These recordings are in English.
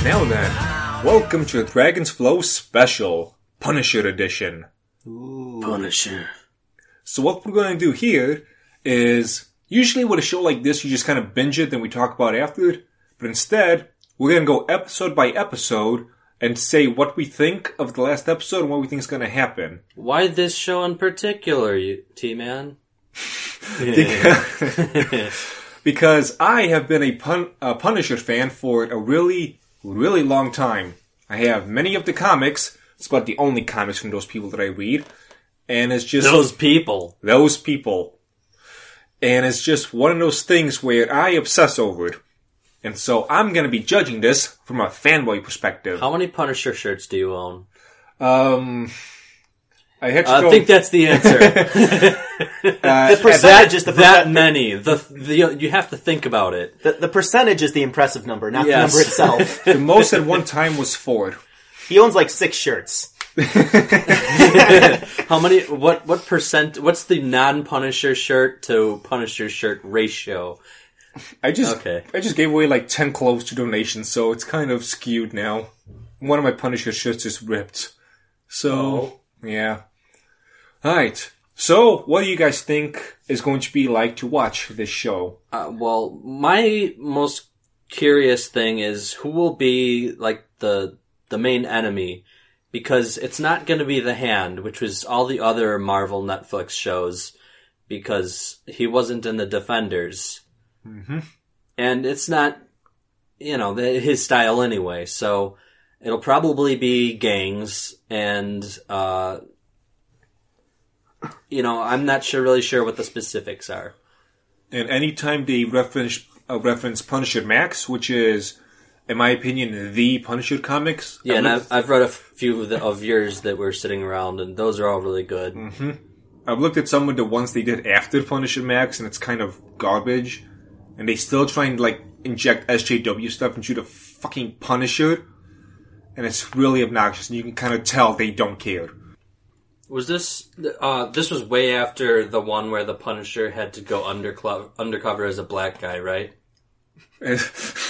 Now then, welcome to the Dragon's Flow Special, Punisher Edition. Ooh. Punisher. So what we're going to do here is, usually with a show like this, you just kind of binge it, then we talk about it after. But instead, we're going to go episode by episode and say what we think of the last episode and what we think is going to happen. Why this show in particular, T-Man? Because I have been a Punisher fan for a really, really long time. I have many of the comics. It's about the only comics from those people that I read. And it's just... Those people. And it's just one of those things where I obsess over it. And so I'm going to be judging this from a fanboy perspective. How many Punisher shirts do you own? I think that's the answer. The percentage is the that many. You have to think about it. The percentage is the impressive number, not the number itself. The most at one time was 4. He owns like 6 shirts. How many? What percent? What's the non-Punisher shirt to Punisher shirt ratio? I just gave away like 10 clothes to donations, so it's kind of skewed now. One of my Punisher shirts is ripped. So, yeah. Alright. So, what do you guys think is going to be like to watch this show? Well, my most curious thing is who will be like the main enemy, because it's not going to be the Hand, which was all the other Marvel Netflix shows, because he wasn't in the Defenders. Mm-hmm. And it's not, his style anyway, so it'll probably be gangs, and, I'm not really sure what the specifics are. And anytime they reference Punisher Max, which is, in my opinion, the Punisher comics. Yeah, and I've read a few of yours that were sitting around, and those are all really good. Mm-hmm. I've looked at some of the ones they did after Punisher Max, and it's kind of garbage. And they still try and, inject SJW stuff into the fucking Punisher. And it's really obnoxious, and you can kind of tell they don't care. Was this was way after the one where the Punisher had to go undercover as a black guy, right? Like in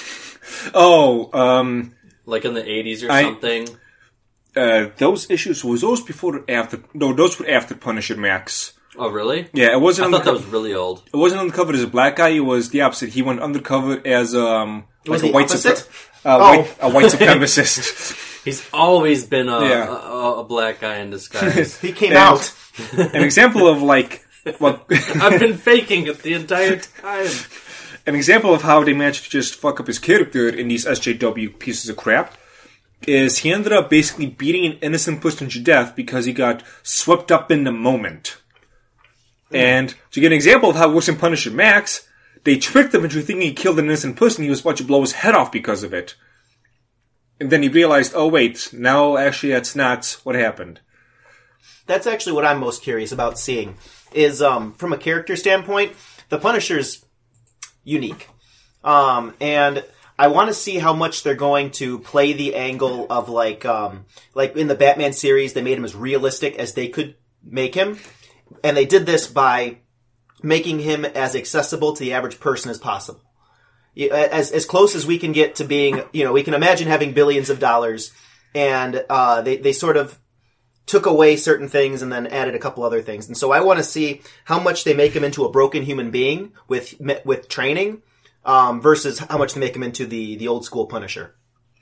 the 80s or something? Those issues, was those before or after? No, those were after Punisher Max. Oh, really? Yeah, it wasn't. I thought that was really old. It wasn't undercover as a black guy. It was the opposite. He went undercover as a white supremacist. He's always been a black guy in disguise. He came out. An example of I've been faking it the entire time. An example of how they managed to just fuck up his character in these SJW pieces of crap is he ended up basically beating an innocent person to death because he got swept up in the moment. And to get an example of how it works in Punisher Max, they tricked him into thinking he killed an innocent person. He was about to blow his head off because of it. And then he realized, oh wait, no, actually that's not what happened. That's actually what I'm most curious about seeing, is from a character standpoint, the Punisher's unique. And I want to see how much they're going to play the angle of like in the Batman series, they made him as realistic as they could make him. And they did this by making him as accessible to the average person as possible. As close as we can get to being, we can imagine having billions of dollars, and they sort of took away certain things and then added a couple other things. And so I want to see how much they make him into a broken human being with training, versus how much they make him into the old school Punisher.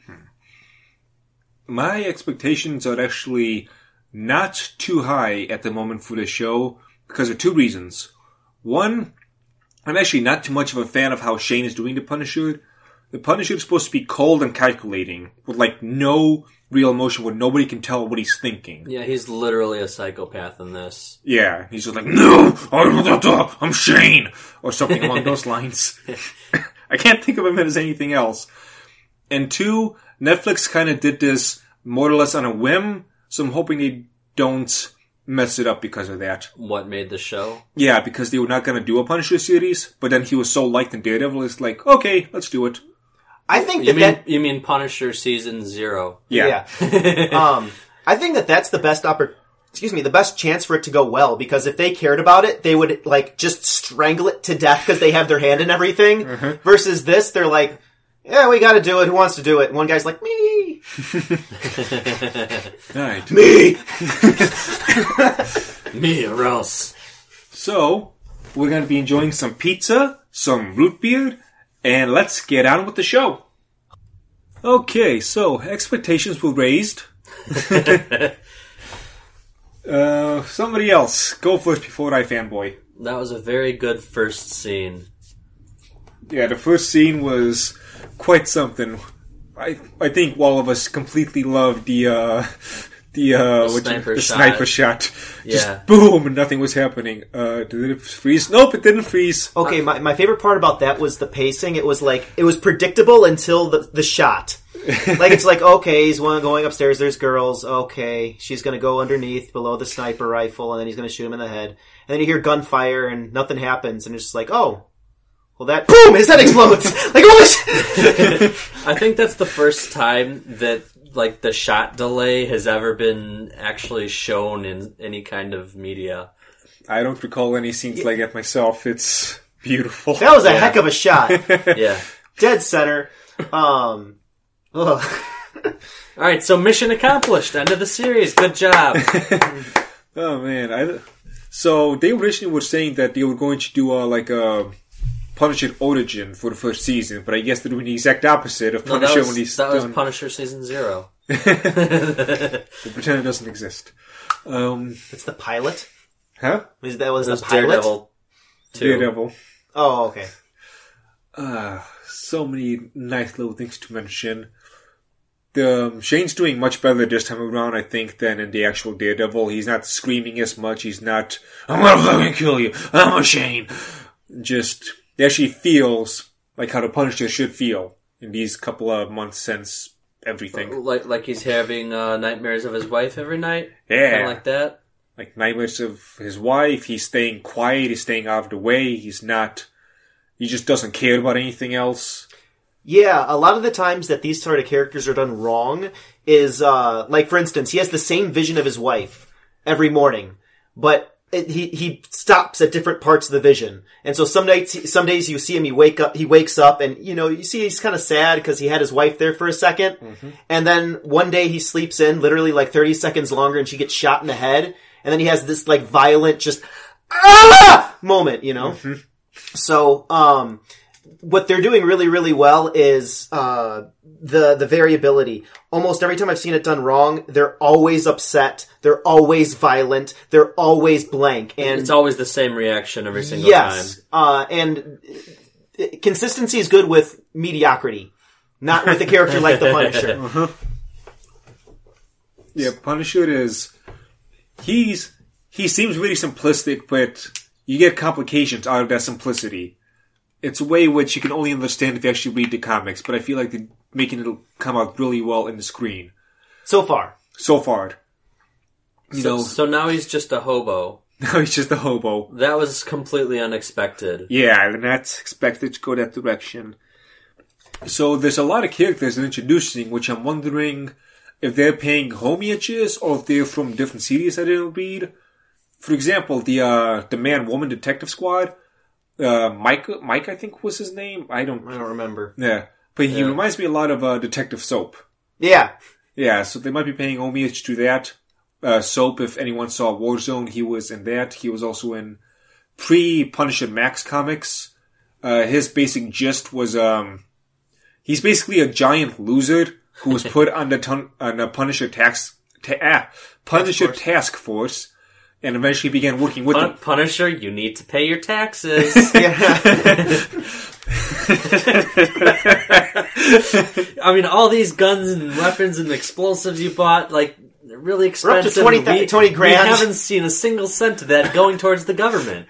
My expectations are actually not too high at the moment for this show because of 2 reasons. One, I'm actually not too much of a fan of how Shane is doing the Punisher. The Punisher is supposed to be cold and calculating, with no real emotion, where nobody can tell what he's thinking. Yeah, he's literally a psychopath in this. Yeah, he's just like, no, I'm Shane, or something along those lines. I can't think of him as anything else. And 2, Netflix kind of did this more or less on a whim, so I'm hoping they don't mess it up because of that. What made the show? Yeah, because they were not going to do a Punisher series, but then he was so liked in Daredevil, it's like, okay, let's do it. I think you mean Punisher season 0? Yeah. I think that's the best the best chance for it to go well, because if they cared about it, they would just strangle it to death because they have their hand in everything. Mm-hmm. Versus this, they're like, Yeah, we got to do it. Who wants to do it? And one guy's like, me. Right. Me. Me or else. So, we're going to be enjoying some pizza, some root beer, and let's get on with the show. Okay, so expectations were raised. Somebody else, go first before I fanboy. That was a very good first scene. Yeah, the first scene was quite something. I think all of us completely loved the sniper shot. Yeah. Just boom, and nothing was happening. Did it freeze? Nope, it didn't freeze. Okay, my favorite part about that was the pacing. It was like, it was predictable until the shot. Like, it's like, okay, he's going upstairs, there's girls, okay, she's gonna go underneath, below the sniper rifle, and then he's gonna shoot him in the head. And then you hear gunfire, and nothing happens, and it's just like, oh, well that, boom, his head explodes! Like, holy shit! I think that's the first time that, like, the shot delay has ever been actually shown in any kind of media. I don't recall any scenes like that myself. It's beautiful. That was a heck of a shot. Yeah. Dead center. Alright, so mission accomplished. End of the series. Good job. Oh man, so they originally were saying that they were going to do a Punisher origin for the first season, but I guess they're doing the exact opposite of Punisher when he's that done. was Punisher season 0. They pretend it doesn't exist. It's the pilot? Huh? Was It the was pilot? Daredevil 2. Daredevil. Oh, okay. So many nice little things to mention. Shane's doing much better this time around, I think, than in the actual Daredevil. He's not screaming as much. He's not, I'm gonna fucking kill you. I'm a Shane. Just, it actually feels like how the Punisher should feel in these couple of months since everything. Like he's having nightmares of his wife every night? Yeah. Kind of like that? Like nightmares of his wife. He's staying quiet. He's staying out of the way. He just doesn't care about anything else. Yeah, a lot of the times that these sort of characters are done wrong is, like, for instance, he has the same vision of his wife every morning, but he stops at different parts of the vision. And so some days you see him, he wakes up and, you see he's kind of sad because he had his wife there for a second. Mm-hmm. And then one day he sleeps in literally like 30 seconds longer and she gets shot in the head. And then he has this like violent just, moment, Mm-hmm. So, what they're doing really, really well is the variability. Almost every time I've seen it done wrong, they're always upset, they're always violent, they're always blank, and it's always the same reaction every single yes, time. And consistency is good with mediocrity, not with a character like the Punisher. Uh-huh. Yeah, Punisher is he seems really simplistic, but you get complications out of that simplicity. It's a way which you can only understand if you actually read the comics, but I feel like they're making it come out really well in the screen. So far. So now he's just a hobo. Now he's just a hobo. That was completely unexpected. Yeah, I did not expect it to go that direction. So there's a lot of characters they're introducing, which I'm wondering if they're paying homages or if they're from different series I didn't read. For example, the Man-Woman Detective Squad. Mike, I think was his name. I don't remember. Yeah, but he reminds me a lot of Detective Soap. Yeah, so they might be paying homage to that. Soap, if anyone saw Warzone, he was in that. He was also in pre-Punisher Max comics. His basic gist was he's basically a giant loser who was put on the Punisher task force. And eventually began working with them. Punisher, you need to pay your taxes. I mean, all these guns and weapons and explosives you bought, like, they're really expensive. We're up to 20 grand. We haven't seen a single cent of that going towards the government.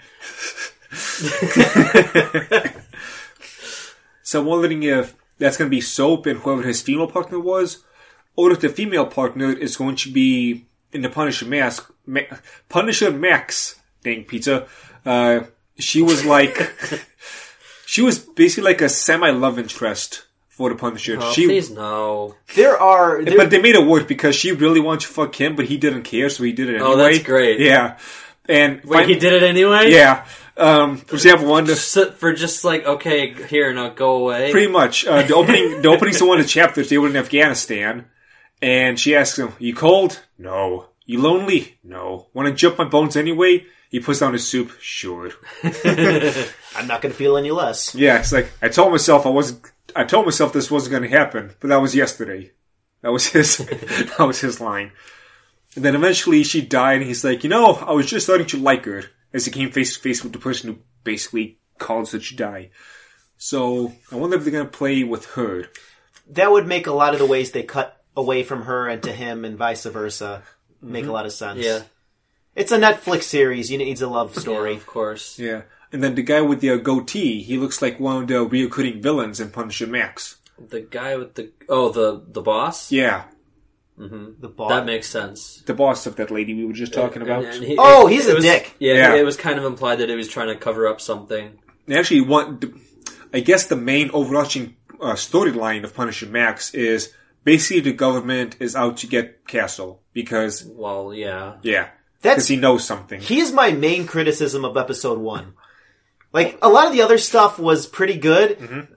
So I'm wondering if that's going to be Soap and whoever his female partner was, or if the female partner is going to be in the Punisher Punisher Max, dang pizza, she was basically like a semi-love interest for the Punisher. Oh, please no. But they made it work because she really wanted to fuck him, but he didn't care, so he did it anyway. Oh, that's great. Yeah. And wait, he did it anyway? Yeah. For example, one For just like, okay, here, now go away. pretty much the opening's the one of the chapters they were in Afghanistan, and she asks him, "You cold? No. You lonely? No. Want to jump my bones anyway?" He puts down his soup. Sure. I'm not going to feel any less. Yeah, it's like I told myself this wasn't going to happen, but that was yesterday. That was his line. And then eventually she died, and he's like, I was just starting to like her, as he came face to face with the person who basically caused her to die. So I wonder if they're going to play with her. That would make a lot of the ways they cut away from her and to him and vice versa make a lot of sense. Yeah. It's a Netflix series. It needs a love story. Yeah, of course. Yeah. And then the guy with the goatee, he looks like one of the recurring villains in Punisher Max. The guy with the boss? Yeah. The boss. That makes sense. The boss of that lady we were just talking about. And he's a dick. Yeah, Yeah. it was kind of implied that he was trying to cover up something. Actually, I guess the main overarching storyline of Punisher Max is basically the government is out to get Castle because, Well, yeah. because he knows something. He's my main criticism of episode 1. Like, a lot of the other stuff was pretty good.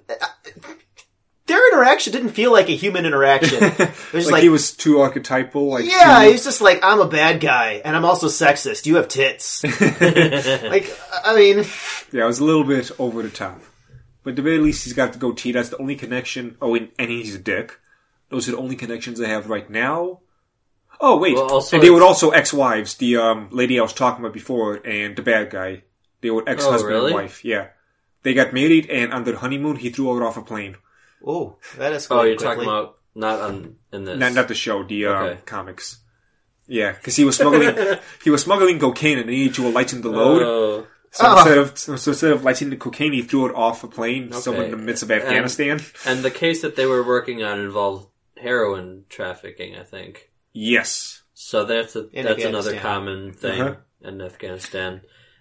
Their interaction didn't feel like a human interaction. There's Like he was too archetypal. Like he's just like, I'm a bad guy, and I'm also sexist. You have tits. Like, I mean... Yeah, it was a little bit over the top. But at the very least, he's got the goatee. That's the only connection. Oh, and he's a dick. Those are the only connections I have right now. Oh, wait. Well, also and they were also ex-wives. The lady I was talking about before and the bad guy. They were ex-husband really? and wife. Yeah. They got married, and on their honeymoon, he threw her off a plane. Oh, that is Oh, you're quickly. talking about not in this. Not the show, the Okay. comics. Yeah, because he was smuggling cocaine and he needed to lighten the load. Oh. So instead of lighting the cocaine, he threw it off a plane somewhere in the midst of Afghanistan. And the case that they were working on involved heroin trafficking, I think. Yes. So that's another Afghanistan. common thing in Afghanistan.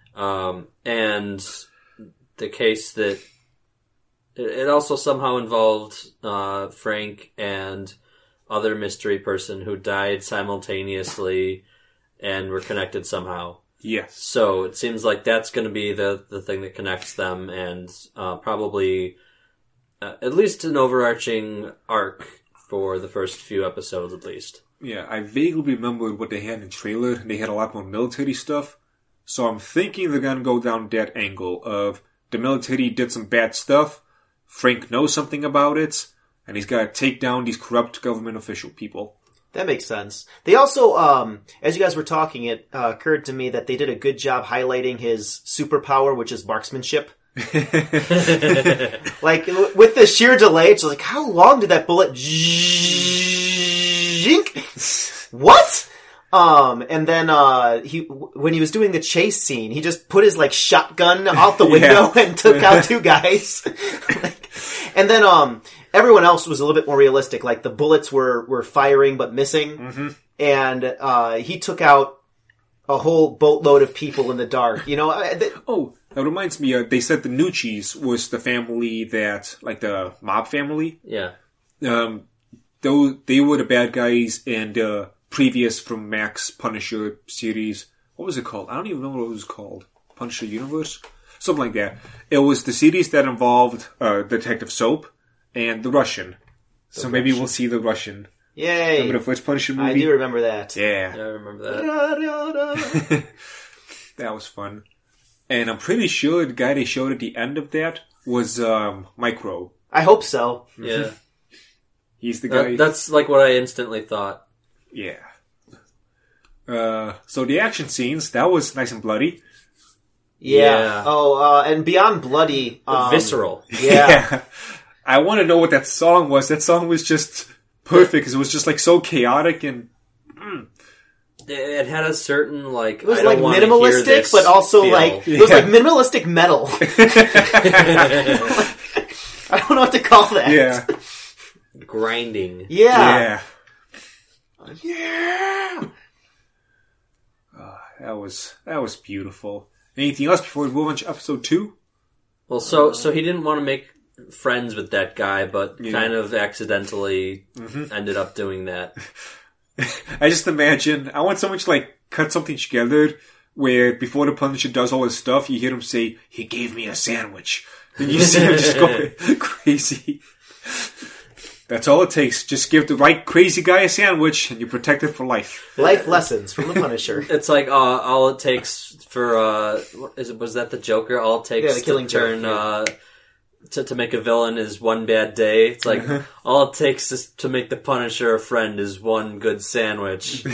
And the case that it also somehow involved Frank and other mystery person who died simultaneously and were connected somehow. Yes. So it seems like that's going to be the thing that connects them, and probably at least an overarching arc for the first few episodes at least. Yeah, I vaguely remember what they had in the trailer. They had a lot more military stuff. So I'm thinking they're going to go down that angle of the military did some bad stuff. Frank knows something about it, and he's got to take down these corrupt government official people. That makes sense. They also, as you guys were talking, it occurred to me that they did a good job highlighting his superpower, which is marksmanship. Like, with the sheer delay, it's like, how long did that bullet zhink? What? And then, when he was doing the chase scene, he just put his, like, shotgun out the window and took out two guys. And then, everyone else was a little bit more realistic. Like, the bullets were firing but missing. And, he took out a whole boatload of people in the dark. You know, Oh, that reminds me, they said the Nucci's was the family that, like the mob family. Yeah. Though they were the bad guys in the previous from Max Punisher series. What was it called? I don't even know what it was called. Punisher Universe? Something like that. It was the series that involved Detective Soap and the Russian. So maybe we'll see the Russian. yay. Remember the first Punisher movie? I do remember that. Yeah. I remember that. That was fun. And I'm pretty sure the guy they showed at the end of that was Micro. I hope so. Yeah. He's the guy. That's like what I instantly thought. Yeah. So the action scenes, that was nice and bloody. Yeah. Oh, and beyond bloody, Visceral. Yeah. I want to know what that song was. That song was just perfect because it was just like so chaotic and It had a certain like It was I don't like wanna hear minimalistic, this but also feel. like it was like minimalistic metal. I don't know what to call that. yeah, grinding. Yeah. yeah. That was beautiful. Anything else before we move on to episode 2? Well, so he didn't want to make friends with that guy, but kind of accidentally ended up doing that. I just imagine I want someone to like cut something together where before the Punisher does all his stuff, you hear him say, "He gave me a sandwich." And you see him just go crazy. That's all it takes. Just give the right crazy guy a sandwich, and you're protected for life. Life lessons from the Punisher. It's like all it takes for was that the Joker? All it takes the Killing to turn Joke, to make a villain is one bad day. It's like all it takes is to make the Punisher a friend is one good sandwich.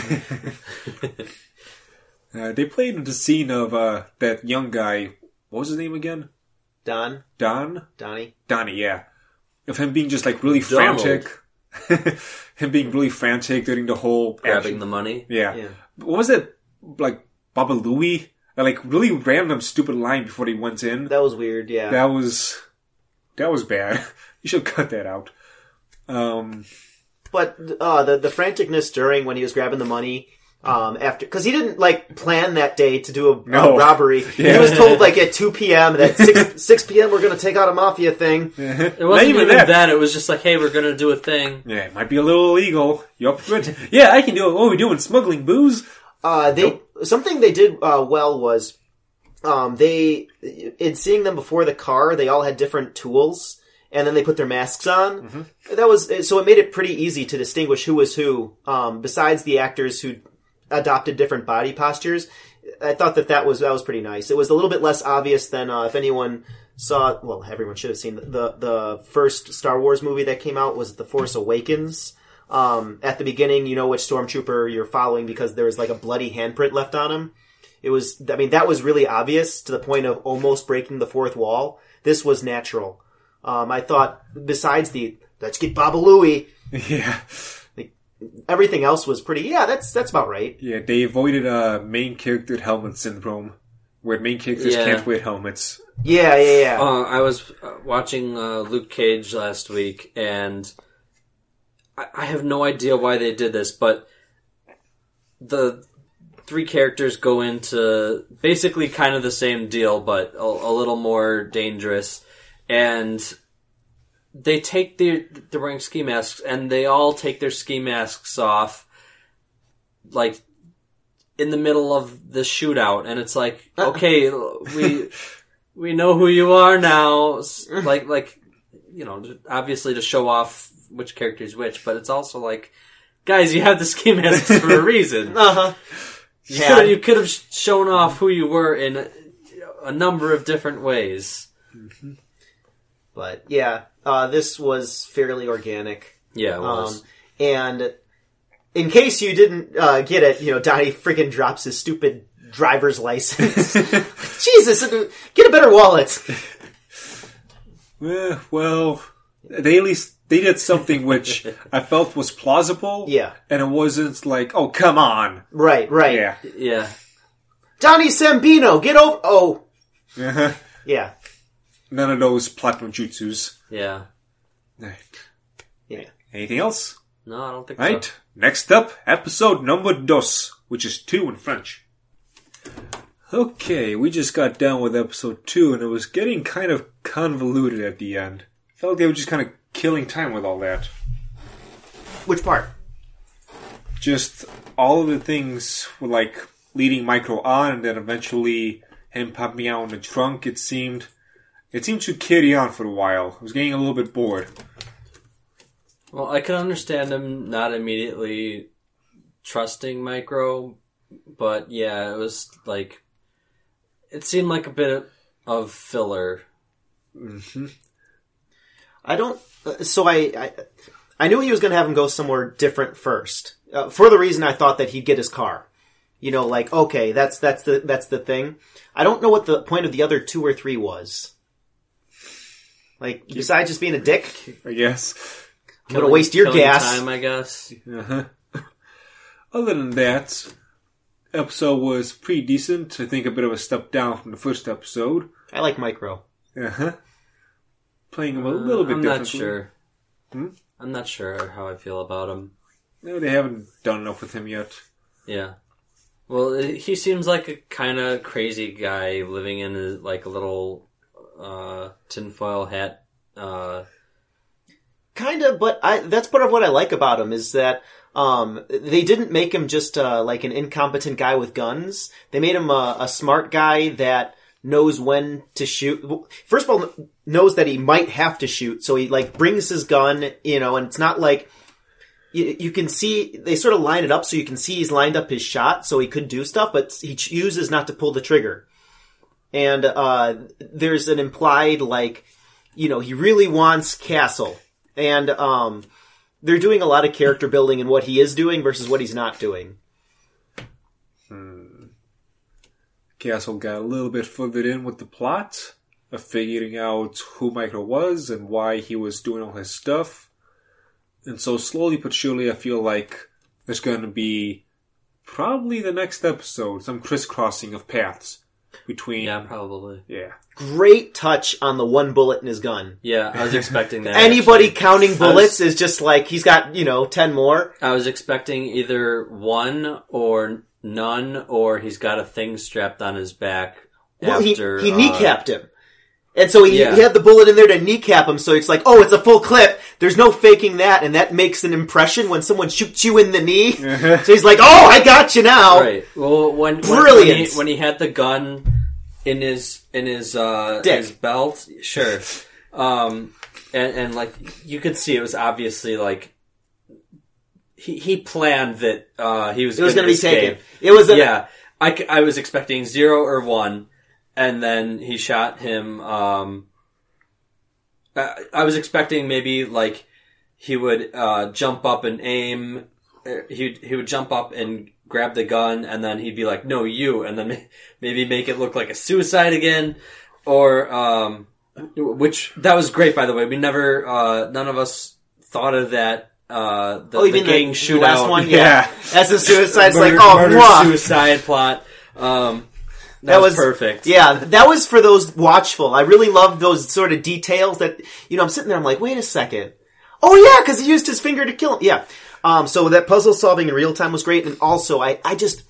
They played the scene of that young guy. What was his name again? Donnie. Donnie, yeah. Of him being just like really Donald. frantic. Him being really frantic during the whole Grabbing action. the money. Yeah. What was it? Like Baba Louie? Like really random stupid line before they went in. That was weird, yeah. That was bad. You should cut that out. But the franticness during when he was grabbing the money, after, because he didn't like plan that day to do a robbery. Yeah. He was told like at 2 p.m. that 6 p.m. we're going to take out a mafia thing. It wasn't even that. It was just like, hey, we're going to do a thing. Yeah, it might be a little illegal. You up for it? Yeah, I can do it. What are we doing? Smuggling booze? Something they did well was they in seeing them before the car, they all had different tools. And then they put their masks on. Mm-hmm. That was so it made it pretty easy to distinguish who was who. Besides the actors who adopted different body postures, I thought that was pretty nice. It was a little bit less obvious than if anyone saw. Well, everyone should have seen the first Star Wars movie that came out was The Force Awakens. At the beginning, you know which stormtrooper you're following because there was like a bloody handprint left on him. It was. I mean, that was really obvious to the point of almost breaking the fourth wall. This was natural. I thought, besides let's get Baba Louie. Yeah. Everything else was pretty, that's about right. Yeah, they avoided main character helmet syndrome, where main characters can't wear helmets. Yeah. I was watching Luke Cage last week, and I have no idea why they did this, but the three characters go into basically kind of the same deal, but a little more dangerous. And they take they're wearing ski masks, and they all take their ski masks off, like, in the middle of the shootout. And it's like, okay, we know who you are now. Like, you know, obviously to show off which character is which, but it's also like, guys, you have the ski masks for a reason. Uh-huh. Yeah. You could have shown off who you were in a number of different ways. Mm-hmm. But yeah, this was fairly organic. Yeah, it was. And in case you didn't get it, you know, Donnie freaking drops his stupid driver's license. Jesus, get a better wallet. Well, they at least they did something which I felt was plausible. Yeah. And it wasn't like, oh, come on. Right. Yeah. Donnie Sambino, get over... Oh. Uh-huh. Yeah. None of those platinum jutsus. Yeah. Yeah. Anything else? No, I don't think Right. so. Next up, episode number dos, which is 2 in French. Okay, we just got done with episode 2, and it was getting kind of convoluted at the end. Felt like they were just kind of killing time with all that. Which part? Just all of the things were like leading Micro on, and then eventually him popping out in the trunk. It seemed to carry on for a while. I was getting a little bit bored. Well, I can understand him not immediately trusting Micro, but yeah, it was like, it seemed like a bit of filler. Mm-hmm. I knew he was going to have him go somewhere different first. For the reason I thought that he'd get his car. You know, like, okay, that's the thing. I don't know what the point of the other 2 or 3 was. Like, besides just being a dick, I guess. I'm going to waste your gas. Time, I guess. Uh-huh. Other than that, episode was pretty decent. I think a bit of a step down from the first episode. I like Micro. Uh-huh. Playing him a little bit differently. I'm not sure. I'm not sure how I feel about him. No, they haven't done enough with him yet. Yeah. Well, he seems like a kind of crazy guy living in a little tinfoil hat. Kind of, but that's part of what I like about him is that They didn't make him just like an incompetent guy with guns. They made him a smart guy that knows when to shoot. First of all, knows that he might have to shoot, so he like brings his gun, and it's not like you can see they sort of line it up so you can see he's lined up his shot, so he could do stuff, but he chooses not to pull the trigger. And there's an implied like, he really wants Castle, and they're doing a lot of character building in what he is doing versus what he's not doing. Castle got a little bit further in with the plot of figuring out who Micro was and why he was doing all his stuff. And so slowly but surely I feel like there's going to be probably the next episode, some crisscrossing of paths between... Yeah, probably. Yeah. Great touch on the one bullet in his gun. Yeah, I was expecting that. Anybody counting bullets is just like, he's got, 10 more. I was expecting either one or none, or he's got a thing strapped on his back. Well, after, he kneecapped him. And so he had the bullet in there to kneecap him, so it's like, oh, it's a full clip. There's no faking that, and that makes an impression when someone shoots you in the knee. So he's like, oh, I got you now. Right. Well, when he had the gun in his belt, sure. And like, you could see it was obviously like, he planned that, he was going to be taken. It was I was expecting 0 or 1. And then he shot him, I was expecting maybe, like, he would, jump up and aim, he would jump up and grab the gun, and then he'd be like, no, you, and then maybe make it look like a suicide again, or, which, that was great, by the way, we never, none of us thought of that, the gang shootout. Last one? Yeah. That's a suicide, it's murder, like, oh, murder, mwah. Suicide plot, That was perfect. Yeah, that was for those watchful. I really loved those sort of details that, I'm sitting there, I'm like, wait a second. Oh yeah, because he used his finger to kill him. Yeah. So that puzzle solving in real time was great, and also I just,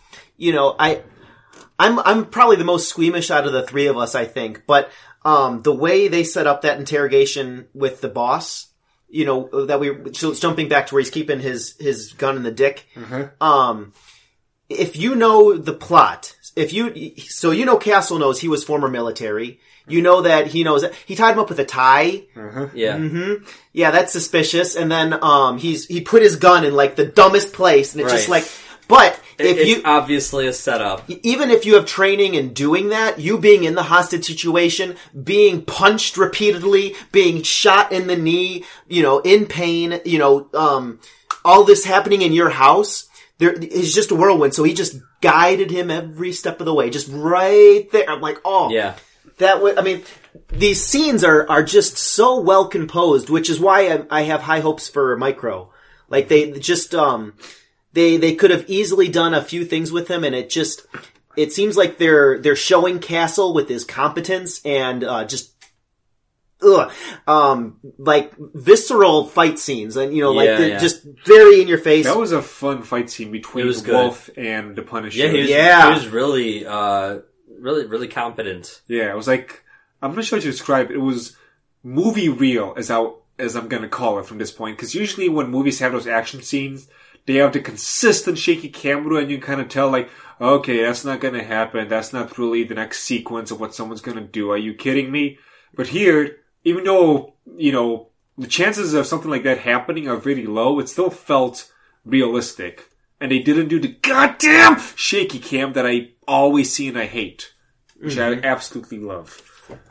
I'm probably the most squeamish out of the three of us, I think, but, the way they set up that interrogation with the boss, so it's jumping back to where he's keeping his gun in the dick. Mm-hmm. If you know the plot, Castle knows he was former military. You know that he knows that he tied him up with a tie. Mm-hmm. Yeah. Mm-hmm. Yeah, that's suspicious. And then, he put his gun in like the dumbest place, and it's just like, but it's obviously a setup. Even if you have training in doing that, you being in the hostage situation, being punched repeatedly, being shot in the knee, in pain, all this happening in your house, it's just a whirlwind. So he just guided him every step of the way, just right there. I'm like, oh, yeah. These scenes are just so well composed, which is why I have high hopes for Micro. Like they just, they could have easily done a few things with him, and it seems like they're showing Castle with his competence and, like visceral fight scenes, and just very in your face. That was a fun fight scene between Wolf and the Punisher. Yeah, he was really, really, really competent. Yeah, it was like, I'm not sure how to describe it. It was movie real, as I'm gonna call it from this point, because usually when movies have those action scenes, they have the consistent shaky camera, and you can kind of tell, like, okay, that's not gonna happen. That's not really the next sequence of what someone's gonna do. Are you kidding me? But here, even though, the chances of something like that happening are very low, it still felt realistic. And they didn't do the goddamn shaky cam that I always see and I hate. Which I absolutely love.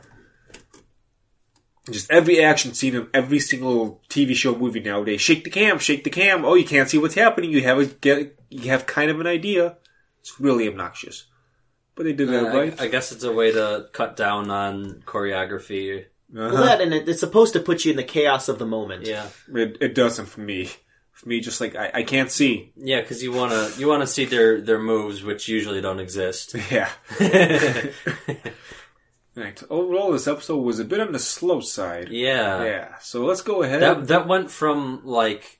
Just every action scene of every single TV show movie nowadays. Shake the cam. Oh, you can't see what's happening. You have kind of an idea. It's really obnoxious. But they did that right. I guess it's a way to cut down on choreography. Well, that, and it's supposed to put you in the chaos of the moment. Yeah. It doesn't for me. For me, just like, I can't see. Yeah, because you wanna see their moves, which usually don't exist. Yeah. Right. Overall, this episode was a bit on the slow side. Yeah. Yeah. So let's go ahead. That went from, like,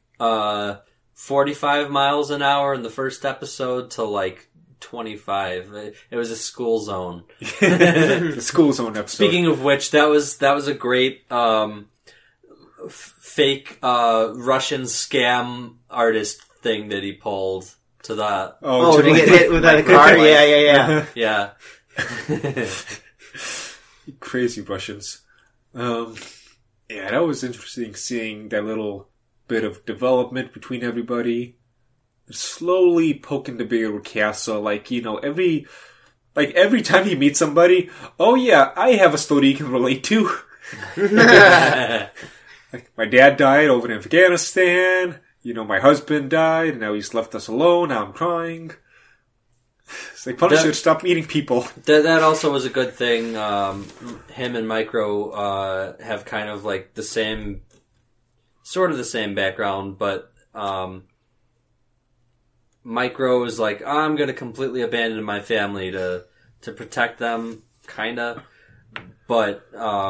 45 miles an hour in the first episode to, like, 25. It was a school zone. The school zone episode. Speaking of which, that was a great fake Russian scam artist thing that he pulled to the... Oh, to get hit with that car? Yeah. Yeah. Crazy Russians. Yeah, that was interesting seeing that little bit of development between everybody. Slowly poking the bigger castle, every time you meet somebody, oh yeah, I have a story you can relate to. Like, my dad died over in Afghanistan, my husband died, and now he's left us alone, now I'm crying. It's like, Punisher, stop eating people. That also was a good thing. Him and Micro have kind of like the same background, but Micro is like, I'm going to completely abandon my family to protect them, kinda. But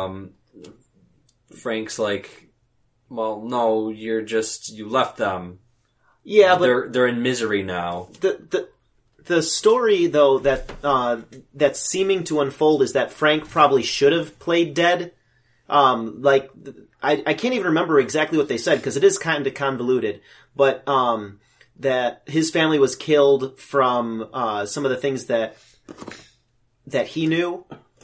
Frank's like, well, no, you left them. Yeah, but they're in misery now. The story, though, that's seeming to unfold is that Frank probably should have played dead. I can't even remember exactly what they said, because it is kind of convoluted. But that his family was killed from some of the things that he knew.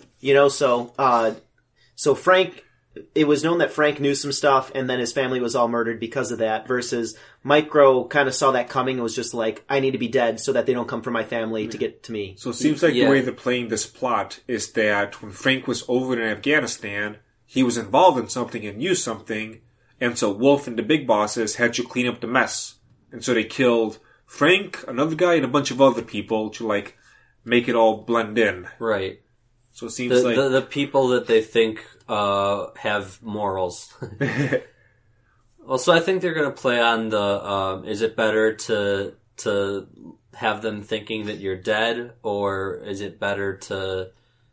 So Frank... It was known that Frank knew some stuff, and then his family was all murdered because of that, versus Micro kind of saw that coming and was just like, I need to be dead so that they don't come for my family to get to me. So it seems like the way they're playing this plot is that when Frank was over in Afghanistan, he was involved in something and knew something, and so Wolf and the big bosses had to clean up the mess. And so they killed Frank, another guy, and a bunch of other people to, make it all blend in. Right. So it seems like... The people that they think have morals. Well, so I think they're going to play on the, is it better to have them thinking that you're dead, or is it better to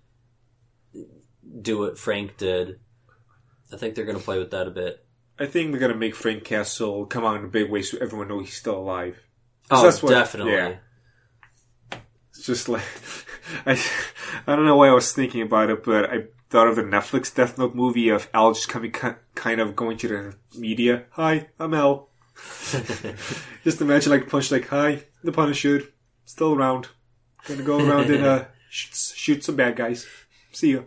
do what Frank did? I think they're going to play with that a bit. I think they're going to make Frank Castle come out in a big way so everyone knows he's still alive. Oh, definitely. Yeah. It's just like... I don't know why I was thinking about it, but I thought of the Netflix Death Note movie of Al just coming, kind of going to the media. Hi, I'm Al. Just imagine Punch hi, the Punisher, still around. Gonna go around and shoot some bad guys. See ya.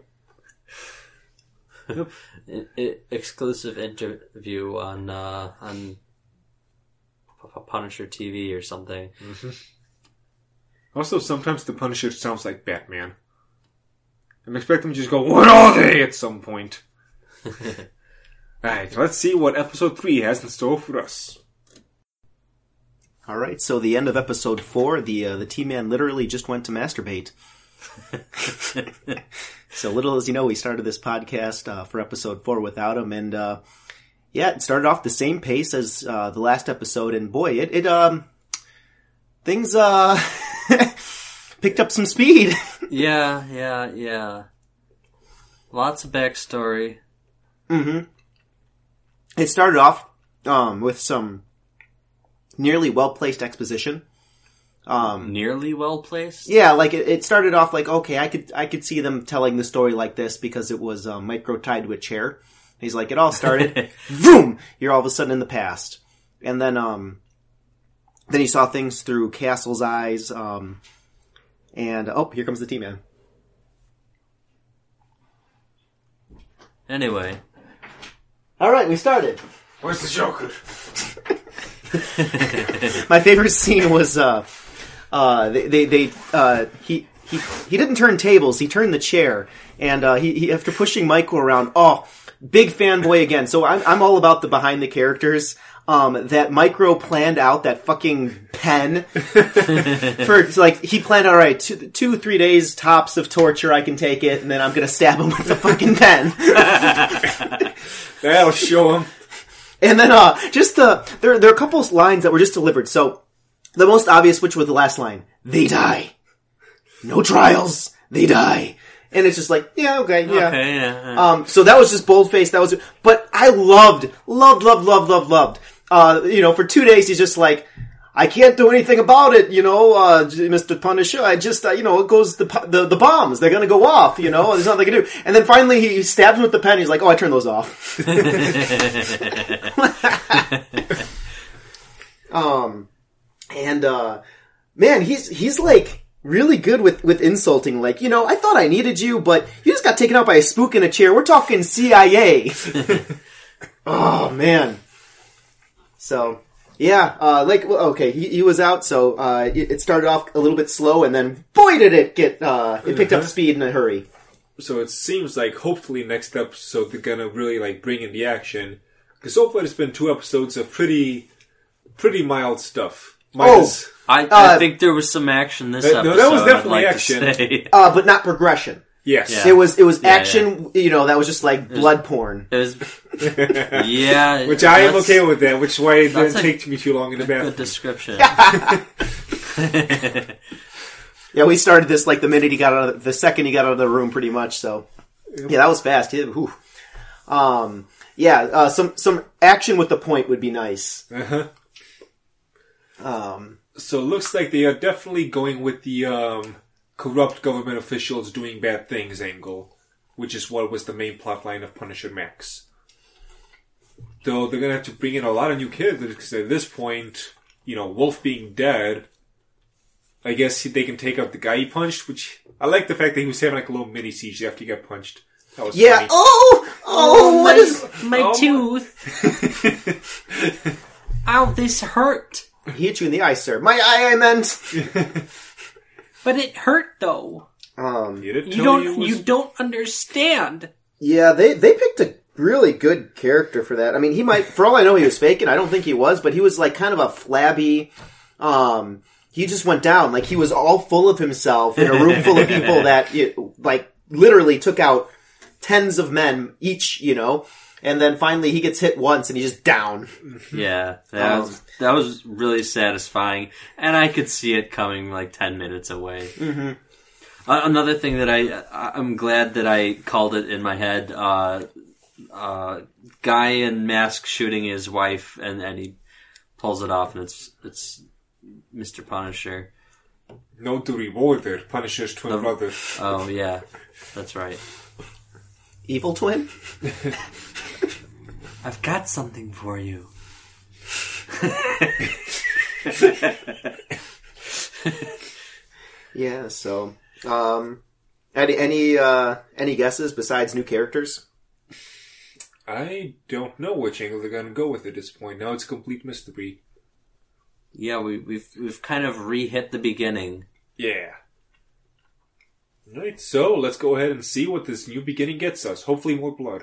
Yep. Exclusive interview on Punisher TV or something. Mm-hmm. Also, sometimes the Punisher sounds like Batman. I'm expecting him to just go, what are they, at some point. Alright, let's see what episode 3 has in store for us. Alright, so the end of episode 4, the T-Man literally just went to masturbate. So little as you know, we started this podcast for episode 4 without him, and it started off the same pace as the last episode, and boy, things picked up some speed. Yeah. Lots of backstory. Mm-hmm. It started off with some nearly well-placed exposition. Nearly well-placed? Yeah, it started off okay, I could see them telling the story like this because it was Micro tied to a chair. He's like, it all started, boom! You're all of a sudden in the past. And then you saw things through Castle's eyes, and here comes the T-Man. Anyway. Alright, we started. Where's the Joker? My favorite scene was, he didn't turn tables, he turned the chair, and he after pushing Michael around, big fanboy again. So I'm all about the behind the characters. That Micro planned out that fucking pen for he planned, all right, 2-3 days tops of torture, I can take it, and then I'm gonna stab him with the fucking pen. That'll show him. And then there are a couple of lines that were just delivered. So the most obvious, which was the last line, they die. No trials, they die. And it's just yeah. So that was just boldface. But I loved. For 2 days he's just I can't do anything about it, Mr. Punisher. I just, it goes the bombs. They're gonna go off, there's nothing they can do. And then finally he stabs him with the pen. He's like, I turned those off. And, man, he's like really good with insulting. Like, I thought I needed you, but you just got taken out by a spook in a chair. We're talking CIA. Oh, man. So, yeah, okay, he was out, so, it started off a little bit slow, and then, boy, did it get, it picked up speed in a hurry. So it seems like hopefully next episode they're gonna really like bring in the action. Because so far it's been 2 episodes of pretty mild stuff. I think there was some action this episode. That was definitely action. But not progression. Yes. Yeah. It was action, that was just like blood porn. It was, yeah. Which I am okay with that, which is why it didn't take me too long in the bathroom. Good description. Yeah, we started this like the second he got out of the room pretty much, so. Yeah, that was fast. Some action with the point would be nice. Uh-huh. So it looks like they are definitely going with the corrupt government officials doing bad things angle, which is what was the main plotline of Punisher Max. Though they're going to have to bring in a lot of new characters, because at this point, Wolf being dead, I guess they can take out the guy he punched, which I like the fact that he was having like a little mini siege after he got punched. That was funny. What is my tooth? Ow, this hurt. He hit you in the eye, sir. My eye, I meant. But it hurt though. You don't understand. Yeah, they picked a really good character for that. I mean, he might, for all I know, he was faking. I don't think he was, but he was like kind of a flabby. He just went down like he was all full of himself in a room full of people that like literally took out tens of men each, and then finally he gets hit once and he's just down. Yeah, that was really satisfying, and I could see it coming like 10 minutes away. Mm-hmm. Another thing that I'm glad that I called it in my head, guy in mask shooting his wife, and he pulls it off, and it's Mr. Punisher. No, the rewarder, Punisher's twin brother. Oh yeah, that's right. Evil twin? I've got something for you. Yeah, so any guesses besides new characters? I don't know which angle they're gonna go with at this point. Now it's a complete mystery. Yeah, we've kind of re-hit the beginning. Yeah. Alright, so let's go ahead and see what this new beginning gets us. Hopefully more blood.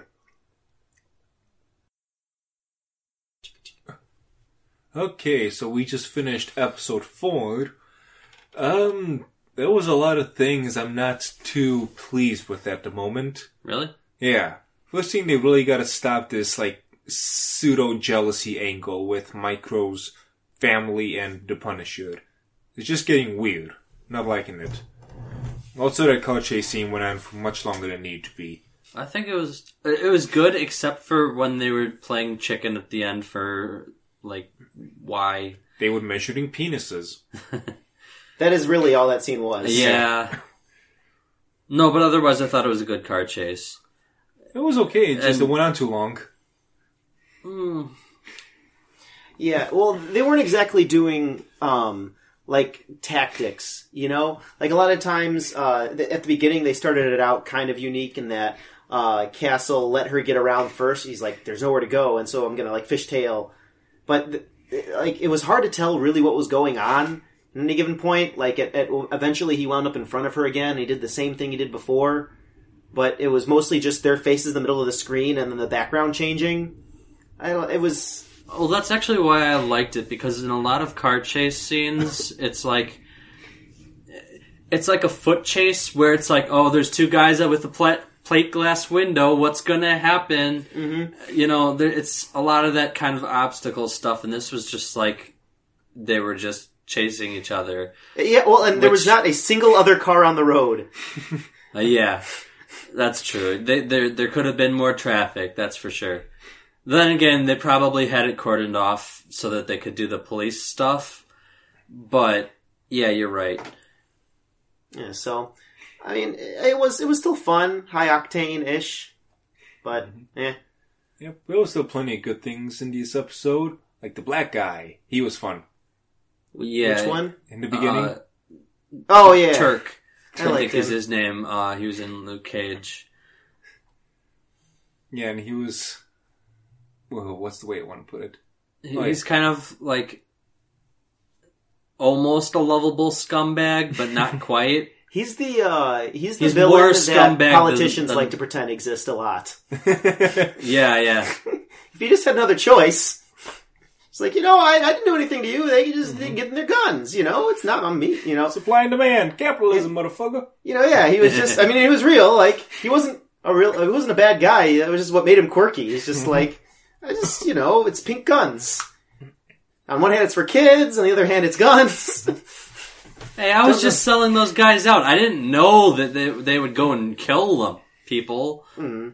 Okay, so we just finished episode 4. There was a lot of things I'm not too pleased with at the moment. Really? Yeah. First thing, they really gotta stop this, pseudo-jealousy angle with Micro's family and the Punisher. It's just getting weird. Not liking it. Also, that car chase scene went on for much longer than it needed to be. I think it was good, except for when they were playing chicken at the end for, why? They were measuring penises. That is really all that scene was. Yeah. No, but otherwise I thought it was a good car chase. It was okay, it went on too long. Yeah, well, they weren't exactly doing, tactics, Like, a lot of times, at the beginning, they started it out kind of unique in that, Castle let her get around first. He's like, there's nowhere to go, and so I'm gonna, fishtail. But, it was hard to tell really what was going on at any given point. Eventually he wound up in front of her again, and he did the same thing he did before. But it was mostly just their faces in the middle of the screen, and then the background changing. It was... Well, that's actually why I liked it, because in a lot of car chase scenes, it's like a foot chase where it's like, oh, there's two guys out with a plate glass window, what's gonna happen? Mm-hmm. It's a lot of that kind of obstacle stuff, and this was just they were just chasing each other. Yeah, well, and there was not a single other car on the road. Yeah, that's true. There could have been more traffic, that's for sure. Then again, they probably had it cordoned off so that they could do the police stuff. But, yeah, you're right. Yeah, so, I mean, it was still fun, high octane-ish, but, Yep, there was still plenty of good things in this episode. Like the black guy, he was fun. Yeah. Which one? In the beginning? Oh, yeah. Turk. I I like think is him. his name. He was in Luke Cage. Yeah, and he was... Well, what's the way I want to put it? He's kind of like almost a lovable scumbag, but not quite. He's the He's villain more that scumbag politicians than- like to pretend exist a lot. Yeah. If you just had another choice, it's like, I didn't do anything to you. They could just get in their guns. It's not on me. Supply and demand. Capitalism, motherfucker. Yeah, he was just. I mean, he was real. Like he wasn't a bad guy. That was just what made him quirky. He's just like, it's pink guns. On one hand, it's for kids. On the other hand, it's guns. Hey, I was just selling those guys out. I didn't know that they would go and kill them people.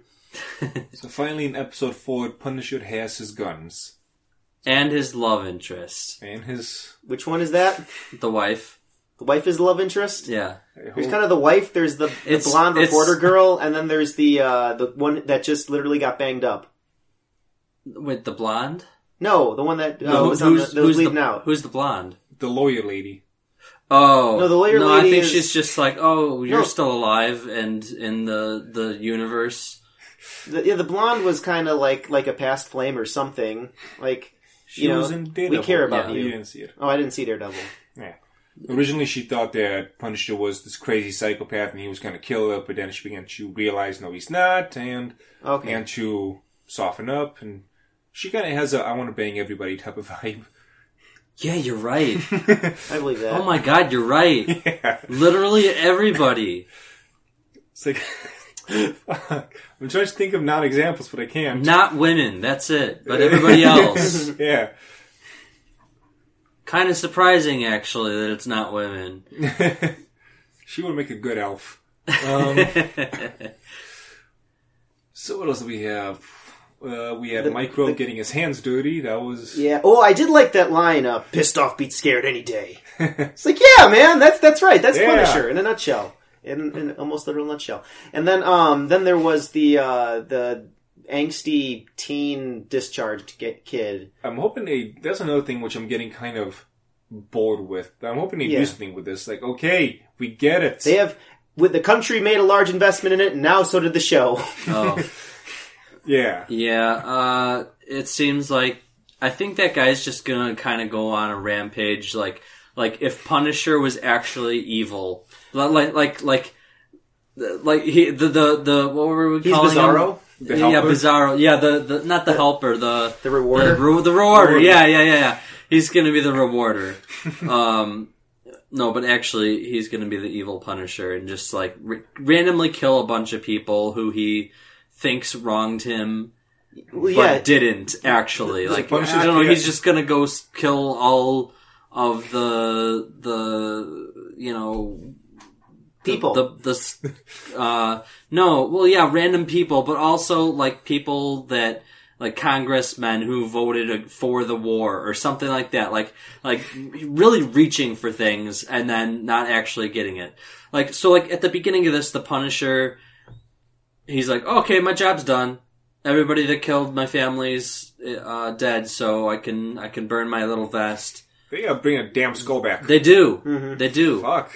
So finally in episode 4, Punisher has his guns. And his love interest. And his... Which one is that? The wife. The wife is the love interest? Yeah. There's kind of the wife, there's the blonde reporter girl, and then there's the one that just literally got banged up. With the blonde? No, the one that was bleeding out. Who's the blonde? The lawyer lady. Oh. No, the lawyer I lady think is- she's just like, you're still alive and in the universe. The blonde was kind of like a past flame or something. Like, She was in Daredevil. we care about Yeah, you. You didn't see it. Oh, I didn't see Daredevil. Yeah. Originally, she thought that Punisher was this crazy psychopath and he was going to kill her, but then she began to realize, no, he's not, and to soften up, and she kind of has a I want to bang everybody type of vibe. Yeah, you're right. I believe that. Oh my god, you're right. Yeah. Literally everybody. It's like, fuck. I'm trying to think of non-examples, but I can't. Not women, that's it. But everybody else. Yeah. Kind of surprising, actually, that it's not women. She would make a good elf. So what else do we have? We had Microbe getting his hands dirty. That was... Yeah. Oh, I did like that line, pissed off beats scared any day. It's like, yeah, man, that's right. That's Yeah. Punisher in a nutshell. In almost literal nutshell. And then there was the angsty teen discharged kid. I'm hoping that's another thing which I'm getting kind of bored with. I'm hoping they do something with this. Like, okay, we get it. They have, with the country made a large investment in it, and now so did the show. Oh. Yeah. Yeah, it seems like... I think that guy's just gonna kind of go on a rampage, like if Punisher was actually evil... Like he the what were we He's calling Bizarro? him? The Yeah, helper? Bizarro. Yeah, the not the helper, the rewarder? The rewarder. Yeah. He's gonna be the rewarder. No, but actually, he's gonna be the evil Punisher and just like randomly kill a bunch of people who he thinks wronged him. Well, But didn't actually. Like Punisher's I don't know. kid. He's just gonna go kill all of the people. Random people, but also like people that like congressmen who voted for the war or something like that. Like really reaching for things and then not actually getting it. Like at the beginning of this, the Punisher, he's like, okay, my job's done. Everybody that killed my family's dead, so I can burn my little vest. They gotta bring a damn skull back. They do. Mm-hmm. They do. Fuck.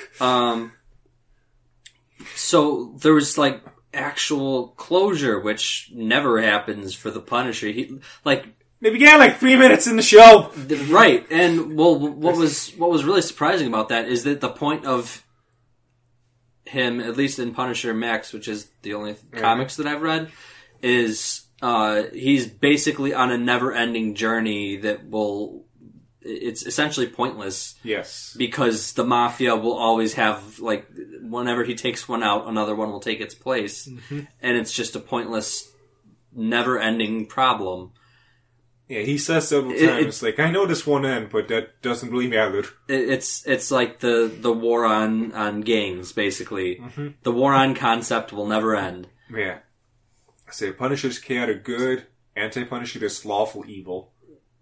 So there was like actual closure, which never happens for the Punisher. He They began like 3 minutes in the show. right, and well, what was really surprising about that is that the point of him, at least in Punisher Max, which is the only comics that I've read, is he's basically on a never-ending journey that will. It's essentially pointless. Yes. Because the Mafia will always have, like, whenever he takes one out, another one will take its place. Mm-hmm. And it's just a pointless, never-ending problem. Yeah, he says several times, like, I know this won't end, but that doesn't really matter. It's like the war on gangs, basically. Mm-hmm. The war on concept will never end. Yeah. I say, Punisher's chaotic good, anti-Punisher is lawful evil.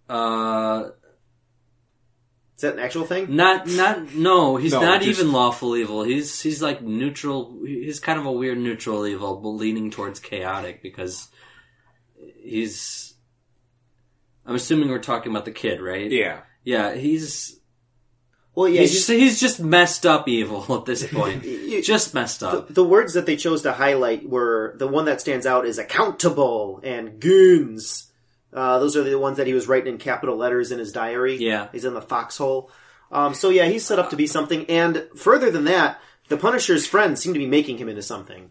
Is that an actual thing? No, he's not just- even lawful evil. He's like neutral. He's kind of a weird neutral evil, but leaning towards chaotic because he's. I'm assuming we're talking about the kid, right? Yeah. Yeah, he's Well, yeah, he's just messed up evil at this point. Just messed up. The words that they chose to highlight were, the one that stands out is accountable and goons. Those are the ones that he was writing in capital letters in his diary. Yeah. He's in the foxhole. So yeah, he's set up to be something. And further than that, the Punisher's friends seem to be making him into something.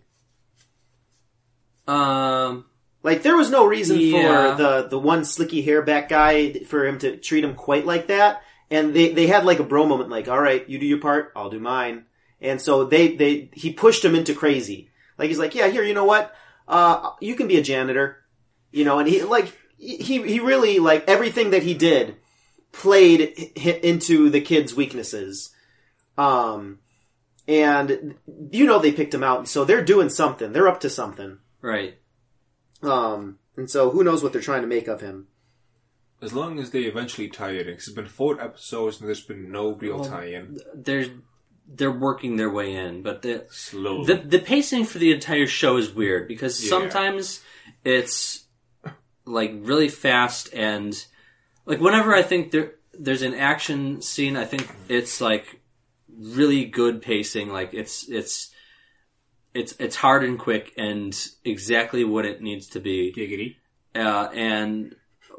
Like, there was no reason for the one slicky hairback guy for him to treat him quite like that. And they had like a bro moment, like, all right, you do your part, I'll do mine. And so he pushed him into crazy. Like, he's like, yeah, here, you know what? You can be a janitor. You know, and he really, like, everything that he did played into the kid's weaknesses. And, you know, they picked him out, so they're doing something. They're up to something. Right. And so who knows what they're trying to make of him. As long as they eventually tie it in. It's been 4 episodes and there's been no real tie-in. They're working their way in, but slowly. The pacing for the entire show is weird, because sometimes it's like really fast, and like whenever I think there's an action scene, I think it's like really good pacing. Like it's hard and quick and exactly what it needs to be. Giggity. And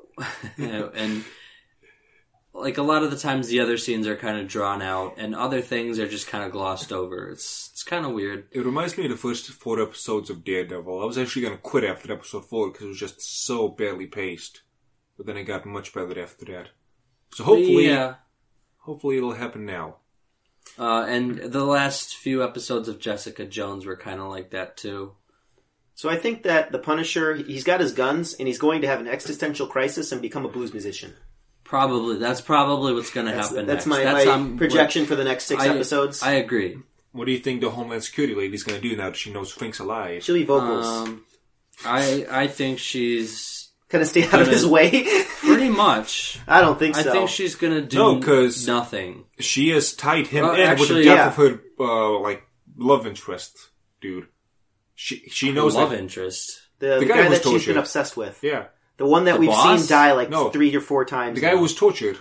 like a lot of the times the other scenes are kind of drawn out and other things are just kind of glossed over. It's kind of weird. It reminds me of the first 4 episodes of Daredevil. I was actually going to quit after episode 4 because it was just so badly paced. But then it got much better after that. So hopefully it'll happen now. And the last few episodes of Jessica Jones were kind of like that too. So I think that the Punisher, he's got his guns, and he's going to have an existential crisis and become a blues musician. Probably. That's probably what's going to happen next. That's my projection for the next 6 episodes. I agree. What do you think the Homeland Security lady's going to do now that she knows Frank's alive? She'll be vocals. I think she's going to stay out of his way? Pretty much. I don't think so. I think she's going to do nothing. She has tied him in with the death of her love interest, dude. She knows love interest. The guy that she's been obsessed with. Yeah. The one that we've seen die 3 or 4 times. The guy who was tortured.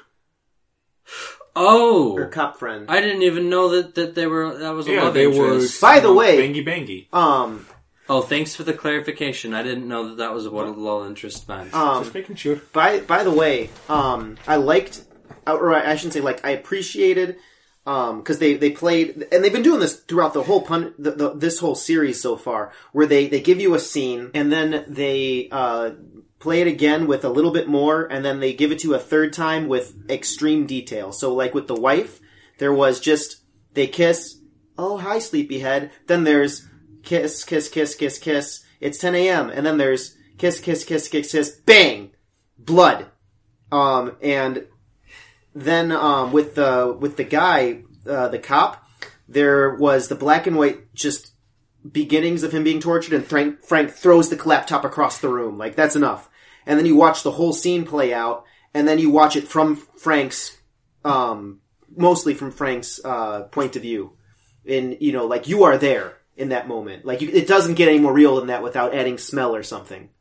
Oh, her cop friend. I didn't even know that that was a love interest. By the way, bangy. Oh, thanks for the clarification. I didn't know that was what a love interest meant. Just making sure. By the way, I liked, or I shouldn't say I appreciated, because they played, and they've been doing this throughout the whole this whole series so far, where they give you a scene and then they play it again with a little bit more, and then they give it to you a third time with extreme detail. So like with the wife, there was just, they kiss, oh hi sleepyhead, then there's kiss, kiss, kiss, kiss, kiss, it's 10 a.m., and then there's kiss, kiss, kiss, kiss, kiss, bang! Blood. And then with the guy, the cop, there was the black and white just beginnings of him being tortured, and Frank throws the laptop across the room. Like, that's enough. And then you watch the whole scene play out, and then you watch it from Frank's, mostly from Frank's point of view. And, you are there in that moment. Like, it doesn't get any more real than that without adding smell or something.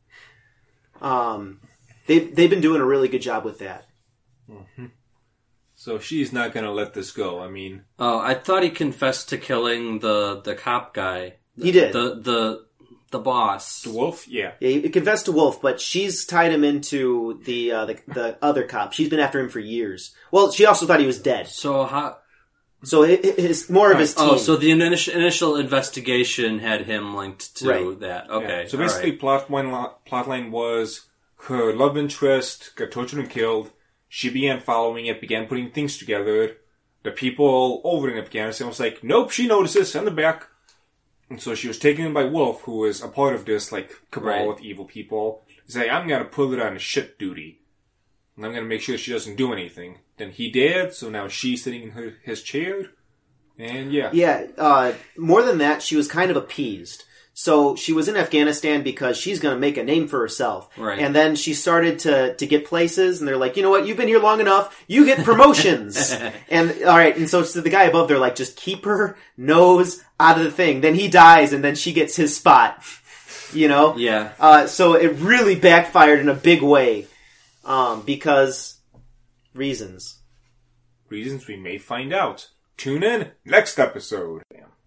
They've been doing a really good job with that. Mm-hmm. So she's not going to let this go. I mean... Oh, I thought he confessed to killing the cop guy. He did. The boss. The Wolf? Yeah. Yeah, he confessed to Wolf, but she's tied him into the other cop. She's been after him for years. Well, she also thought he was dead. So how... So his more of his team. Oh, so the initial investigation had him linked to that. Okay. Yeah. So basically, plotline was her love interest got tortured and killed. She began following it, began putting things together. The people over in Afghanistan was like, nope, she notices, send her back. And so she was taken in by Wolf, who was a part of this, cabal of evil people. He's like, I'm going to put her on a shit duty. And I'm going to make sure she doesn't do anything. Then he did, so now she's sitting in his chair. And yeah. Yeah, more than that, she was kind of appeased. So she was in Afghanistan because she's going to make a name for herself. Right. And then she started to get places, and they're like, you know what, you've been here long enough, you get promotions. And, alright, and so the guy above, they're like, just keep her nose out of the thing. Then he dies, and then she gets his spot. Yeah. So it really backfired in a big way. Because reasons. Reasons we may find out. Tune in next episode.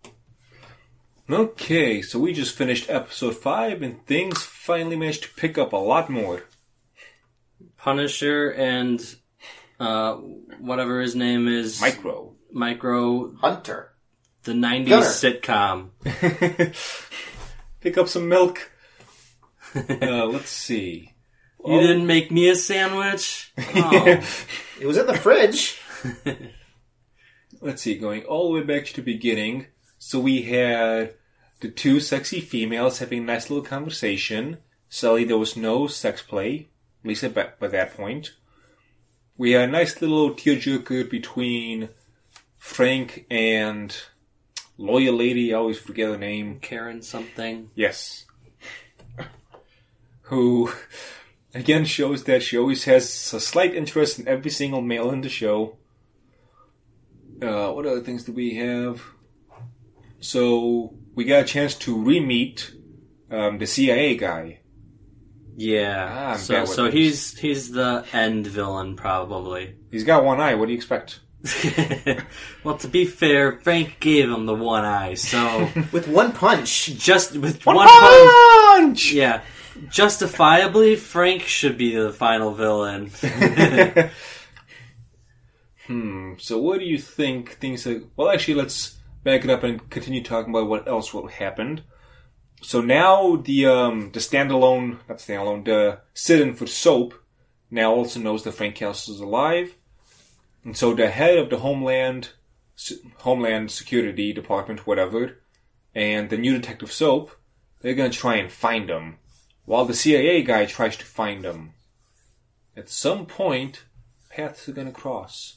Okay, so we just finished episode 5 and things finally managed to pick up a lot more. Punisher and whatever his name is. Micro. Hunter. The 90s sitcom. Pick up some milk. Let's see. You didn't make me a sandwich? Oh. It was in the fridge. Let's see, going all the way back to the beginning. So we had the two sexy females having a nice little conversation. Sadly, there was no sex play, at least by that point. We had a nice little tearjerker between Frank and lawyer lady, I always forget her name. Karen something. Yes. Who, again, shows that she always has a slight interest in every single male in the show. What other things do we have? So, we got a chance to re-meet the CIA guy. Yeah. So he's the end villain, probably. He's got one eye. What do you expect? Well, to be fair, Frank gave him the one eye, so... With one punch. Just with one punch! Yeah. Justifiably, Frank should be the final villain. So what do you think things are... Well, actually, let's back it up and continue talking about what else happened. So now the sit-in for Soap now also knows that Frank Castle is alive. And so the head of the Homeland Security Department, whatever, and the new Detective Soap, they're going to try and find him, while the CIA guy tries to find him. At some point, paths are going to cross.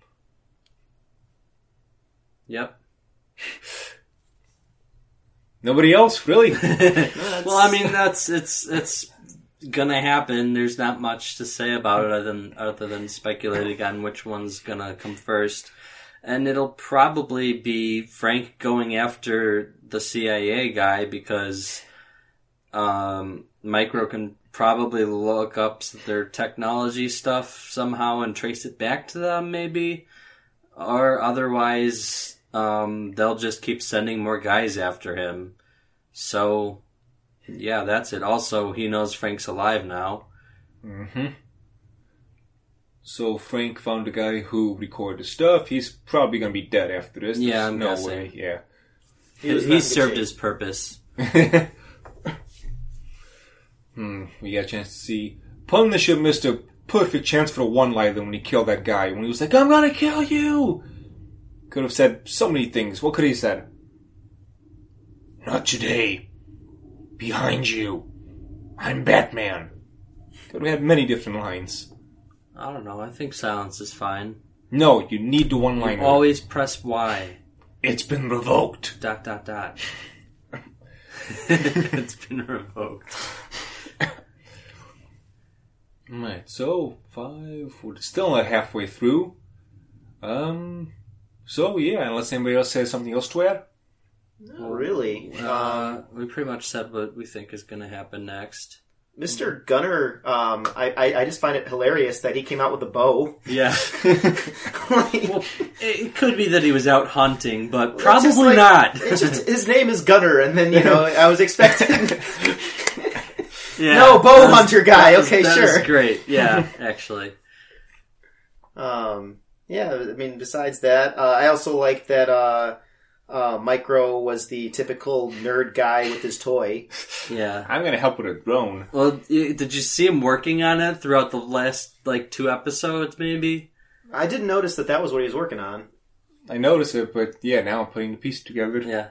Yep. Nobody else, really? Well, I mean, it's gonna happen. There's not much to say about it other than speculating on which one's gonna come first. And it'll probably be Frank going after the CIA guy because Micro can probably look up their technology stuff somehow and trace it back to them, maybe. Or otherwise, they'll just keep sending more guys after him. So, yeah, that's it. Also, he knows Frank's alive now. Mm-hmm. So Frank found the guy who recorded the stuff. He's probably going to be dead after this. Yeah, I'm no guessing. way. Yeah. He served his purpose. We got a chance to see Punisher missed a perfect chance for a one-liner when he killed that guy. When he was like, "I'm gonna kill you!" Could have said so many things. What could he have said? "Not today. Behind you. I'm Batman." Could have had many different lines. I don't know. I think silence is fine. No, you need the one-liner. You always press Y. It's been revoked. ... It's been revoked. Alright, so 5... We're still not halfway through. So, yeah, unless anybody else says something else to add? No, really. We pretty much said what we think is going to happen next. Mr. Gunner, I just find it hilarious that he came out with a bow. Yeah. Like, well, it could be that he was out hunting, but probably not. It's just, his name is Gunner, and then, I was expecting... Yeah, no, bow hunter guy. Okay, sure. That's great. Yeah, actually. Yeah, I mean, besides that, I also like that Micro was the typical nerd guy with his toy. Yeah. I'm going to help with a drone. Well, did you see him working on it throughout the last, 2 episodes, maybe? I didn't notice that was what he was working on. I noticed it, but yeah, now I'm putting the piece together. Yeah.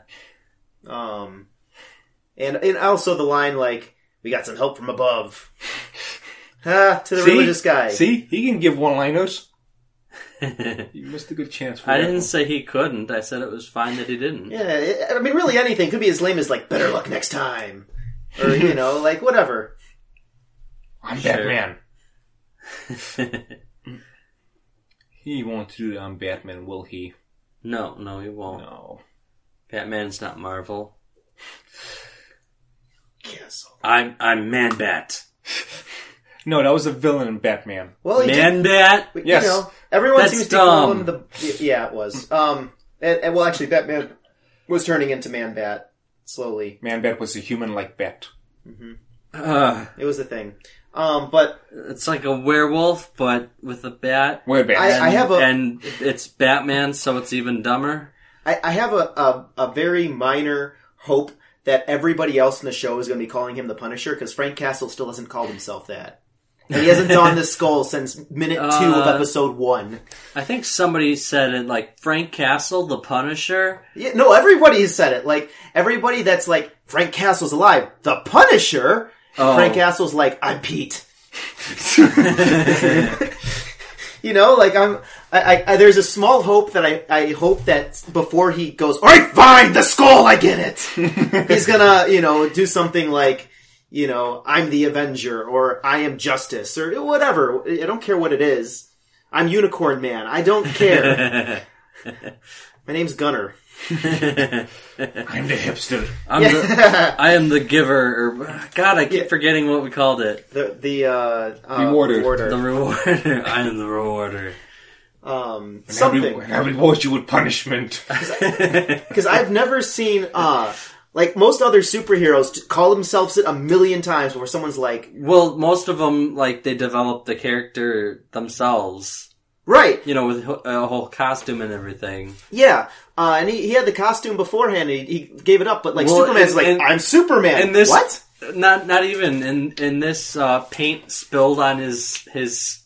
And also the line, we got some help from above. To the religious guy. See? He can give one-liners. You missed a good chance for I didn't say he couldn't. I said it was fine that he didn't. Yeah, I mean, really anything. Could be as lame as, better luck next time. Or, whatever. I'm Batman. He won't do that on Batman, will he? No, he won't. No. Batman's not Marvel. Castle. I'm Man-Bat. No, that was a villain in Batman. Well, Man-Bat? Yes. Everyone That's seems to dumb. be calling yeah, it was. And well, actually, Batman was turning into Man-Bat slowly. Man-Bat was a human-like bat. It was a thing. But It's like a werewolf, but with a bat. Where bat? I have a And it's Batman, so it's even dumber. I have a very minor hope that everybody else in the show is going to be calling him the Punisher, because Frank Castle still hasn't called himself that. And he hasn't donned the skull since minute 2 of episode 1. I think somebody said it like Frank Castle, the Punisher. Yeah, no, everybody has said it. Like, everybody that's like, Frank Castle's alive. The Punisher? Oh. Frank Castle's like, I'm Pete. You know, like, I there's a small hope that I hope that before he goes, alright, fine, the skull, I get it. He's gonna, do something like, I'm the Avenger, or I am Justice, or whatever. I don't care what it is. I'm Unicorn Man. I don't care. My name's Gunner. I'm the hipster. I am the giver. Or, God, I keep forgetting what we called it. The Rewarder. The rewarder. I am the rewarder. Something. And I reward you with punishment. Because I've never seen, like most other superheroes call themselves it a million times before someone's like... Well, most of them, like, they develop the character themselves. Right. With a whole costume and everything. Yeah. And he had the costume beforehand, and he gave it up, but like Superman's I'm Superman. And this, what? Not even. In this, paint spilled on his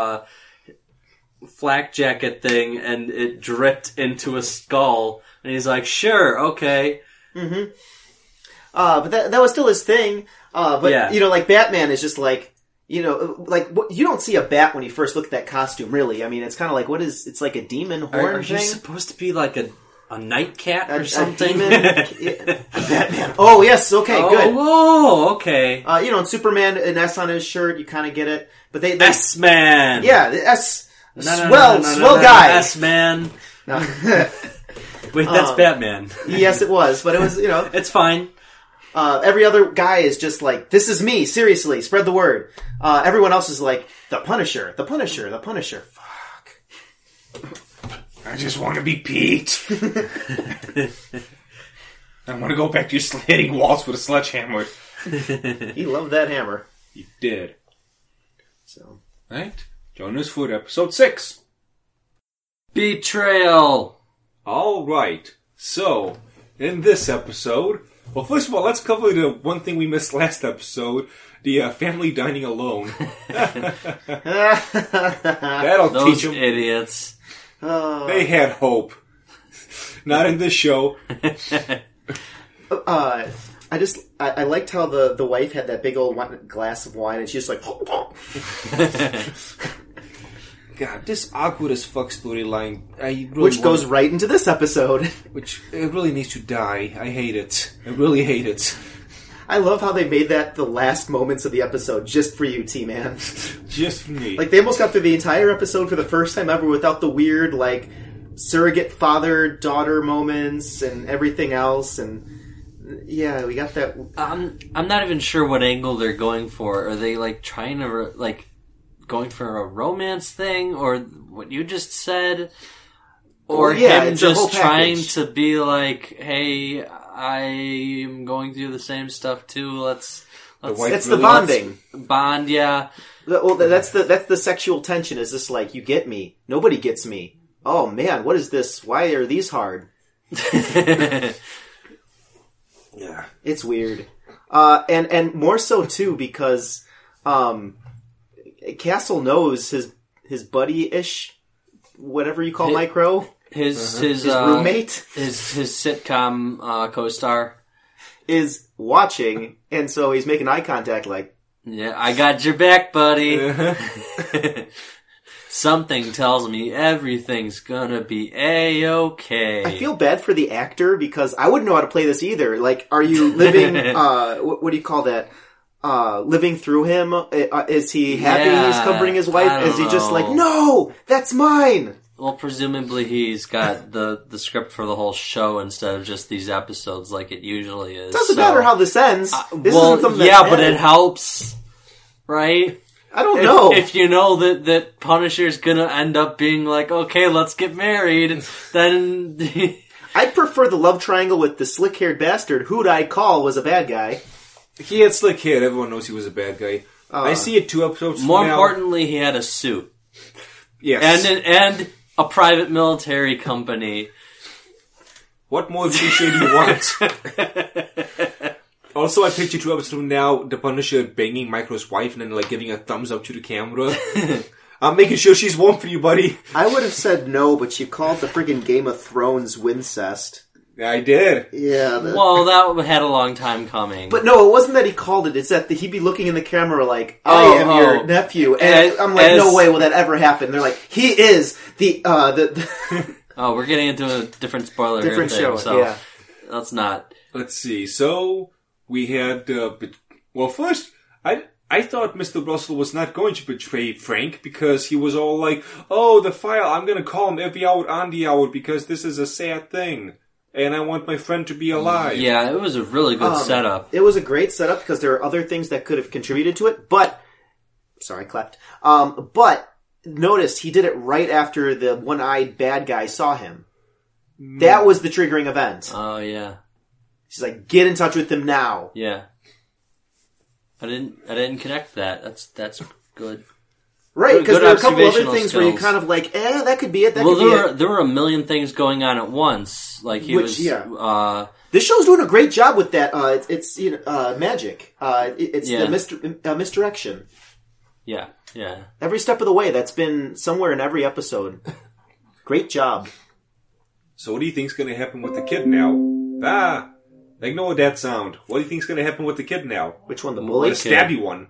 flak jacket thing, and it dripped into a skull, and he's like, sure, okay. Mm-hmm. But that was still his thing. But, yeah. Like Batman is just like, you don't see a bat when you first look at that costume, really. I mean, it's kind of like, it's like a demon horn Are thing? you supposed to be like a night cat or something? Batman. Oh, yes, okay, good. Oh, okay. And Superman, an S on his shirt, you kind of get it. But they S-Man! Yeah, the S. Swell Guy. S-Man. No. Wait, that's Batman. Yes, it was, but it was, It's fine. Every other guy is just like, this is me, seriously, spread the word. Everyone else is like, the Punisher, the Punisher, the Punisher. Fuck. I just want to be Pete. I want to go back to your hitting walls with a sledgehammer. He loved that hammer. He did. So, right? Join us for episode 6. Betrayal! Alright. So, in this episode... Well, first of all, let's cover the one thing we missed last episode. The family dining alone. That'll Those teach them. idiots. They had hope. Not in this show. I liked how the wife had that big old glass of wine, and she's just like... God, this awkward as fuck storyline. Which goes right into this episode. Which, it really needs to die. I hate it. I really hate it. I love how they made that the last moments of the episode just for you, T-Man. Just for me. Like, they almost got through the entire episode for the first time ever without the weird, like, surrogate father-daughter moments and everything else, and... Yeah, we got that... I'm not even sure what angle they're going for. Are they, like, trying to, going for a romance thing, or what you just said, or him just trying to be like, "Hey, I'm going through the same stuff too. Let's it's the bonding bond." Yeah. Well, that's the sexual tension. Is this like, you get me? Nobody gets me. Oh man, what is this? Why are these hard? Yeah, it's weird, and more so too because Castle knows his buddy-ish, whatever you call Micro, his roommate, his sitcom co-star is watching, and so he's making eye contact, like, yeah, I got your back, buddy. Something tells me everything's gonna be A-okay. I feel bad for the actor because I wouldn't know how to play this either. Like, are you living? What do you call that? Living through him? Is he happy he's comforting his wife? Is he just like, no, that's mine? Well, presumably he's got the script for the whole show instead of just these episodes like it usually is. Doesn't matter how this ends. This well, isn't something yeah, that's but it helps, right? I don't know. If you know that Punisher's gonna end up being like, okay, let's get married, then... I'd prefer the love triangle with the slick-haired bastard, who'd I call was a bad guy. He had slick hair. Everyone knows he was a bad guy. I see it 2 episodes from More now. importantly, he had a suit. Yes. And a private military company. What more cliche do you want? Also, I picture 2 episodes from now, the Punisher banging Micro's wife and then, like, giving a thumbs up to the camera. I'm making sure she's warm for you, buddy. I would have said no, but you called the friggin' Game of Thrones Wincest. Yeah, I did. Yeah. Well, that had a long time coming. But no, it wasn't that he called it. It's that he'd be looking in the camera like, I am your nephew. And I'm like, no way will that ever happen. They're like, he is the Oh, we're getting into a different spoiler different here show. thing, so Yeah. let's not. Let's see. So, we had... well, first, I thought Mr. Russell was not going to betray Frank because he was all like, oh, the file, I'm going to call him every hour on the hour because this is a sad thing. And I want my friend to be alive. Yeah, it was a really good setup. It was a great setup because there are other things that could have contributed to it, but... Sorry, I clapped. But notice he did it right after the one-eyed bad guy saw him. That was the triggering event. Oh, yeah. She's like, get in touch with him now. Yeah. I didn't connect that. That's good. Right, because Good there are a couple other observational things where you skills. kind of like, that could be it, that Well, could be it. there were a million things going on at once. Like he was. This show's doing a great job with that. It's magic. It's Yeah. the misdirection. Yeah. Every step of the way, that's been somewhere in every episode. Great job. So what do you think's going to happen with the kid now? Ignore that sound. What do you think's going to happen with the kid now? Which one, the The bully? stabby one.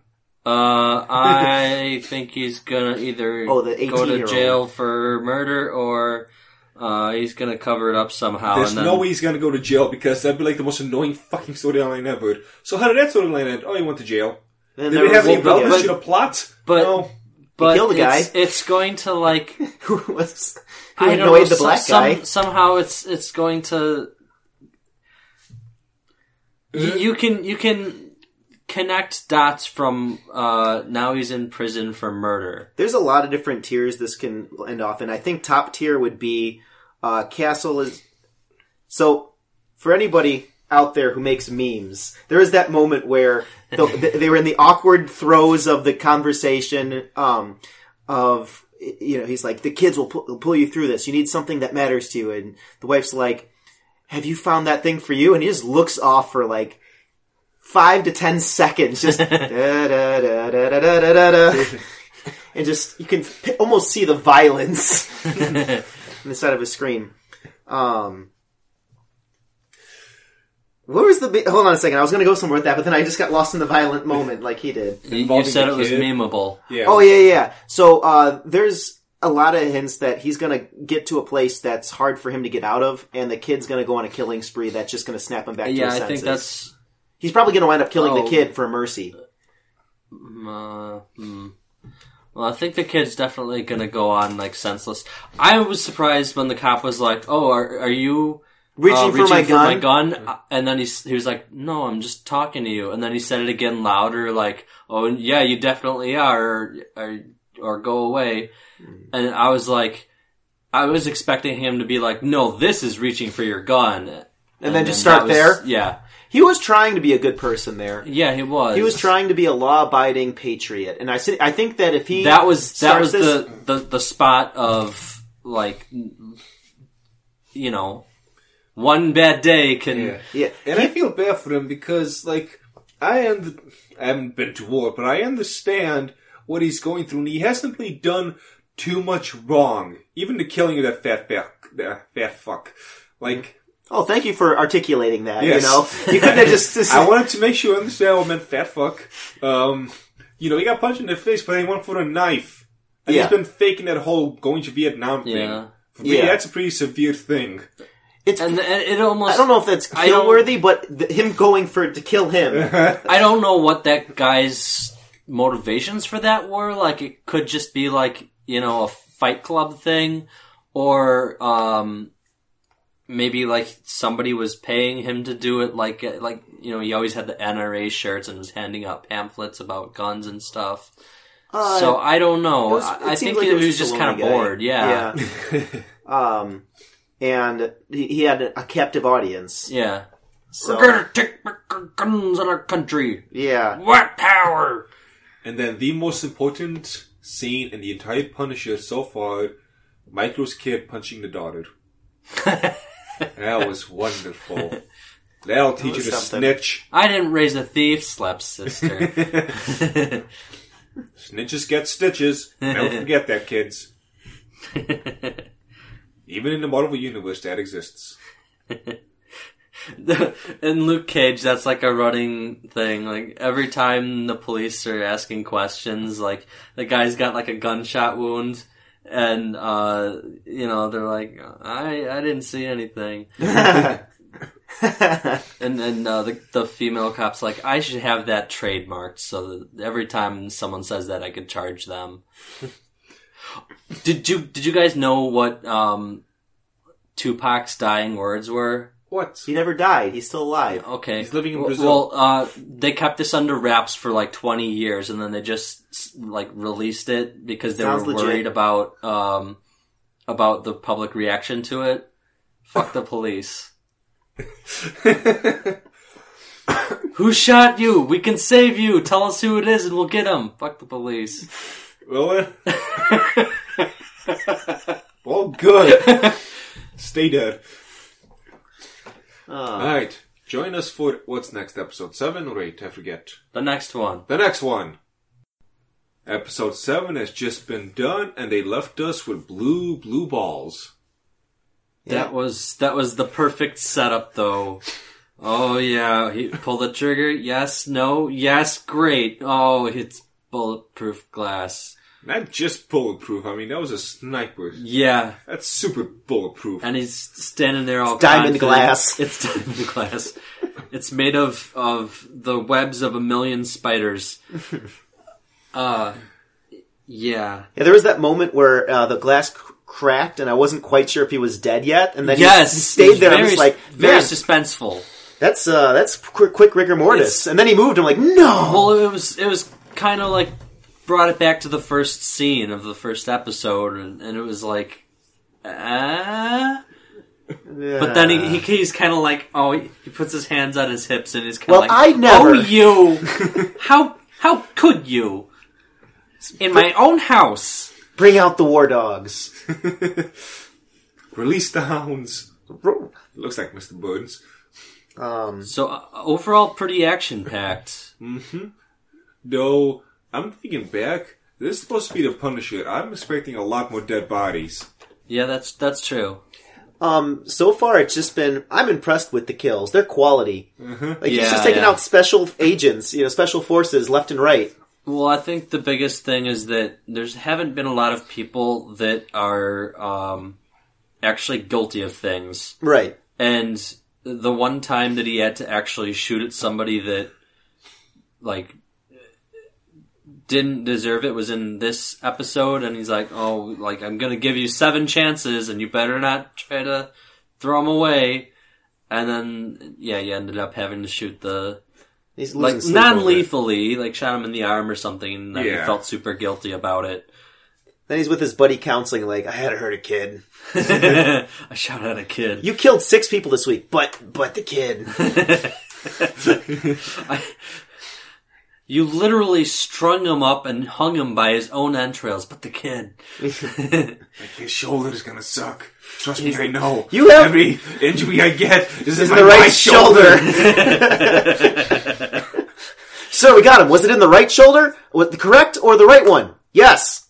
I think he's gonna either Oh, the go to 18-year-old. jail for murder or he's gonna cover it up somehow. There's and then, no way he's going to go to jail because that'd be like the most annoying fucking storyline ever. So how did that storyline end? Oh, he went to jail. And Did there they have was- any relevance but- to the plot? but- No. But killed a guy. it's going to like who was I don't annoyed know, the black guy. Somehow it's going to. You can connect dots from now he's in prison for murder. There's a lot of different tiers this can end off in. I think top tier would be Castle is... So, for anybody out there who makes memes, there is that moment where they were in the awkward throes of the conversation of, he's like, the kids will pull you through this. You need something that matters to you. And the wife's like, have you found that thing for you? And he just looks off for like 5 to 10 seconds, just da da da da da da da da, and just you can almost see the violence on the side of his screen. What was the? Hold on a second. I was going to go somewhere with that, but then I just got lost in the violent moment, like he did. You Involving said the it was kid. memeable. Yeah. Oh yeah. So there's a lot of hints that he's going to get to a place that's hard for him to get out of, and the kid's going to go on a killing spree that's just going to snap him back to Yeah, his I senses. think that's. He's probably going to wind up killing Oh. the kid for mercy. Well, I think the kid's definitely gonna go on like senseless. I was surprised when the cop was like, "Oh, are you Reaching for my gun? And then he was like, "No, I'm just talking to you." And then he said it again louder, like, "Oh, yeah, you definitely are, or go away." And I was like, I was expecting him to be like, "No, this is reaching for your gun," And then just start that there? Yeah, He was trying to be a good person there. yeah, he was. He was trying to be a law-abiding patriot, and I think that if he That was starts this, the spot of like, one bad day can. yeah, And I feel bad for him because, like, I haven't been to war, but I understand what he's going through, and he hasn't really done too much wrong. Even the killing of that fat fuck. Like... Oh, thank you for articulating that. Yes. You couldn't have just. I wanted to make sure you understand what I meant fat fuck. He got punched in the face, but he went for a knife. And Yeah. he's been faking that whole going to Vietnam thing. Yeah. For me, Yeah. that's a pretty severe thing. It's. And it almost. I don't know if that's I don't- kill-worthy, but him going to kill him. I don't know what that guy's motivations for that were. Like, it could just be like, a Fight Club thing, or maybe like somebody was paying him to do it. Like he always had the NRA shirts and was handing out pamphlets about guns and stuff. So I don't know. I think like he it was just kind of bored. Yeah. And he had a captive audience. Yeah. So, We're gonna take back our guns in our country. yeah. What power? And then the most important scene in the entire Punisher so far, Micro's kid punching the daughter. That was wonderful. That'll teach you to snitch. I didn't raise a thief, slap sister. Snitches get stitches. Never forget that, kids. Even in the Marvel Universe, that exists. In Luke Cage, that's like a running thing. Like, every time the police are asking questions, like, the guy's got like a gunshot wound, and, they're like, I didn't see anything. And then the female cop's like, I should have that trademarked so that every time someone says that, I could charge them. Did you guys know what Tupac's dying words were? What? He never died. He's still alive. Okay. He's living in Brazil. Well, they kept this under wraps for like 20 years, and then they just like released it because they Sounds were legit. worried about the public reaction to it. Fuck the police. Who shot you? We can save you. Tell us who it is and we'll get him. Fuck the police. Well, well, good. Stay dead. Alright. Join us for what's next? Episode 7 or 8? I forget. The next one. The next one. Episode 7 has just been done and they left us with blue balls. That was the perfect setup though. Oh yeah, he pulled the trigger. Yes, no, yes, great. Oh, it's bulletproof glass. Not just bulletproof. I mean, that was a sniper. Yeah. That's super bulletproof. And he's standing there all diamond confident. glass. It's diamond glass. It's made of the webs of 1,000,000 spiders. Yeah. Yeah, there was that moment where the glass cracked, and I wasn't quite sure if he was dead yet, and then he stayed there. I was like, very man, suspenseful. That's quick rigor mortis. And then he moved. I'm like, no. Well, it was kind of like brought it back to the first scene of the first episode, and it was like, Yeah. But then he's kind of like, he puts his hands on his hips, and he's kind of like, I never. Oh, you! How could you? In my own house. Bring out the war dogs. Release the hounds. Looks like Mr. Burns. So overall, pretty action-packed. Mm-hmm. Though, I'm thinking back, this is supposed to be the Punisher. I'm expecting a lot more dead bodies. Yeah, that's true. So far it's just been, I'm impressed with the kills. They're quality. Mm-hmm. Like, he's just taking out special agents, special forces left and right. Well, I think the biggest thing is that haven't been a lot of people that are actually guilty of things. Right. And the one time that he had to actually shoot at somebody that, like, didn't deserve it was in this episode, and he's like, I'm gonna give you 7 chances, and you better not try to throw them away. And then, he ended up having to shoot He's like, non-lethally, like, shot him in the arm or something, and then he felt super guilty about it. Then he's with his buddy counseling, like, I had to hurt a kid. I shot at a kid. You killed 6 people this week, but the kid. You literally strung him up and hung him by his own entrails, but the kid. Like, his shoulder is gonna suck. Trust me, I know. Every injury I get is in the my right shoulder. Sir, we got him. Was it in the right shoulder? Was the correct or the right one? Yes.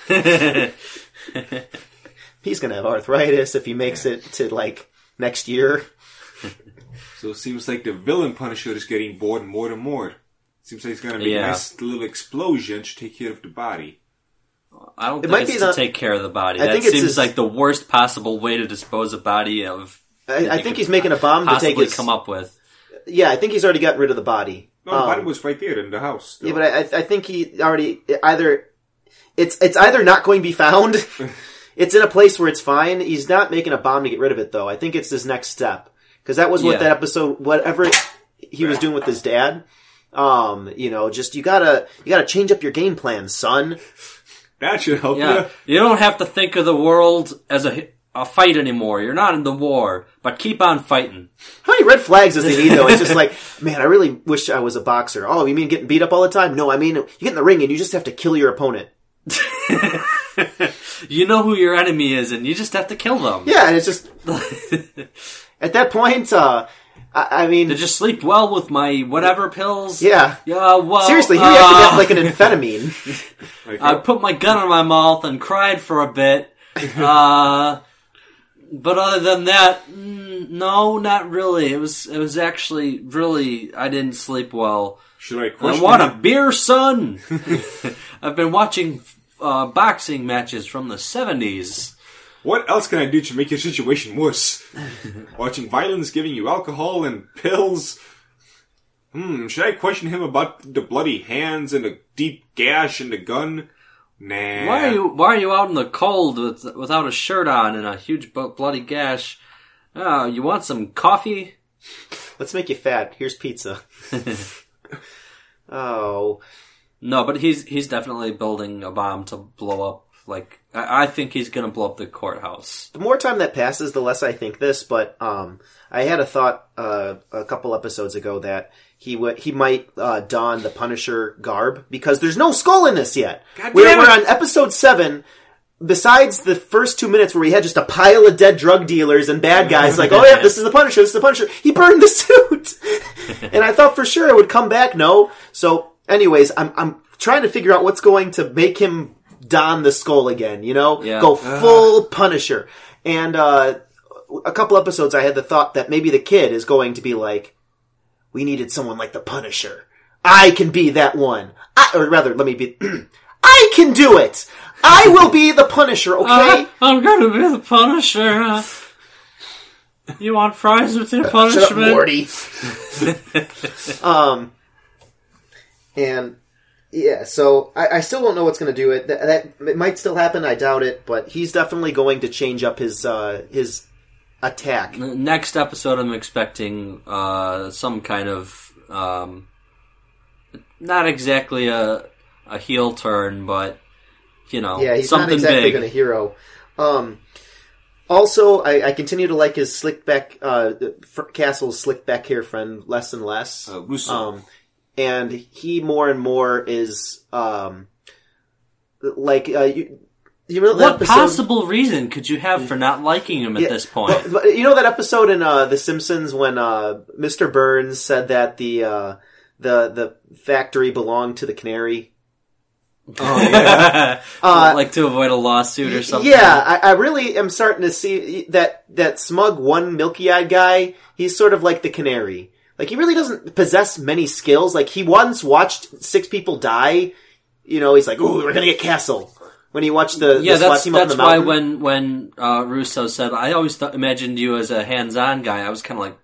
He's gonna have arthritis if he makes it to, like, next year. So it seems like the villain Punisher is getting bored more and more. Seems like it's gonna be a nice little explosion to take care of the body. I don't think it's to take care of the body. That seems like the worst possible way to dispose a body of. I think he's making a bomb to take his... come up with. Yeah, I think he's already gotten rid of the body. No, the body was right there in the house. Still. Yeah, but I think he already it's either not going to be found. It's in a place where it's fine. He's not making a bomb to get rid of it, though. I think it's his next step, because that was what that episode, whatever he was doing with his dad. Just you gotta change up your game plan, son. That should help Yeah, you. you don't have to think of the world as a fight anymore. You're not in the war, but keep on fighting. How many red flags does he need, though? It's just like, man, I really wish I was a boxer. Oh, you mean getting beat up all the time? No, I mean, you get in the ring and you just have to kill your opponent. You know who your enemy is, and you just have to kill them. Yeah, and it's just... At that point, I mean... Did you sleep well with my whatever pills? Yeah. Yeah, well... Seriously, he reacted to like an amphetamine. I put my gun in my mouth and cried for a bit. But other than that, no, not really. It was actually really, I didn't sleep well. Should I I question want a him? beer, son! I've been watching boxing matches from the 70s. What else can I do to make your situation worse? Watching violence, giving you alcohol and pills? Should I question him about the bloody hands and the deep gash in the gun? Nah. Why are you out in the cold without a shirt on and a huge bloody gash? Oh, you want some coffee? Let's make you fat. Here's pizza. Oh. No, but he's definitely building a bomb to blow up. Like, I think he's gonna blow up the courthouse. The more time that passes, the less I think this, but I had a thought a couple episodes ago that he might don the Punisher garb, because there's no skull in this yet. We're on episode 7, besides the first 2 minutes where we had just a pile of dead drug dealers and bad guys, like, oh yeah, this is the Punisher, this is the Punisher. He burned the suit! And I thought for sure it would come back, no. So, anyways, I'm trying to figure out what's going to make him don the skull again, Yeah. Go full Punisher. And a couple episodes I had the thought that maybe the kid is going to be like, we needed someone like the Punisher. I can be that one. Or rather, let me be... I can do it! I will be the Punisher, okay? I'm gonna be the Punisher. You want fries with your punishment? Shut up, Morty. And... yeah, so I still don't know what's going to do it. That it might still happen. I doubt it, but he's definitely going to change up his attack. Next episode, I'm expecting some kind of not exactly a heel turn, but yeah, he's something not exactly big. going to hero. Also, I continue to like his slick back Castle's slick back hair friend less and less. Russo. And he more and more is, you know that What episode, possible reason could you have for not liking him at this point? But you know that episode in The Simpsons when Mr. Burns said that the factory belonged to the canary? Oh yeah, like to avoid a lawsuit or something. Yeah, I really am starting to see that smug one milky-eyed guy. He's sort of like the canary. Like, he really doesn't possess many skills. Like, he once watched 6 people die. He's like, ooh, we're gonna get Castle. When he watched the SWAT team up in the why mountain. when Russo said, I always imagined you as a hands-on guy, I was kind of like,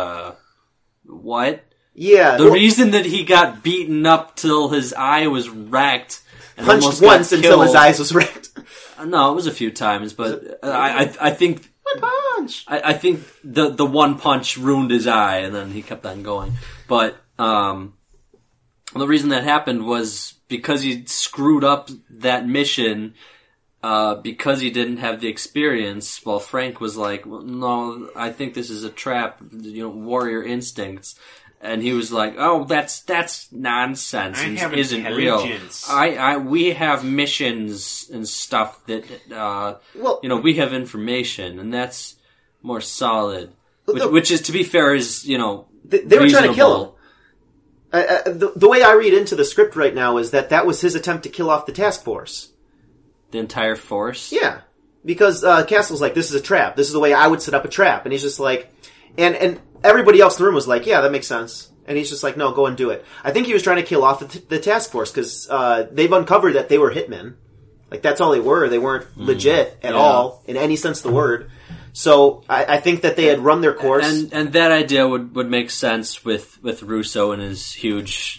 what? Yeah. The reason that he got beaten up till his eye was wrecked and punched almost got once until his killed. eyes was wrecked. No, it was a few times, but I think... One punch! I think the one punch ruined his eye, and then he kept on going. But the reason that happened was because he screwed up that mission, because he didn't have the experience. Well, Frank was like, well, no, I think this is a trap, warrior instincts. And he was like, "Oh, that's nonsense. I have isn't real. intelligence. We have missions and stuff that we have information, and that's more solid. Which is, to be fair, is they were trying to kill him. The way I read into the script right now is that was his attempt to kill off the task force. The entire force. Yeah, because Castle's like, this is a trap. This is the way I would set up a trap, and he's just like, and everybody else in the room was like, yeah, that makes sense. And he's just like, no, go and do it. I think he was trying to kill off the task force because they've uncovered that they were hitmen. Like, that's all they were. They weren't legit at all, in any sense of the word. So I think that they had run their course. And that idea would make sense with Russo and his huge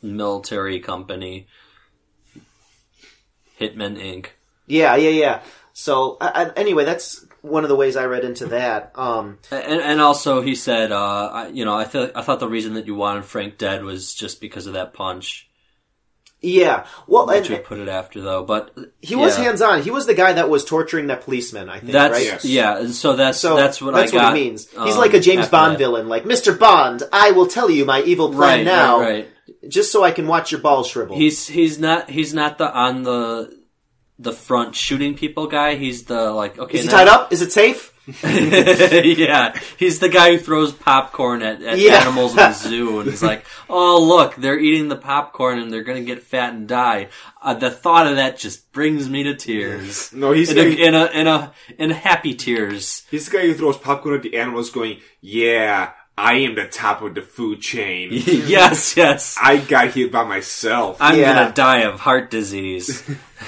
military company, Hitman Inc. Yeah. So anyway, that's one of the ways I read into that. And also he said, I thought the reason that you wanted Frank dead was just because of that punch. Yeah, well, Which would put it after though, but he was hands-on. He was the guy that was torturing that policeman, I think, that's, right? Yes. Yeah, and so that's what I got. What he means. He's like a James Bond villain, like, Mr. Bond, I will tell you my evil plan now, right. just so I can watch your balls shrivel. He's not on the front shooting people guy. He's the okay. Is he tied up? Is it safe? Yeah, he's the guy who throws popcorn at animals in the zoo, and he's like, "Oh, look, they're eating the popcorn, and they're going to get fat and die." The thought of that just brings me to tears. No, he's in happy tears. He's the guy who throws popcorn at the animals, going, "Yeah, I am the top of the food chain." Yes. I got here by myself. I'm gonna die of heart disease.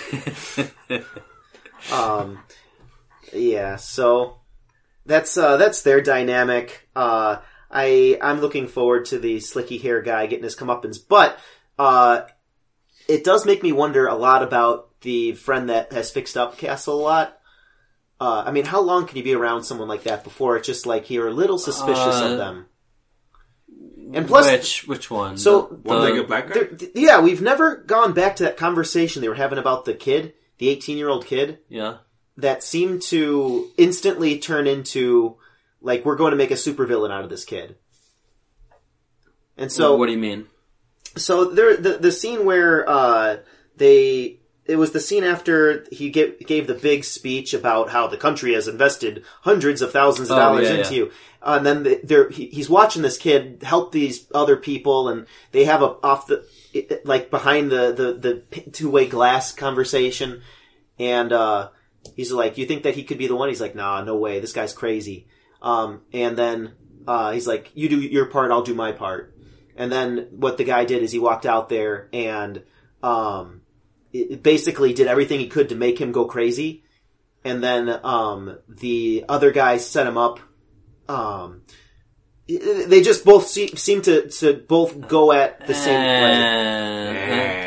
Yeah. So. That's their dynamic. I'm looking forward to the slicky hair guy getting his comeuppance, but it does make me wonder a lot about the friend that has fixed up Castle a lot. I mean, how long can you be around someone like that before it's just like you're a little suspicious of them? And plus, which one? So one-legged black guy. Yeah, we've never gone back to that conversation they were having about the kid, the 18-year-old kid. Yeah. That seemed to instantly turn into, like, we're going to make a supervillain out of this kid. And so... What do you mean? So, the scene where, it was the scene after he gave the big speech about how the country has invested hundreds of thousands of dollars into you. And then he's watching this kid help these other people, and they have behind the two-way glass conversation, and, he's like, you think that he could be the one? He's like, nah, no way. This guy's crazy. And then he's like, you do your part, I'll do my part. And then what the guy did is he walked out there and basically did everything he could to make him go crazy. And then the other guy set him up. They just both seem to both go at the same way.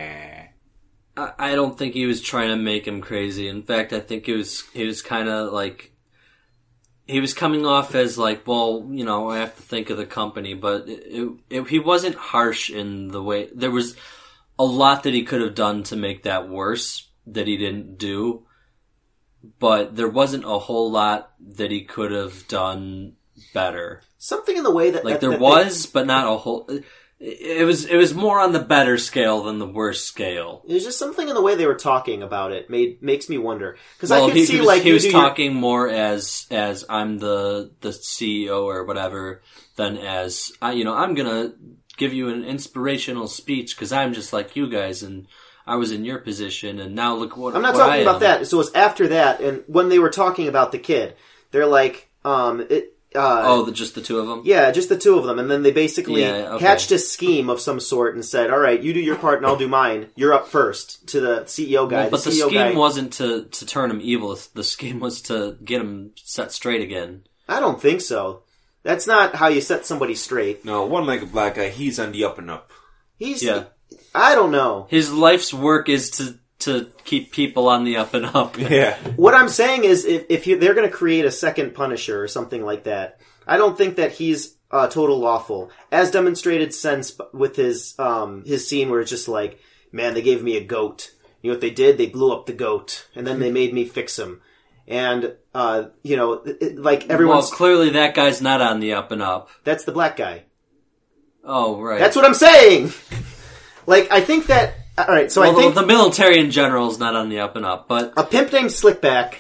I don't think he was trying to make him crazy. In fact, I think he was kind of like, he was coming off as like, well, I have to think of the company, but he wasn't harsh in the way. There was a lot that he could have done to make that worse that he didn't do, but there wasn't a whole lot that he could have done better. Something in the way that but not a whole. It was more on the better scale than the worst scale. There's just something in the way they were talking about it makes me wonder, because I can see he was talking more as I'm the CEO or whatever than as I'm gonna give you an inspirational speech because I'm just like you guys and I was in your position and now look what I'm not talking about that. So it was after that, and when they were talking about the kid, they're like just the two of them? Yeah, just the two of them. And then they basically hatched a scheme of some sort and said, all right, you do your part and I'll do mine. You're up first, to the CEO guy. But the scheme wasn't to turn him evil. The scheme was to get him set straight again. I don't think so. That's not how you set somebody straight. No, one-legged black guy, he's on the up and up. I don't know. His life's work is to keep people on the up and up. Yeah. What I'm saying is, if they're going to create a second Punisher or something like that, I don't think that he's total lawful, as demonstrated since with his scene where it's just like, man, they gave me a goat. You know what they did? They blew up the goat, and then they made me fix him. And like everyone's. Well, clearly that guy's not on the up and up. That's the black guy. Oh, right. That's what I'm saying. Like, I think that. All right, so I think the military in general is not on the up and up, but a pimp named Slickback,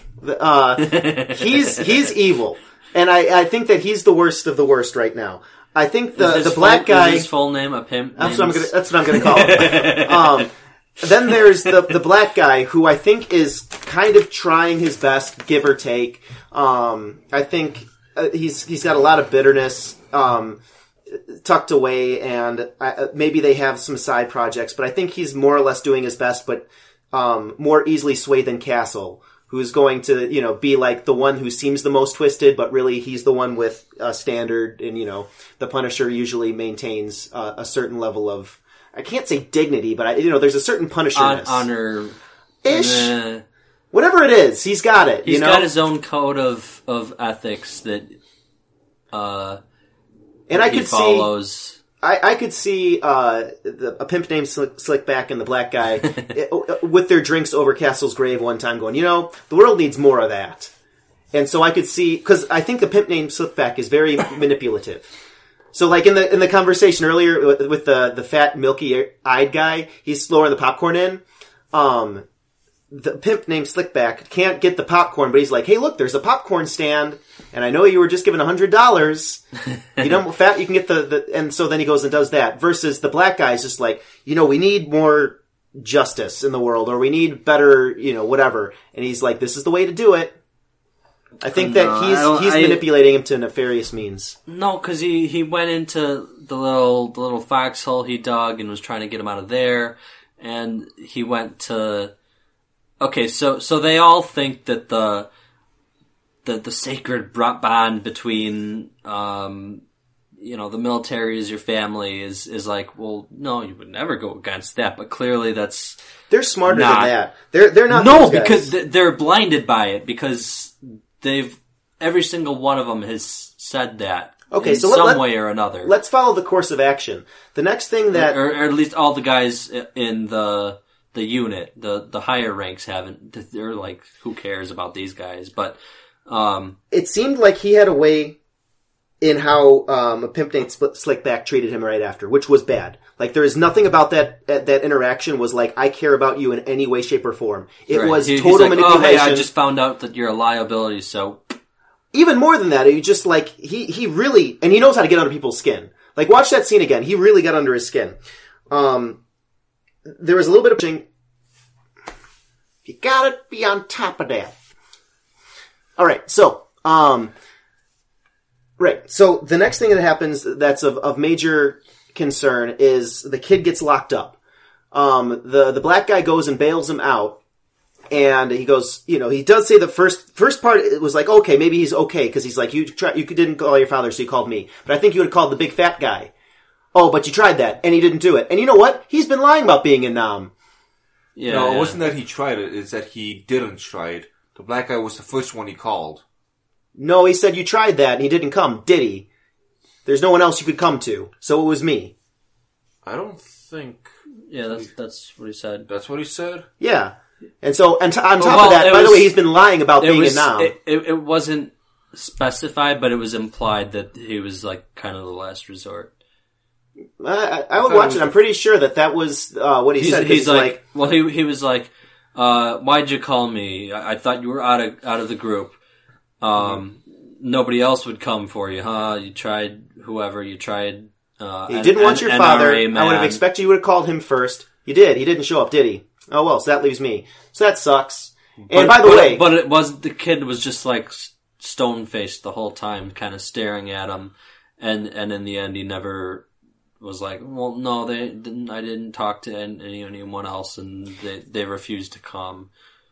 he's evil, and I think that he's the worst of the worst right now. I think the black guy. Is his full name a pimp? That's what I'm gonna call him. Then there's the black guy who I think is kind of trying his best, give or take. I think he's got a lot of bitterness. Tucked away, and maybe they have some side projects, but I think he's more or less doing his best, but more easily swayed than Castle, who's going to, be like the one who seems the most twisted, but really he's the one with a standard, and, the Punisher usually maintains a certain level of, I can't say dignity, but there's a certain Punisher-ness. Honor. Ish. Whatever it is, he's got it. He's you know? got his own code of ethics that and I he could follows. see. I could see a pimp named Slickback and the black guy with their drinks over Castle's grave one time going, the world needs more of that. And so I could see, because I think the pimp named Slickback is very manipulative. So like in the conversation earlier with the fat milky-eyed guy, he's lowering the popcorn in. The pimp named Slickback can't get the popcorn, but he's like, hey, look, there's a popcorn stand, and I know you were just given $100. Fat, you can get and so then he goes and does that. Versus the black guy's just like, we need more justice in the world, or we need better, whatever. And he's like, this is the way to do it. I think that he's manipulating him to nefarious means. No, because he went into the little foxhole he dug and was trying to get him out of there, and he went to. Okay, so they all think that the sacred bond between the military is your family is like, well, no, you would never go against that, but clearly they're smarter than that. They're not. No, because they're blinded by it because every single one of them has said that. Okay, in so some way or another. Let's follow the course of action. The next thing that, or at least all the guys in the unit, the higher ranks haven't. They're like, who cares about these guys? But it seemed like he had a way in how a pimp named Slickback treated him right after, which was bad. Like there is nothing about that interaction was like, I care about you in any way, shape, or form. It was total manipulation. Oh, hey, I just found out that you're a liability, so. Even more than that, he just like, he really, and he knows how to get under people's skin. Like watch that scene again. He really got under his skin. There was a little bit of pushing. You gotta be on top of that. Alright, so, right. So the next thing that happens that's of major concern is the kid gets locked up. The black guy goes and bails him out. And he goes, he does say the first part, it was like, okay, maybe he's okay, because he's like, you didn't call your father, so you called me. But I think you would have called the big fat guy. Oh, but you tried that, and he didn't do it. And you know what? He's been lying about being in Nam. Yeah, no, it wasn't that he tried it, it's that he didn't try it. The black guy was the first one he called. No, he said you tried that, and he didn't come, did he? There's no one else you could come to, so it was me. I don't think... Yeah, that's what he said. That's what he said? Yeah. And so, on top of that, by the way, he's been lying about being in Nam. It wasn't specified, but it was implied that he was like kind of the last resort. I would watch it. I'm pretty sure that was what he said. He's like, well, he was like, why'd you call me? I thought you were out of the group. Nobody else would come for you, huh? You tried whoever. You tried. He didn't want your father. Man. I would have expected you would have called him first. You did. He didn't show up, did he? Oh well, so that leaves me. So that sucks. And by the way, but it was the kid was just like stone faced the whole time, kind of staring at him, and in the end, he never was like, well, no, I didn't talk to anyone else, and they refused to come.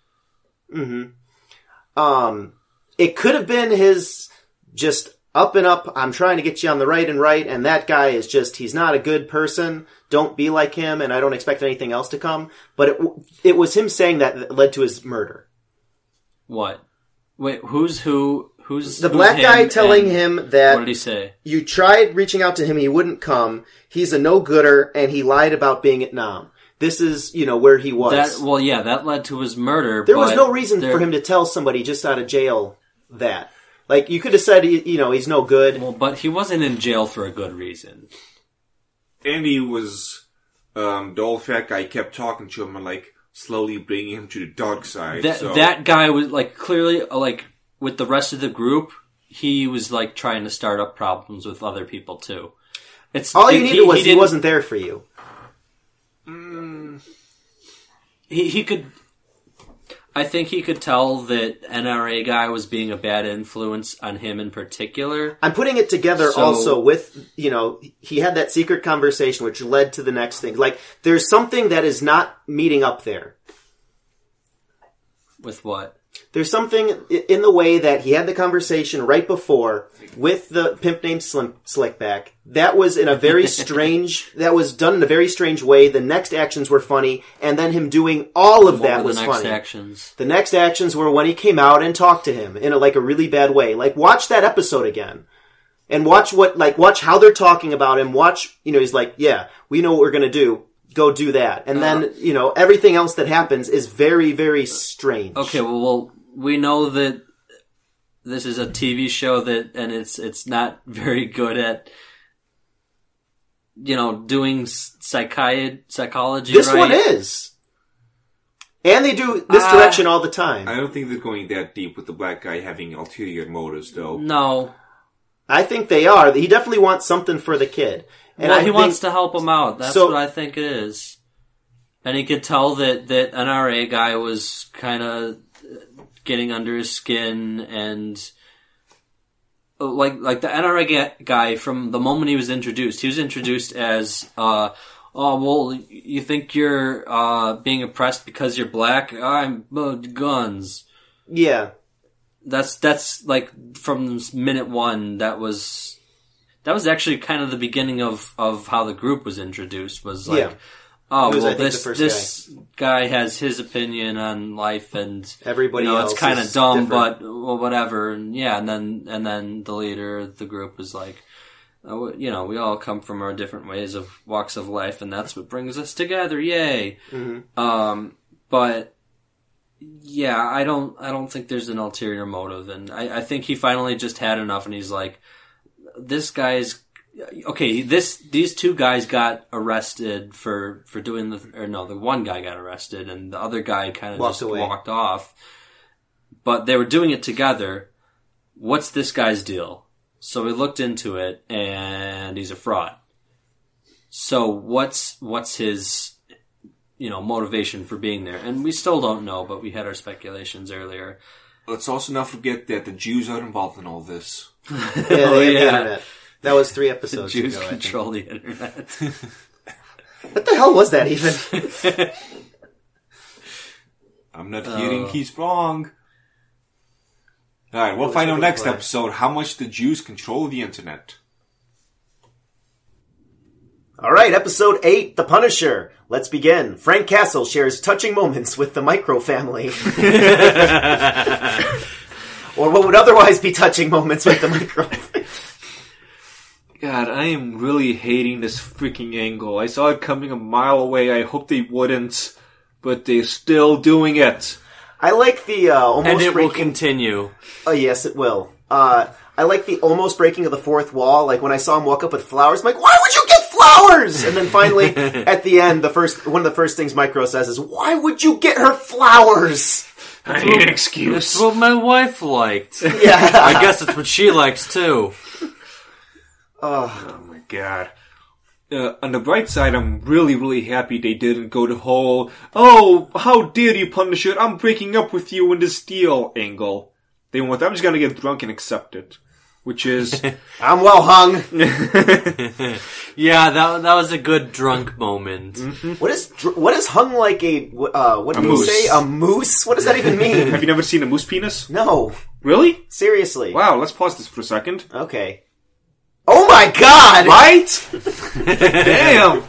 Mm-hmm. It could have been his just up and up. I'm trying to get you on the right, and that guy is just, he's not a good person. Don't be like him, and I don't expect anything else to come. But it was him saying that led to his murder. What? Wait, who's who? Who's the black guy telling him that? What did he say? You tried reaching out to him, he wouldn't come. He's a no-gooder, and he lied about being at Nam. This is, where he was. That led to his murder. There was no reason for him to tell somebody just out of jail that. Like, you could have said, he's no good. Well, but he wasn't in jail for a good reason. Andy was, the old fat guy kept talking to him and, like, slowly bringing him to the dark side. That guy was, like, clearly, like, with the rest of the group, he was, like, trying to start up problems with other people, too. All you needed was he wasn't there for you. He could... I think he could tell that NRA guy was being a bad influence on him in particular. I'm putting it together also with, he had that secret conversation which led to the next thing. Like, there's something that is not meeting up there. With what? There's something in the way that he had the conversation right before with the pimp named Slickback. That was in a very strange, that was done in a very strange way. The next actions were funny, and then him doing all of that was funny. The next actions were when he came out and talked to him in a really bad way. Like, watch that episode again. And watch how they're talking about him. Watch, he's like, yeah, we know what we're gonna do. Go do that. And then, everything else that happens is very, very strange. Okay, well, we know that this is a TV show and it's not very good at, doing psychology. This right? one is. And they do misdirection all the time. I don't think they're going that deep with the black guy having ulterior motives, though. No. I think they are. He definitely wants something for the kid. And he wants to help him out. That's what I think it is. And he could tell that NRA guy was kind of getting under his skin, and like the NRA guy from the moment he was introduced as, well, you think you're being oppressed because you're black? I'm guns. Yeah. That's like from minute one. That was actually kind of the beginning of how the group was introduced. Was like, yeah. This guy has his opinion on life, and everybody else it's kind of dumb, different. but whatever. And yeah, and then the leader of the group was like, we all come from our different walks of life, and that's what brings us together. Yay! Mm-hmm. But yeah, I don't think there's an ulterior motive, and I think he finally just had enough, and he's like, this guy's okay. These two guys got arrested for doing the one guy got arrested, and the other guy kind of walked off. But they were doing it together. What's this guy's deal? So we looked into it, and he's a fraud. So what's his motivation for being there? And we still don't know, but we had our speculations earlier. Let's also not forget that the Jews are involved in all this. Yeah, they have the internet. That was 3 episodes the Jews ago. control the internet. What the hell was that even? I'm not kidding. He's wrong. All right, we'll find out next episode how much the Jews control the internet. All right, episode 8, The Punisher. Let's begin. Frank Castle shares touching moments with the Micro family. Or what would otherwise be touching moments with the Micro family. God, I am really hating this freaking angle. I saw it coming a mile away. I hope they wouldn't, but they're still doing it. I like the almost and it breaking... will continue. Oh, yes, it will. I like the almost breaking of the fourth wall. Like when I saw him walk up with flowers, I'm like, why would you get flowers? And then finally, at the end, one of the first things Micro says is, why would you get her flowers? I need an excuse. That's what my wife liked. Yeah. I guess it's what she likes too. Oh my god. On the bright side, I'm really, really happy they didn't go the whole, oh, how dare you, Punisher, I'm breaking up with you in this deal angle. They went, I'm just gonna get drunk and accept it. Which is... I'm well hung. Yeah, that was a good drunk moment. Mm-hmm. What is hung like a... what do you say? A moose? What does that even mean? Have you never seen a moose penis? No. Really? Seriously. Wow, let's pause this for a second. Okay. Oh my god! Right? Damn!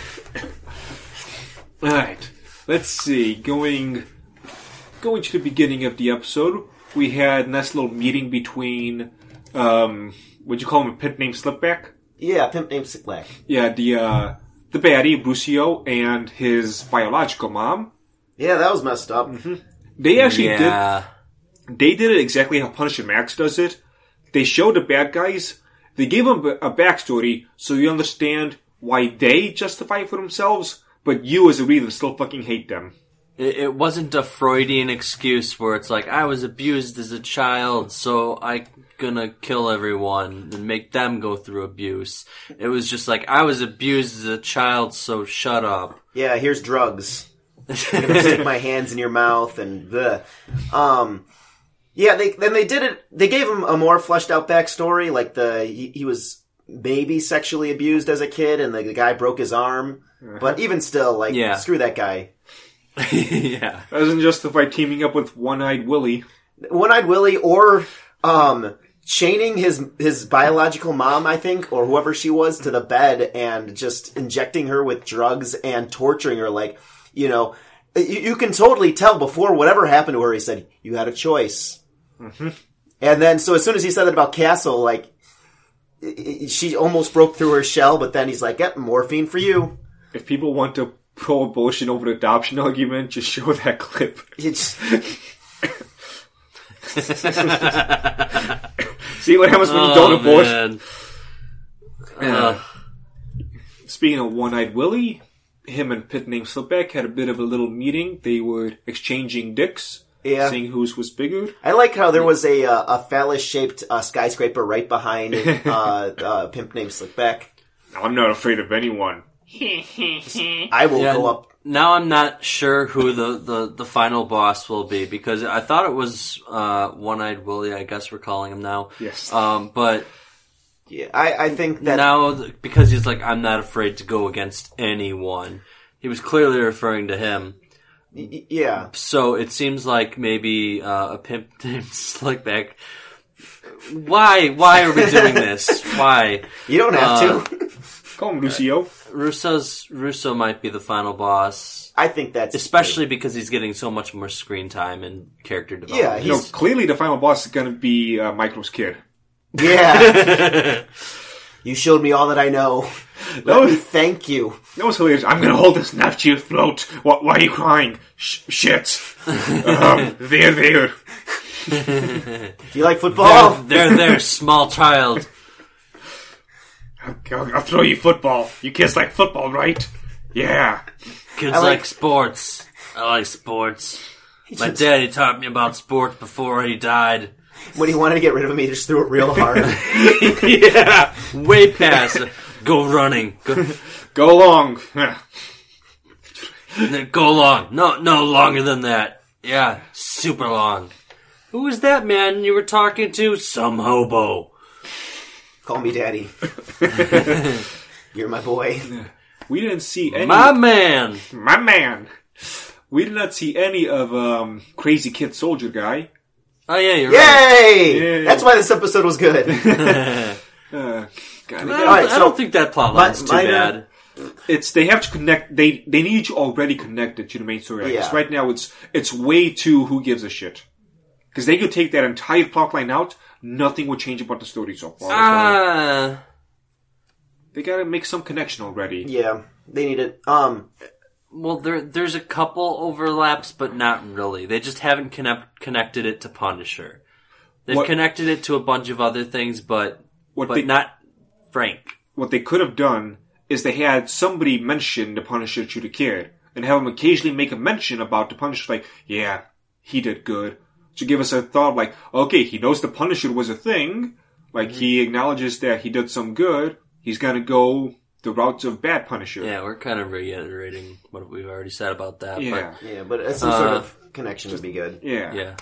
Alright, let's see. Going to the beginning of the episode, we had a nice little meeting between, would you call him a pimp named Slipback? Yeah, pimp named Slipback. Yeah, the baddie, Brucio, and his biological mom. Yeah, that was messed up. Mm-hmm. They actually did it exactly how Punisher Max does it. They showed the bad guys, they gave them a backstory so you understand why they justify it for themselves, but you as a reader still fucking hate them. It wasn't a Freudian excuse where it's like, I was abused as a child, so I'm gonna kill everyone and make them go through abuse. It was just like, I was abused as a child, so shut up. Yeah, here's drugs. I'm gonna stick my hands in your mouth and bleh. Yeah, they did it. They gave him a more fleshed out backstory. Like he was maybe sexually abused as a kid, and the guy broke his arm. But even still, screw that guy. Yeah. Doesn't justify teaming up with One-Eyed Willie. One-Eyed Willie or chaining his biological mom, I think, or whoever she was, to the bed and just injecting her with drugs and torturing her. Like, you know, you can totally tell before whatever happened to her, he said, you had a choice. Mm-hmm. And then, so as soon as he said that about Castle, like, she almost broke through her shell, but then he's like, yeah, morphine for you. If people want to pro-abortion over the adoption argument, just show that clip. See what happens when you don't abort. Speaking of One-Eyed Willie, him and Pit Name Slipback had a bit of a little meeting. They were exchanging dicks, seeing whose was bigger. I like how there was a phallus-shaped skyscraper right behind Pimp Named Slickback. I'm not afraid of anyone. I will go up. Now I'm not sure who the final boss will be, because I thought it was One-Eyed Willie, I guess we're calling him now. Yes. But yeah, I think that now, because he's like, I'm not afraid to go against anyone. He was clearly referring to him. Yeah. So it seems like maybe a pimp named Slickback. Why are we doing this? Why? You don't have to. Call him Lucio. Russo might be the final boss. I think that's especially because he's getting so much more screen time and character development. Yeah, clearly the final boss is going to be Micro's kid. Yeah. You showed me all that I know. Let me thank you. That was hilarious. I'm going to hold this knife to your throat. Why are you crying? Shit. There. Do you like football? There, small child. I'll throw you football. You kids like football, right? Yeah. Kids like sports. I like sports. My daddy taught me about sports before he died. When he wanted to get rid of me, he just threw it real hard. Yeah. Way past. Go running. Go long. Go long. No, longer than that. Yeah, super long. Who was that man you were talking to? Some hobo. Call me daddy. You're my boy. We didn't see any... My man. We did not see any of Crazy Kid Soldier Guy. Oh yeah, you're Yay! right. Yay! That's why this episode was good. I don't think that plot line's too bad. They have to connect. They need you already connected to the main story. Because right now it's way too who gives a shit. Because they could take that entire plot line out, nothing would change about the story so far. They gotta make some connection already. Yeah, they need it. Well, there's a couple overlaps, but not really. They just haven't connected it to Punisher. They've connected it to a bunch of other things, but not Frank. What they could have done is they had somebody mention the Punisher to the kid, and have him occasionally make a mention about the Punisher, like, yeah, he did good. To give us a thought like, okay, he knows the Punisher was a thing, like, he acknowledges that he did some good, he's gonna go the routes of bad Punisher. Yeah, we're kind of reiterating what we've already said about that. Yeah. But some sort of connection would be good. Yeah.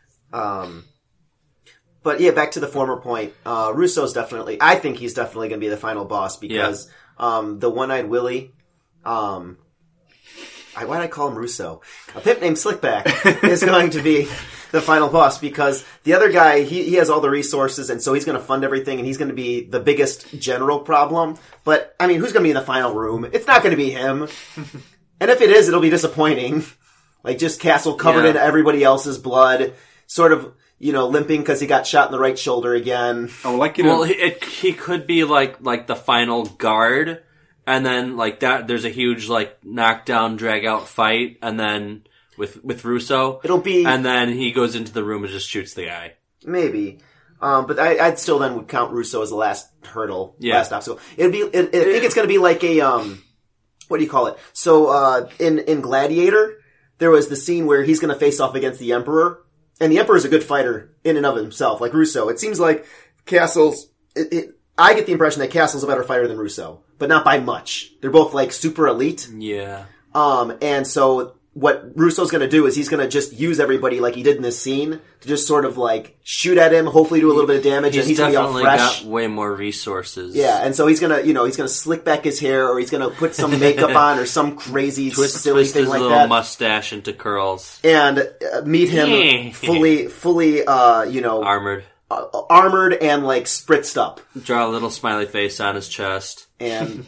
But yeah, back to the former point. Russo's I think he's definitely going to be the final boss because the One-Eyed Willie, why did I call him Russo? A pimp named Slickback is going to be the final boss because the other guy, he has all the resources and so he's going to fund everything and he's going to be the biggest general problem. But, I mean, who's going to be in the final room? It's not going to be him. And if it is, it'll be disappointing. Like, just Castle covered in everybody else's blood, sort of, limping because he got shot in the right shoulder again. I would like you to... Well, he could be like the final guard, and then like that, there's a huge like knockdown, drag out fight, and then with Russo, it'll be, and then he goes into the room and just shoots the guy. Maybe, but I'd still then would count Russo as the last hurdle, last obstacle. I think it's going to be like a what do you call it? So in Gladiator, there was the scene where he's going to face off against the Emperor. And the Emperor's a good fighter in and of himself, like Russo. It seems like Castle's... I get the impression that Castle's a better fighter than Russo, but not by much. They're both, like, super elite. Yeah. And so what Russo's going to do is he's going to just use everybody like he did in this scene to just sort of like shoot at him, hopefully do a little bit of damage, and he's going to be all fresh. Got way more resources. Yeah, and so he's going to, he's going to slick back his hair, or he's going to put some makeup on, or some crazy silly twist thing his like little that, mustache into curls, and meet him fully, armored. Armored and like spritzed up. Draw a little smiley face on his chest. And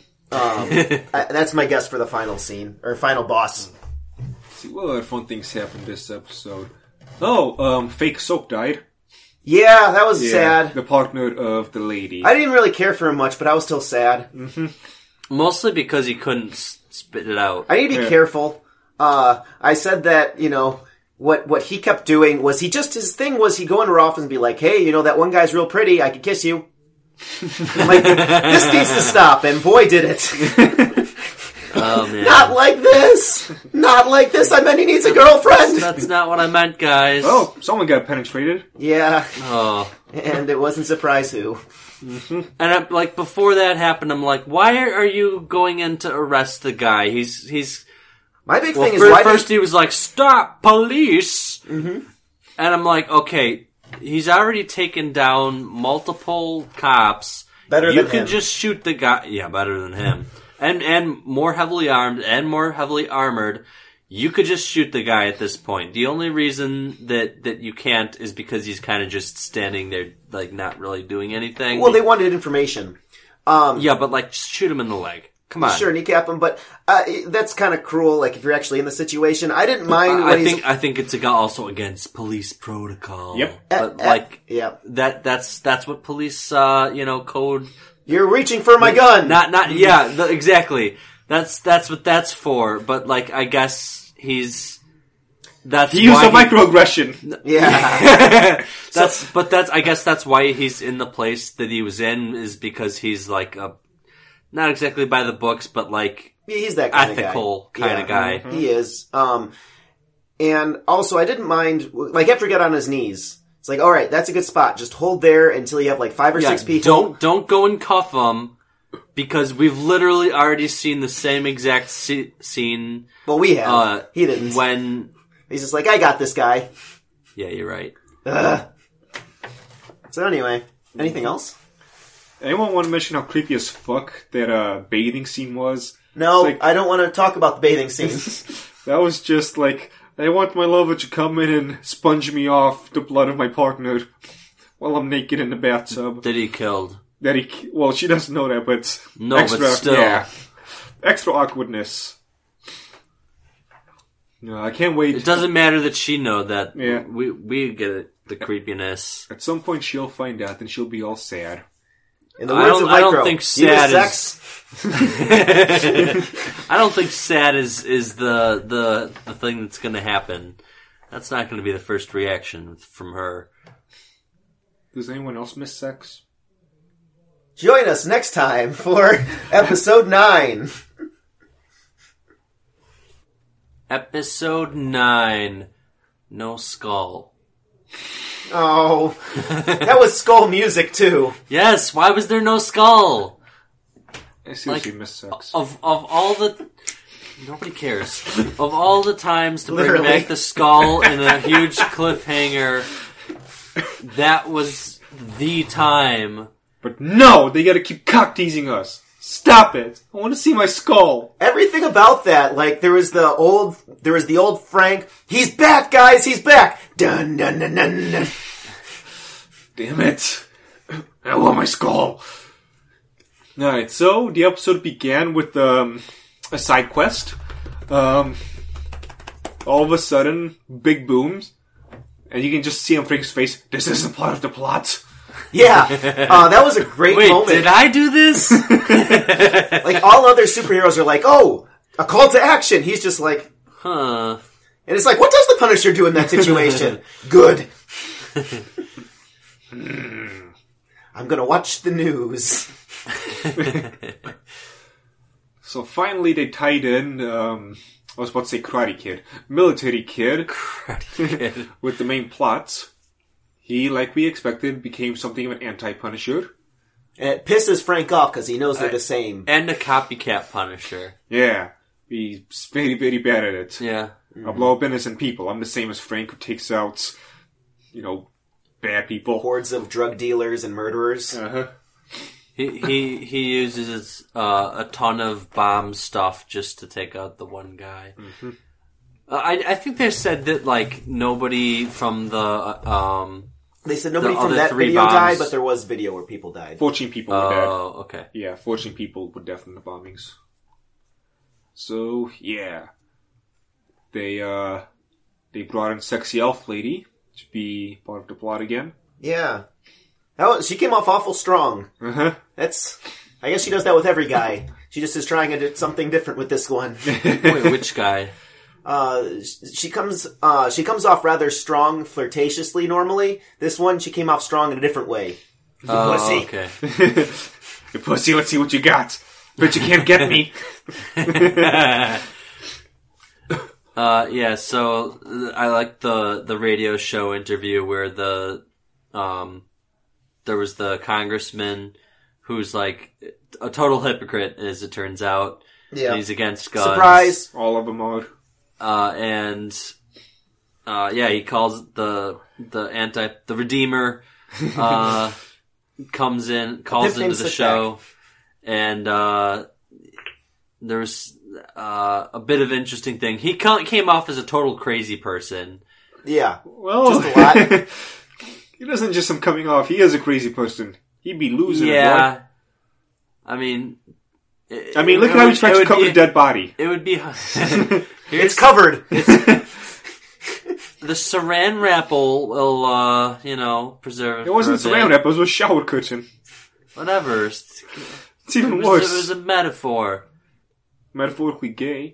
that's my guess for the final scene, or final boss. See, what other fun things happened this episode? Oh, fake Soap died. Yeah, that was sad. The partner of the lady. I didn't really care for him much, but I was still sad. Mm-hmm. Mostly because he couldn't spit it out. I need to be careful. I said that, what he kept doing was his thing was he'd go into her office and be like, hey, that one guy's real pretty, I could kiss you. I'm like, this needs to stop, and boy did it. Oh, man. Not like this! Not like this, I meant he needs a girlfriend! That's not what I meant, guys. Oh, someone got penetrated. Yeah. Oh. And it wasn't surprise who. Mm-hmm. And before that happened, I'm like, why are you going in to arrest the guy? He's My big thing is why first he was like, stop, police! Mm-hmm. And I'm like, okay, he's already taken down multiple cops. Better than him. You can just shoot the guy. Yeah, better than him. And more heavily armed and more heavily armored. You could just shoot the guy at this point. The only reason that you can't is because he's kind of just standing there, like, not really doing anything. Well, they wanted information. Yeah, but, just shoot him in the leg. Come on. Sure, kneecap him, but that's kind of cruel, if you're actually in the situation. I didn't mind I think it's also against police protocol. Yep. But, yeah. That's what police, code... You're reaching for my gun! Exactly. That's what that's for, but, I guess he used a microaggression. Yeah. I guess that's why he's in the place that he was in, is because he's, not exactly by the books, but, he's that kind ethical of guy. Kind of guy. Mm-hmm. He is. And also, I didn't mind, after he got on his knees, it's like, all right, that's a good spot. Just hold there until you have 5 or 6 people. Don't go and cuff them, because we've literally already seen the same exact scene. Well, we have. He didn't. When he's just like, I got this guy. Yeah, you're right. So anyway, anything else? Anyone want to mention how creepy as fuck that bathing scene was? No, I don't want to talk about the bathing scene. That was just I want my lover to come in and sponge me off the blood of my partner while I'm naked in the bathtub. That he killed. Well, she doesn't know that, but... No, extra, but still. Yeah. Extra awkwardness. No, I can't wait. It doesn't matter that she know that. Yeah. We get it, the creepiness. At some point she'll find out, and she'll be all sad. In the words of Micro, I don't think sad sex. I don't think sad is the thing that's going to happen. That's not going to be the first reaction from her. Does anyone else miss sex? Join us next time for episode 9. Episode 9. No skull. Oh, that was skull music too. Yes, why was there no skull? I seriously miss sex. Of all the... Nobody cares. Of all the times to Literally. bring back the skull in a huge cliffhanger, that was the time. But no! They gotta keep cock-teasing us! Stop it! I want to see my skull! Everything about that, there was the old Frank, he's back guys, he's back! Dun dun dun dun dun. Damn it! I want my skull! Alright, so the episode began with a side quest. All of a sudden, big booms, and you can just see on Frank's face, this isn't part of the plot. Yeah, that was a great moment. Did I do this? All other superheroes are like, oh, a call to action. He's just like, huh. And it's like, what does the Punisher do in that situation? Good. I'm gonna watch the news. So finally they tied in, I was about to say Karate Kid, Military Kid, with the main plot. He, like we expected, became something of an anti-Punisher. And it pisses Frank off because he knows they're the same. And a copycat Punisher. Yeah. He's very, very bad at it. Yeah. I'll blow up innocent people. I'm the same as Frank, who takes out, bad people. Hordes of drug dealers and murderers. Uh-huh. He uses a ton of bomb stuff just to take out the one guy. Mm-hmm. I think they said that nobody from the They said nobody the from other that 3 video bombs. died, but there was video where people died. 14 people were dead. Oh, okay. Yeah, 14 people were dead from the bombings. So, yeah. They brought in Sexy Elf Lady to be part of the plot again. Yeah. She came off awful strong. Uh-huh. I guess she does that with every guy. She just is trying to do something different with this one. Wait, which guy? She comes off rather strong flirtatiously normally. This one, she came off strong in a different way. Oh, Pussy. okay. You pussy, let's see what you got. But you can't get me. Yeah, so I like the radio show interview where there was the congressman who's like a total hypocrite, as it turns out. Yeah. He's against guns. Surprise! All of them are. He calls the Redeemer, calls into the show, and, there's, a bit of interesting thing. He came off as a total crazy person. Yeah. Well, Just a lot. He doesn't just coming off. He is a crazy person. He'd be losing it, Yeah. boy. I mean, look at how he tries to cover the dead body. It would be, It's covered! the saran wrap will preserve it. It wasn't for a bit. saran wrap, it was a shower curtain. Whatever. It's even It worse. was a metaphor. Metaphorically gay.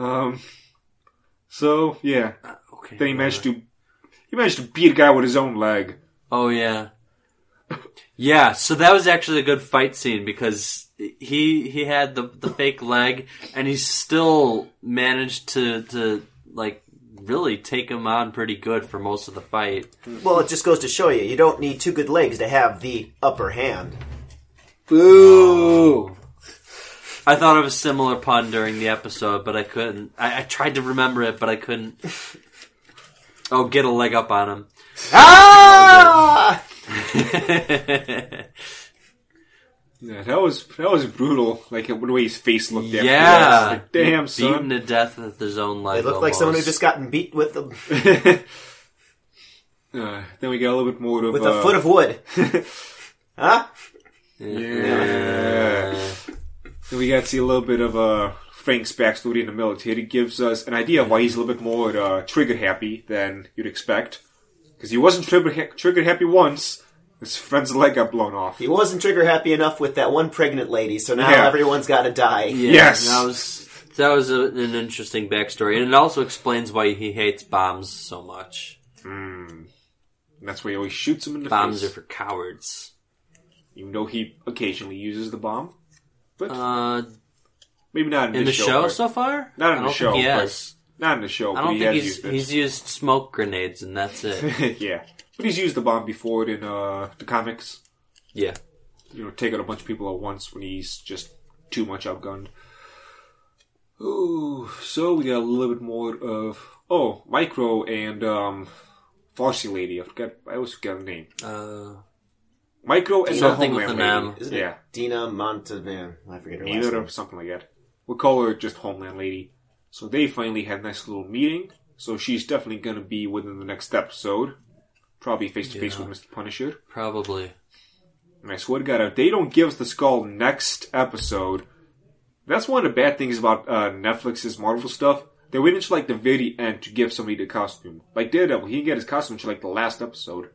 So, yeah. Okay. Then he managed to beat a guy with his own leg. Oh yeah. Yeah, so that was actually a good fight scene because he had the fake leg and he still managed to really take him on pretty good for most of the fight. Well, it just goes to show you don't need 2 good legs to have the upper hand. Boo! I thought of a similar pun during the episode, but I couldn't. I tried to remember it, but I couldn't. Oh, get a leg up on him. Ah! Yeah, that was brutal. Like the way his face looked after Yeah. that. Like, damn, son. Beaten to death with his own leg. It looked like someone who just gotten beat with them Then we got a little bit more of with a foot of wood. Huh? Yeah. Then we got to see a little bit of Frank's backstory in the military. It gives us an idea of why he's a little bit more trigger happy than you'd expect. Because he wasn't trigger happy once. His friend's leg got blown off. He wasn't trigger happy enough with that one pregnant lady, so now everyone's got to die. Yeah, Yes. That was an interesting backstory, and it also explains why he hates bombs so much. And that's why he always shoots him in the Bombs face. are for cowards. Even though he occasionally uses the bomb. But maybe not In the show but- so far? Not in I the don't show. think he but- has. Not in the show, I but don't he think has he's used it. he's used smoke grenades, and that's it. Yeah. But he's used the bomb before in the comics. Yeah. Take out a bunch of people at once when he's just too much outgunned. Ooh, so we got a little bit more of... Oh, Micro and Farsi Lady. I always forget the name. Micro and the Something with Homeland an Lady. M. Isn't Yeah. it Dina Montevan? I forget her last Either name. or something like that. We'll call her just Homeland Lady. So they finally had a nice little meeting. So she's definitely going to be within the next episode. Probably face-to-face with Mr. Punisher. Probably. And I swear to God, if they don't give us the skull next episode, that's one of the bad things about Netflix's Marvel stuff. They wait until like the very end to give somebody the costume. Like Daredevil, he didn't get his costume until like the last episode.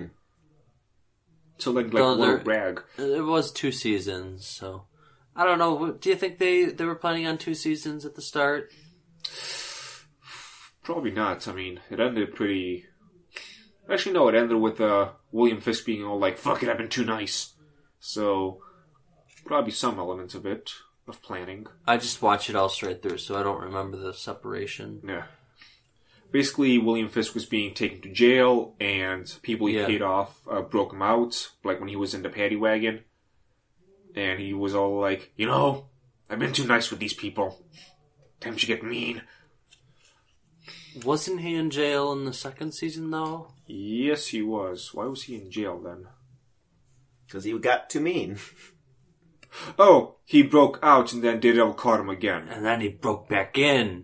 So like No, little rag. It was 2 seasons, so... I don't know. Do you think they were planning on 2 seasons at the start? Probably not. I mean, it ended pretty... Actually, no, it ended with William Fisk being all like, fuck it, I've been too nice. So, probably some elements of it, of planning. I just watch it all straight through, so I don't remember the separation. Yeah. Basically, William Fisk was being taken to jail, and people he paid off broke him out, like when he was in the paddy wagon. And he was all like, I've been too nice with these people. Time to get mean. Wasn't he in jail in the second season, though? Yes, he was. Why was he in jail then? Because he got too mean. Oh, he broke out and then Daredevil caught him again. And then he broke back in.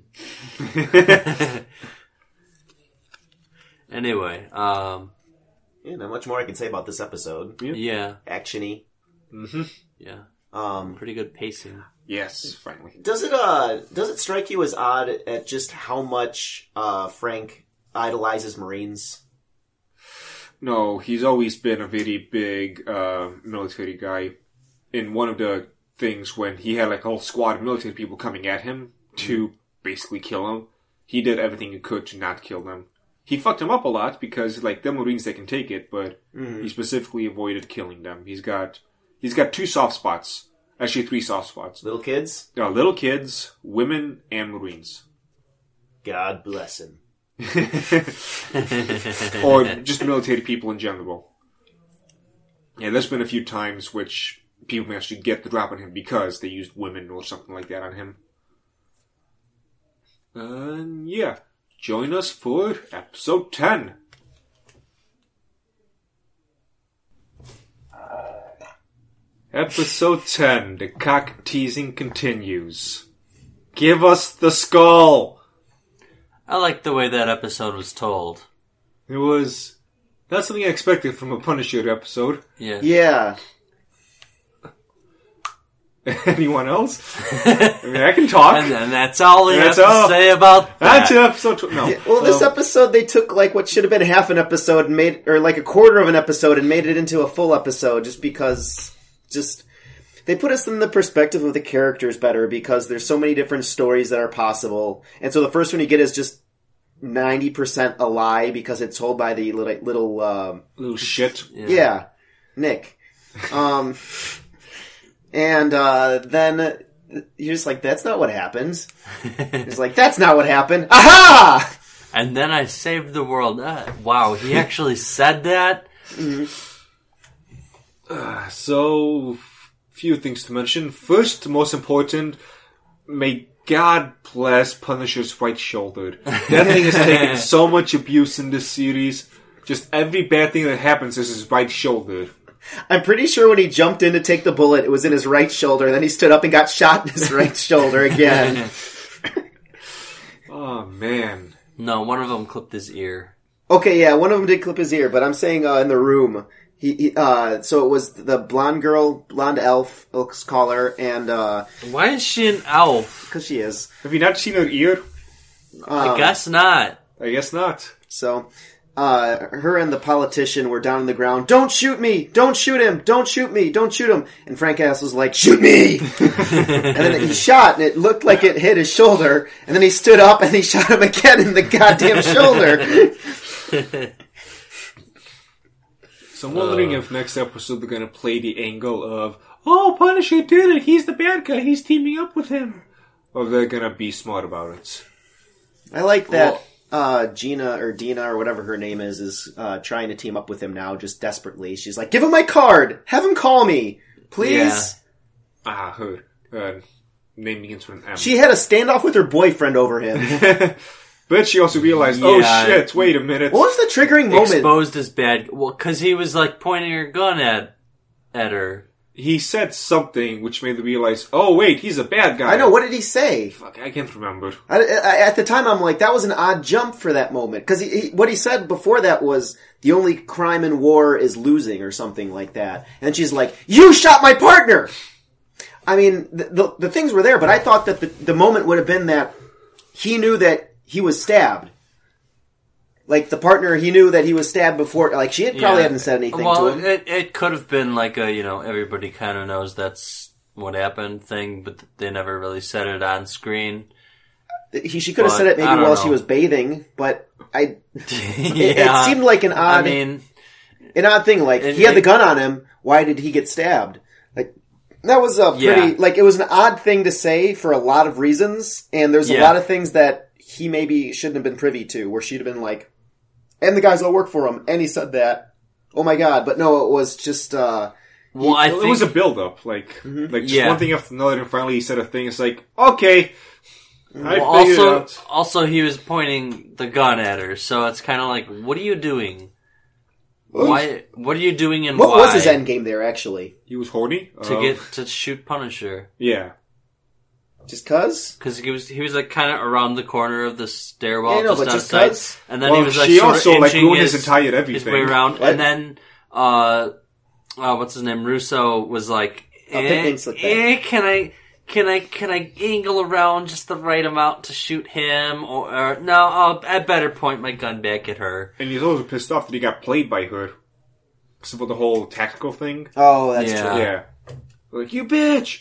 Anyway, Yeah, not much more I can say about this episode. yeah. Action-y. Mm-hmm. Yeah. Pretty good pacing. Yes, finally. Does it strike you as odd at just how much Frank idolizes Marines? No, he's always been a very big military guy. In one of the things when he had like a whole squad of military people coming at him to basically kill him, he did everything he could to not kill them. He fucked them up a lot because like the Marines, they can take it, but he specifically avoided killing them. He's got 2 soft spots. Actually, 3 soft spots. Little kids? Little kids, women, and Marines. God bless him. Or just military people in general. Yeah, there's been a few times which people managed to get the drop on him because they used women or something like that on him. Yeah. Join us for episode 10. Episode 10, the cock teasing continues. Give us the skull! I like the way that episode was told. It was not something I expected from a Punisher episode. Yeah. Yeah. Anyone else? I mean, I can talk. And that's all we have That's to all. say about that. That's episode no. Yeah, well, this episode, they took like what should have been half an episode and made, or like a quarter of an episode and made it into a full episode just because, they put us in the perspective of the characters better because there's so many different stories that are possible. And so the first one you get is just 90% a lie because it's told by the Little shit. yeah, Nick. And then you're just like, that's not what happened. It's like, that's not what happened. Aha! And then I saved the world. Wow, he actually said that? So, few things to mention. First, most important, may God bless Punisher's right shoulder. That thing has taken so much abuse in this series. Just every bad thing that happens is his right shoulder. I'm pretty sure when he jumped in to take the bullet, it was in his right shoulder. Then he stood up and got shot in his right shoulder again. Oh, man. No, one of them clipped his ear. Okay, yeah, one of them did clip his ear, but I'm saying in the room. So it was the blonde elf, let's call her, and Why is she an elf? because she is. Have you not seen her ear? I guess not. I guess not. So, her and the politician were down on the ground. Don't shoot me! Don't shoot him! Don't shoot me! Don't shoot him! And Frank Ass was like, shoot me! And then he shot, and it looked like it hit his shoulder. And then he stood up, and he shot him again in the goddamn shoulder. So I'm wondering if next episode they're going to play the angle of, oh, Punisher did it, he's the bad guy, he's teaming up with him. Or they're going to be smart about it. I like that Gina, or Dina, or whatever her name is trying to team up with him now, just desperately. She's like, give him my card! Have him call me! Please! Yeah. Her. Name begins with an M. She had a standoff with her boyfriend over him. But she also realized, oh shit, wait a minute. What was the triggering moment? Exposed as bad. Well, because he was like pointing her gun at her. He said something which made them realize, oh wait, he's a bad guy. I know, what did he say? Fuck, I can't remember. At the time, I'm like, that was an odd jump for that moment. Because what he said before that was, the only crime in war is losing, or something like that. And she's like, you shot my partner! I mean, the things were there, but I thought that the moment would have been that he knew that he was stabbed. Like, the partner, he knew that he was stabbed before. Like, she probably hadn't said anything to him. It could have been like a, everybody kind of knows that's what happened thing, but they never really said it on screen. She could have said it maybe while she was bathing, but it seemed like an odd thing. Like, he had the gun on him, why did he get stabbed? Like, that was a pretty, like, it was an odd thing to say for a lot of reasons, and there's a lot of things that he maybe shouldn't have been privy to, where she'd have been like, and the guys all work for him, and he said that. Oh my god, but no, it was just, I think it was a build-up, like just one thing after another, and finally he said a thing, it's like, okay. I figured it out. Also, he was pointing the gun at her, so it's kind of like, what are you doing? Why? What are you doing and What why? was his end game there, actually? He was horny? To shoot Punisher. Yeah. Just cuz? Because he was like kind of around the corner of the stairwell, Yeah, no, just but just outside, 'cause. and then Well, he was like she sort also of like inching ruined his entire everything. his way around, What? and then what's his name? Russo was like, can I angle around just the right amount to shoot him, or no? I better point my gun back at her. And he's also pissed off that he got played by her. So for the whole tactical thing. Oh, that's Yeah. true. Yeah. Like, you bitch!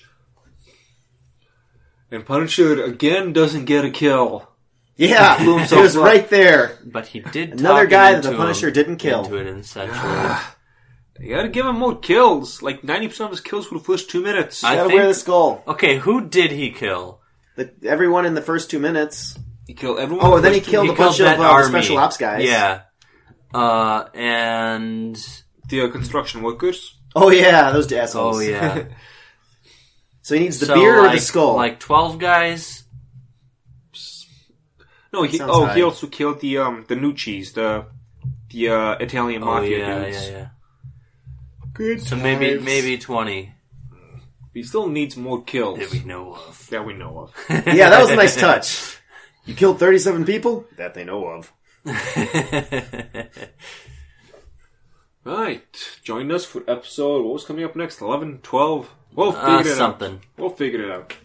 And Punisher again doesn't get a kill. Yeah, Blew it himself was up. right there. But he did Another talk guy him that the into Punisher him- didn't kill. into it in such a You gotta give him more kills. Like 90% of his kills for the first 2 minutes. I Gotta think- wear the skull. Okay, who did he kill? Everyone in the first 2 minutes. He killed everyone. Oh, and then he killed a bunch of that the army. special ops guys. Yeah. And... the construction workers. Oh yeah, those assholes. Oh, yeah. So he needs the So, beard or like, the skull? Like 12 guys? No, he Sounds high. also killed the Nucci's, the Italian Oh, mafia yeah, dudes. yeah. Good. So maybe 20 He still needs more kills that we know of. that we know of. Yeah, that was a nice touch. You killed 37 people? That they know of. Right, join us for episode. What was coming up next? 11, 12. We'll figure it something. out. We'll figure it out.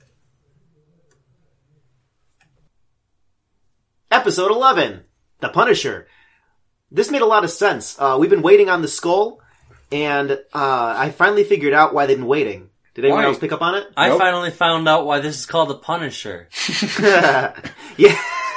Episode 11, The Punisher. This made a lot of sense. We've been waiting on the skull, and I finally figured out why they've been waiting. Did anyone Why? else pick up on it? I Nope. finally found out why this is called the Punisher. Yeah.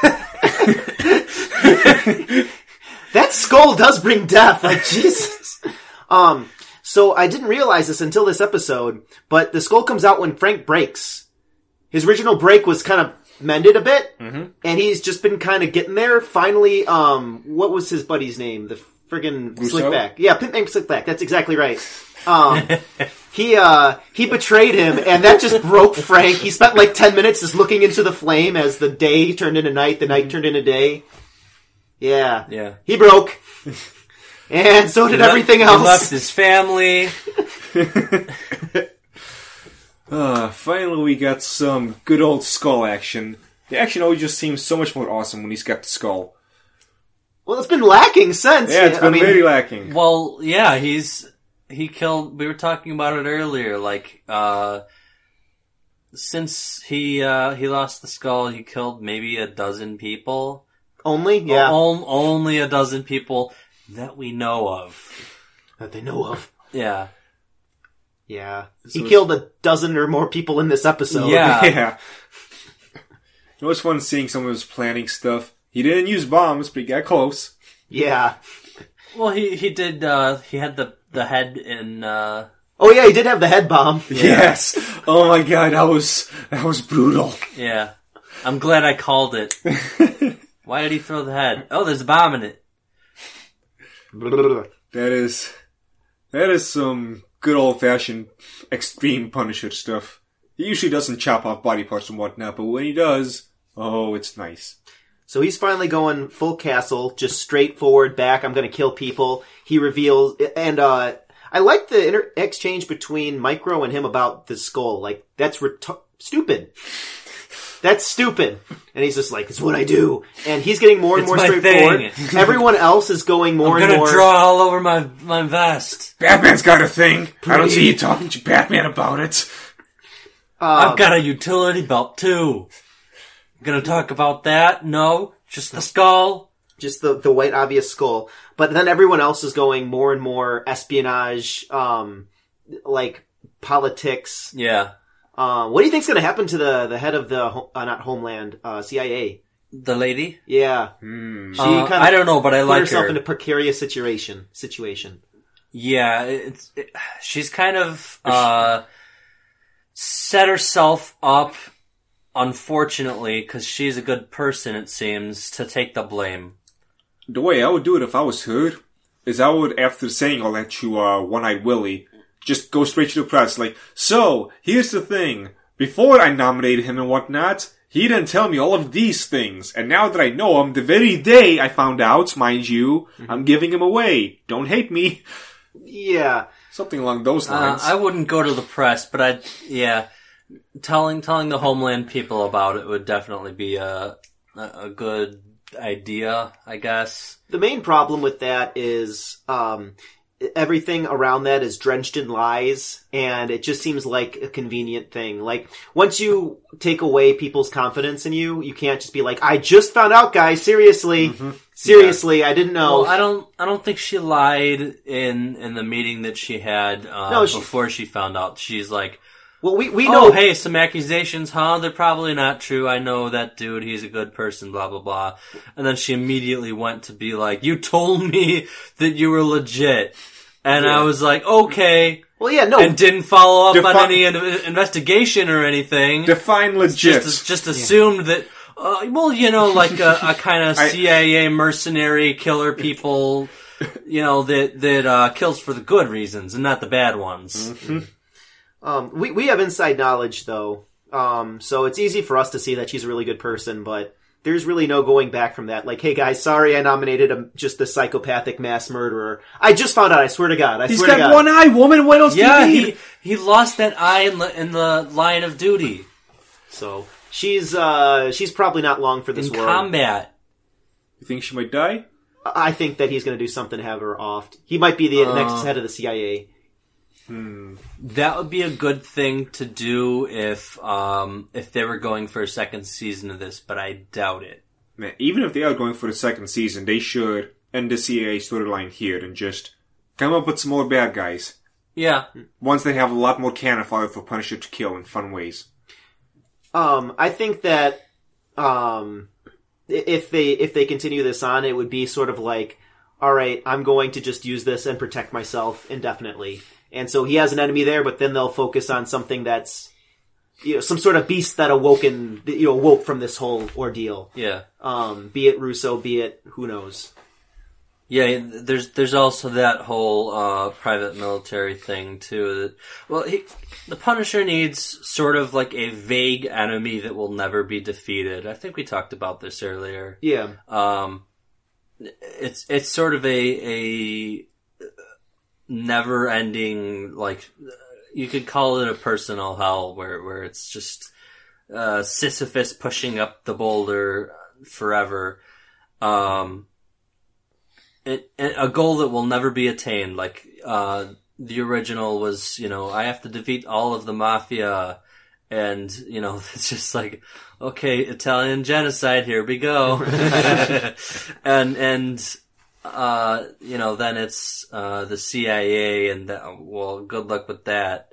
That skull does bring death, like Jesus. So I didn't realize this until this episode, but the skull comes out when Frank breaks. His original break was kind of mended a bit, and he's just been kind of getting there. Finally, what was his buddy's name? The friggin' Russo? Slickback. Yeah, Pimp Named Slickback. That's exactly right. He betrayed him, and that just broke Frank. He spent like 10 minutes just looking into the flame as the day turned into night, the night turned into day. Yeah. Yeah. He broke. And so did everything else. He left his family. Finally we got some good old skull action. The action always just seems so much more awesome when he's got the skull. Well, it's been lacking since. Yeah, it's been very lacking. Well, yeah, he killed, we were talking about it earlier, like, since he lost the skull, he killed maybe a dozen people. Only? Yeah. Only a dozen people that we know of. That they know of. Yeah. Yeah. So He killed a dozen or more people in this episode. Yeah. Yeah. It was fun seeing some of his planning stuff. He didn't use bombs, but he got close. Yeah. Well, he did, he had the head in, Oh yeah, he did have the head bomb. Yes. Oh my god, that was brutal. yeah. I'm glad I called it. Why did he throw the head? Oh, there's a bomb in it. That is some good old fashioned extreme Punisher stuff. He usually doesn't chop off body parts and whatnot, but when he does, oh, it's nice. So he's finally going full castle, just straightforward back. I'm going to kill people. He reveals, and I like the exchange between Micro and him about the skull. Like, that's stupid. That's stupid. And he's just like, it's what I do. And he's getting more and It's more my straightforward. thing. Everyone else is going more I'm and gonna more. draw all over my vest. Batman's got a thing. I don't see you talking to Batman about it. I've got a utility belt too. Gonna talk about that? No, just the skull. Just the white obvious skull. But then everyone else is going more and more espionage, like politics. Yeah. What do you think's going to happen to the head of the not Homeland CIA? The lady? Yeah, she kind of I don't know, but I put like herself her. in a precarious situation. Yeah, she's kind of set herself up, unfortunately, because she's a good person, it seems, to take the blame. The way I would do it if I was her is I would, after saying all that to One-Eyed Willie, just go straight to the press. Like, so, here's the thing. Before I nominated him and whatnot, He didn't tell me all of these things, and now that I know him, the very day I found out, mind you, I'm giving him away. Don't hate me. Yeah. Something along those lines. I wouldn't go to the press, but telling the Homeland people about it would definitely be a good idea, I guess. The main problem with that is everything around that is drenched in lies, and it just seems like a convenient thing. Like, once you take away people's confidence in you, you can't just be like, I just found out, guys, seriously. Seriously, I didn't know. Well, I don't think she lied in the meeting that she had before she found out. She's like, well, we know. Oh, hey, some accusations, huh? They're probably not true. I know that dude. He's a good person, blah, blah, blah. And then she immediately went to be like, you told me that you were legit. And I was like, okay. Well, yeah, no. And didn't follow up on any investigation or anything. Define legit. Just assumed that, well, you know, like a kind of CIA mercenary killer people, you know, that kills for the good reasons and not the bad ones. We have inside knowledge, though, so it's easy for us to see that she's a really good person, but there's really no going back from that. Like, hey guys, sorry I nominated just a psychopathic mass murderer. I just found out, I swear to God. He's got one eye, woman, what else do you need? He lost that eye in the line of duty. So, she's probably not long for this world. In combat. You think she might die? I think that he's gonna do something to have her offed. He might be the next head of the CIA. That would be a good thing to do if they were going for a second season of this, but I doubt it. Man, even if they are going for a second season, they should end the CIA storyline here and just come up with some more bad guys. Yeah. Once they have a lot more cannon fodder for Punisher to kill in fun ways. I think that if they continue this on, it would be sort of like, all right, I'm going to just use this and protect myself indefinitely. And so he has an enemy there, but then they'll focus on something that's, you know, some sort of beast that awoke from this whole ordeal. Yeah. Be it Russo, be it who knows. Yeah, there's also that whole private military thing too. The Punisher needs sort of like a vague enemy that will never be defeated. I think we talked about this earlier. Yeah. It's sort of a never-ending, like, you could call it a personal hell, where it's just Sisyphus pushing up the boulder forever. A goal that will never be attained. Like, the original was, you know, I have to defeat all of the mafia, and, you know, it's just like, okay, Italian genocide, here we go. and you know, then it's the CIA, and well, good luck with that.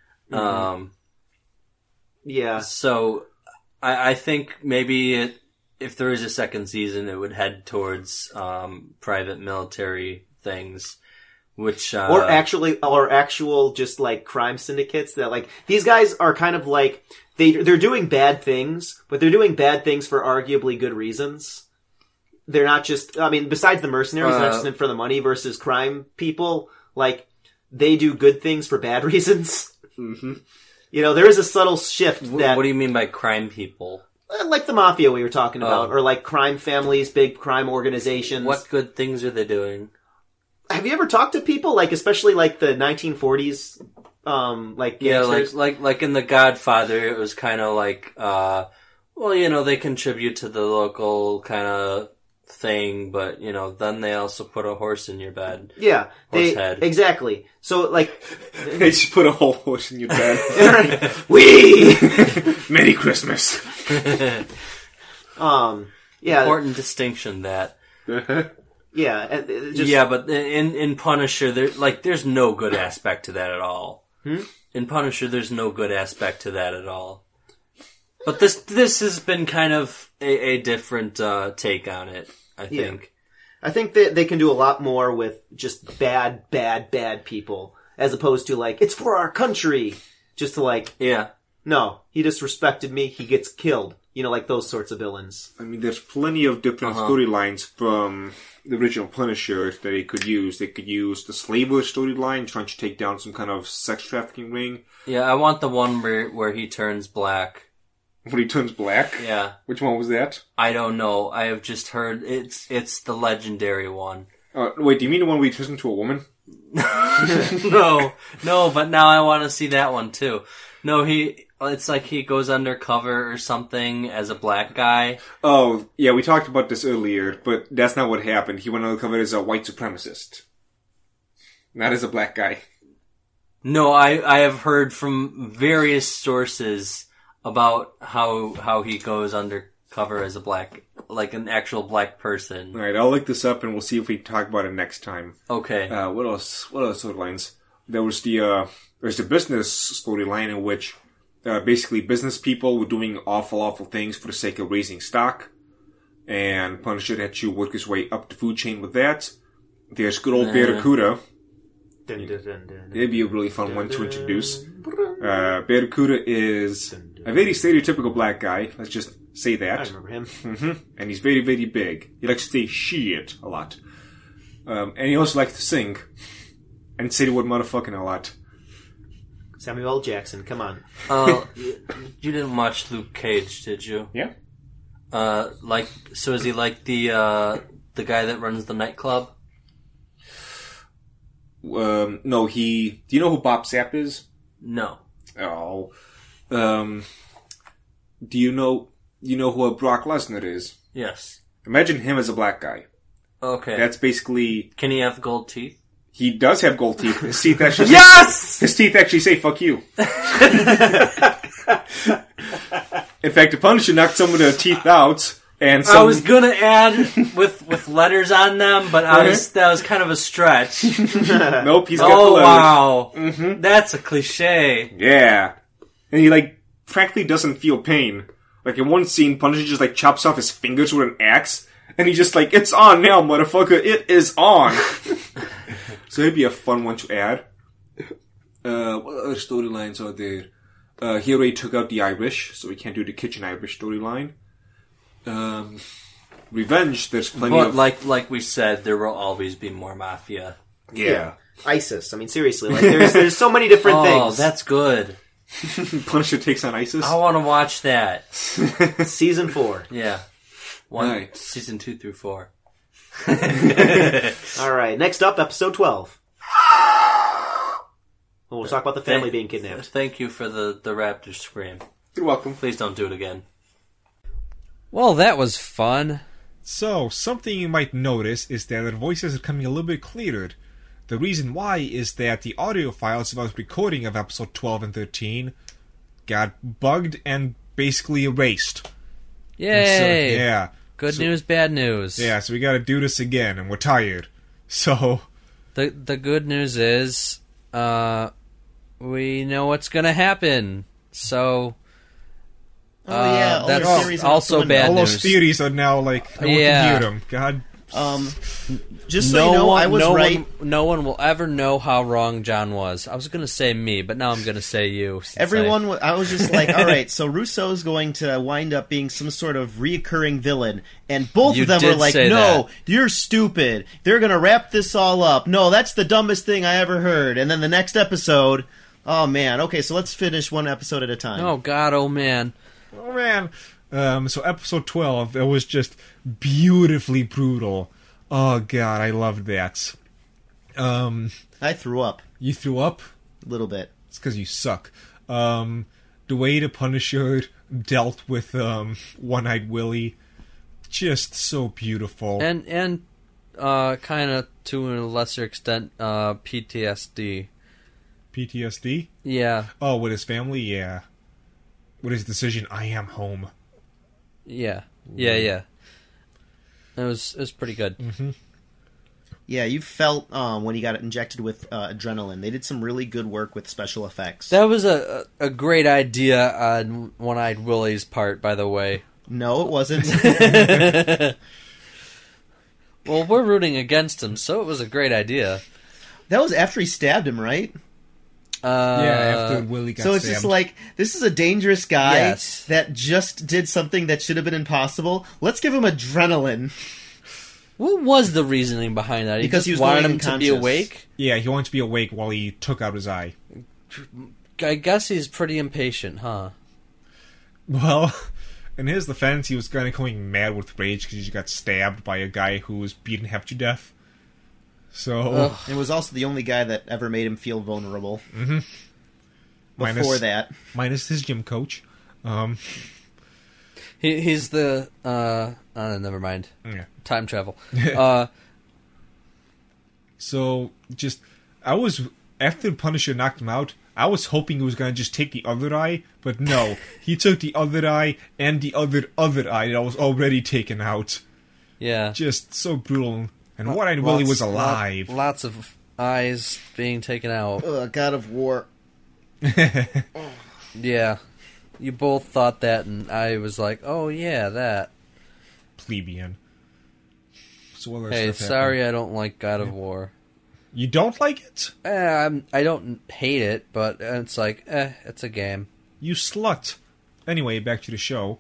Yeah. So I think maybe if there is a second season, it would head towards private military things, which or actual just like crime syndicates that, like, these guys are kind of like they're doing bad things, but they're doing bad things for arguably good reasons. They're not just, I mean, besides the mercenaries, not just in for the money versus crime people, like, they do good things for bad reasons. Mm-hmm. You know, there is a subtle shift that... What do you mean by crime people? Like the mafia we were talking about, or like crime families, big crime organizations. What good things are they doing? Have you ever talked to people, like, especially like the 1940s, like gangsters? Yeah, like in The Godfather, it was kind of like, well, you know, they contribute to the local kind of thing, but, you know, then they also put a horse in your bed. Yeah, head. Exactly. So, like... They just put a whole horse in your bed. Whee! Merry Christmas. Yeah. Important distinction, that. Yeah. Yeah, but in Punisher, there's no good aspect to that at all. In Punisher, there's no good aspect to that at all. But this has been kind of a different take on it, I think. Yeah. I think that they can do a lot more with just bad people, as opposed to, like, it's for our country. Just to, like, yeah, no, he disrespected me, he gets killed. You know, like those sorts of villains. I mean, there's plenty of different storylines from the original Punisher that they could use. They could use the Slaver storyline, trying to take down some kind of sex trafficking ring. Yeah, I want the one where he turns black. When he turns black? Yeah. Which one was that? I don't know. I have just heard it's the legendary one. Wait, do you mean the one where he turns into a woman? No, but now I want to see that one too. No, it's like he goes undercover or something as a black guy. Oh, yeah, we talked about this earlier, but that's not what happened. He went undercover as a white supremacist. Not as a black guy. No, I have heard from various sources about how he goes undercover as a black, like an actual black person. Alright, I'll look this up and we'll see if we can talk about it next time. Okay. What else? What other storylines? There was there's the business storyline in which basically business people were doing awful things for the sake of raising stock. And Punisher had to work his way up the food chain with that. There's good old Barracuda. It'd be a really fun one to introduce. Barracuda is a very stereotypical black guy. Let's just say that. I remember him. Mm-hmm. And he's very, very big. He likes to say shit a lot. And he also likes to sing. And say the word motherfucking a lot. Samuel L. Jackson, come on. You didn't watch Luke Cage, did you? Yeah. So is he like the guy that runs the nightclub? No, do you know who Bob Sapp is? No. Oh. Do you know who Brock Lesnar is? Yes. Imagine him as a black guy. Okay. That's basically... Can he have gold teeth? He does have gold teeth. His teeth actually Yes! His teeth actually say, fuck you. In fact, the Punisher knocked some of the teeth out, and I was gonna add with letters on them, but that was kind of a stretch. Nope, he's got the letters. Wow. Mm-hmm. That's a cliche. Yeah. And he, frankly doesn't feel pain. Like, in one scene, Punisher just, chops off his fingers with an axe, and he's just like, it's on now, motherfucker, it is on! So it'd be a fun one to add. What other storylines are there? He already took out the Irish, so we can't do the Kitchen Irish storyline. Revenge, there's plenty of... But like we said, there will always be more mafia. Yeah. ISIS. I mean, seriously, there's so many different things. Oh, that's good. Punisher takes on ISIS? I want to watch that. Season 4. Yeah. Right. Season 2 through 4. Alright, next up, episode 12. We'll talk about the family being kidnapped. Thank you for the raptor scream. You're welcome. Please don't do it again. Well, that was fun. So, something you might notice is that our voices are coming a little bit clearer. The reason why is that the audio files of us recording of episode 12 and 13 got bugged and basically erased. Yay! So, yeah. Good news, bad news. Yeah, so we gotta do this again, and we're tired. So... The good news is, we know what's gonna happen. So... all that's theories are also out the window. bad all news. those theories are now, no one can hear them. God... Just so you know, I was right. No one will ever know how wrong John was. I was going to say me, but now I'm going to say you. I was just like, all right, so Russo's going to wind up being some sort of reoccurring villain, and both of them were like, no, you're stupid. They're going to wrap this all up. No, that's the dumbest thing I ever heard. And then the next episode, oh man, okay, so let's finish one episode at a time. Oh god, oh man. Oh man. So episode 12, it was just beautifully brutal. Oh god, I loved that. I threw up. You threw up? A little bit. It's because you suck. The way the Punisher dealt with One-Eyed Willie, just so beautiful. And kind of to a lesser extent, PTSD. PTSD? Yeah. Oh, with his family? Yeah. With his decision, I am home. Yeah. Yeah. It was pretty good. Mm-hmm. Yeah, you felt when he got injected with adrenaline. They did some really good work with special effects. That was a great idea on One-Eyed Willie's part, by the way. No, it wasn't. Well, we're rooting against him, so it was a great idea. That was after he stabbed him, right? After Willie got So it's stabbed. just like, this is a dangerous guy Yes. that just did something that should have been impossible. Let's give him adrenaline. What was the reasoning behind that? Because he just was wanted going him to be unconscious. awake? Yeah, he wanted to be awake while he took out his eye. I guess he's pretty impatient, huh? Well, in his defense, he was kind of going mad with rage because he just got stabbed by a guy who was beaten half to death. So it was also the only guy that ever made him feel vulnerable. Mm-hmm. Minus his gym coach. He's the never mind. Yeah. Time travel. So I was after Punisher knocked him out. I was hoping he was going to just take the other eye, but no. He took the other eye and the other eye that was already taken out. Yeah. Just so brutal. And what I really was alive. Lots of eyes being taken out. God of War. Yeah. You both thought that, and I was like, oh yeah, that. Plebeian. So what hey, sorry I don't like God of War. You don't like it? I don't hate it, but it's like, it's a game. You slut. Anyway, back to the show.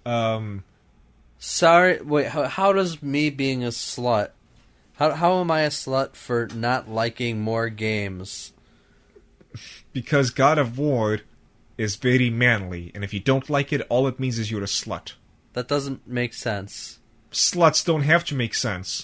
Sorry, wait, how does me being a slut... How am I a slut for not liking more games? Because God of War is very manly, and if you don't like it, all it means is you're a slut. That doesn't make sense. Sluts don't have to make sense.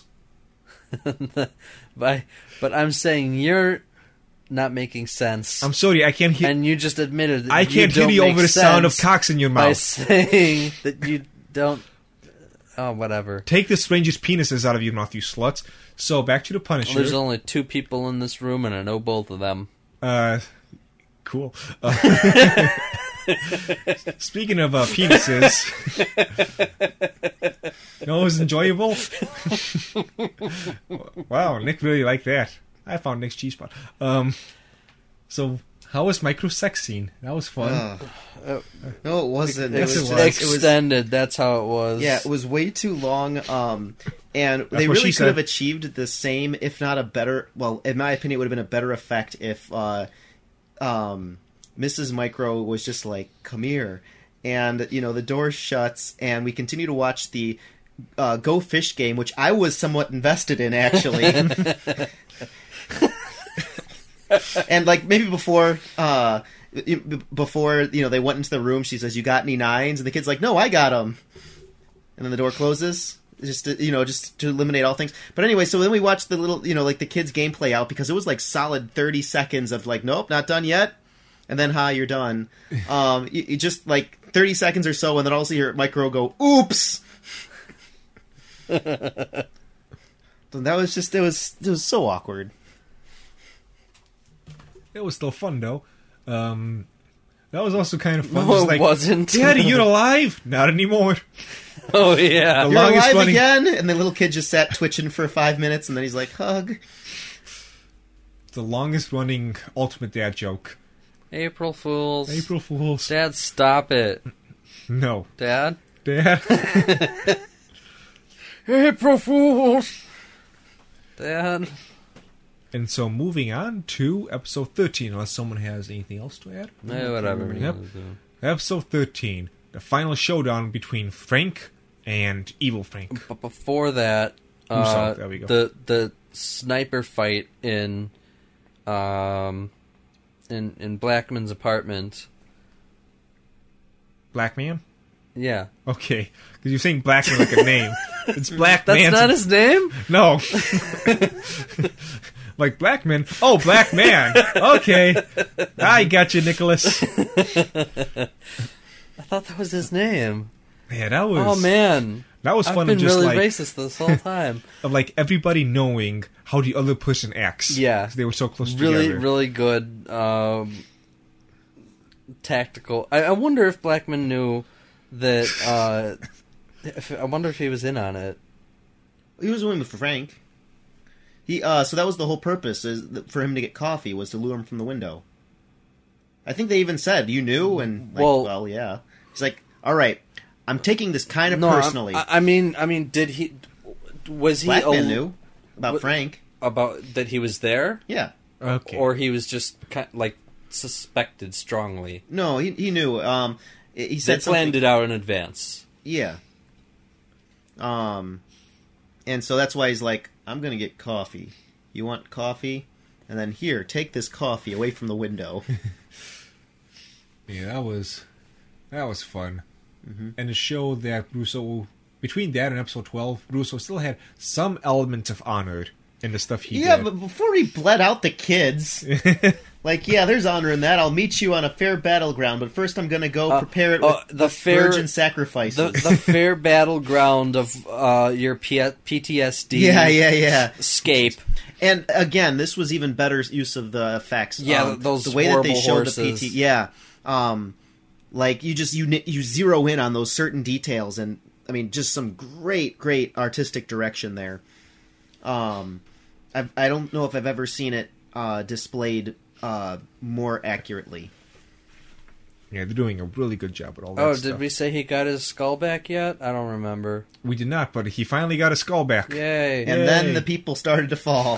But I'm saying you're not making sense. I'm sorry, I can't hear... And you just admitted that I can't hear you over the sound of cocks in your mouth. By saying that you don't... Oh, whatever. Take the strangest penises out of your mouth, you sluts. So, back to the Punisher. There's only 2 people in this room, and I know both of them. Cool. Speaking of penises... You know what was enjoyable? Wow, Nick really liked that. I found Nick's G-spot. So, how was micro sex scene? That was fun. No, it wasn't. It was extended. That's how it was. Yeah, it was way too long. And they really could have achieved the same, if not a better. Well, in my opinion, it would have been a better effect if Mrs. Micro was just like, "Come here," and the door shuts, and we continue to watch the Go Fish game, which I was somewhat invested in, actually. And like maybe before they went into the room, she says, "You got any 9s?" And the kid's like, "No, I got them." And then the door closes, just to eliminate all things. But anyway, so then we watched the little, like the kids' gameplay out, because it was like solid 30 seconds of like, nope, not done yet. And then, you're done. You just like 30 seconds or so, and then also hear Micro go, "Oops." So that was just, it was so awkward. It was still fun, though. That was also kind of fun. No, it wasn't. Daddy, you're alive? Not anymore. Oh, yeah. You're alive again? And the little kid just sat twitching for 5 minutes, and then he's like, hug. The longest running Ultimate Dad joke. April Fools. April Fools. Dad, stop it. No. Dad? April Fools. Dad. And so moving on to episode 13, unless someone has anything else to add. Whatever. Yep. Episode 13, the final showdown between Frank and Evil Frank. But before that, there we go. The sniper fight in Blackman's apartment. Blackman? Yeah. Okay, because you're saying Blackman like a name. It's Blackman. That's not his name? No. Like Blackman. Oh, Black Man. Okay. I got you, Nicholas. I thought that was his name. Yeah, that was... Oh, man. That was fun. I've been just really like, racist this whole time. Of like everybody knowing how the other person acts. Yeah. They were so close really, together. Really good tactical... I wonder if Blackman knew that... I wonder if he was in on it. He was winning with Frank. So that was the whole purpose, for him to get coffee, was to lure him from the window. I think they even said, "You knew?" And well, yeah. He's like, "All right, I'm taking this kind of personally." I mean, did he? Was he? Blackman knew about Frank. About that he was there? Yeah. Okay. Or he was just like suspected strongly. No, he knew. He said they planned it out in advance. Yeah. And so that's why he's like, "I'm going to get coffee. You want coffee? And then here, take this coffee away from the window." Yeah, that That was fun. And to show that Russo, between that and episode 12, Russo still had some elements of honor in the stuff he did. Yeah, but before he bled out the kids, like, yeah, there's honor in that. I'll meet you on a fair battleground, but first I'm going to go prepare it with the fair virgin sacrifices. The fair battleground of your PTSD. Yeah. Escape. And again, this was even better use of the effects. Yeah, those the way that they showed horses. the PT. Yeah, like you zero in on those certain details, and I mean, just some great artistic direction there. I don't know if I've ever seen it displayed more accurately. Yeah, they're doing a really good job with all that stuff. Did we say he got his skull back yet? I don't remember. We did not, but he finally got his skull back. Yay. And then the people started to fall.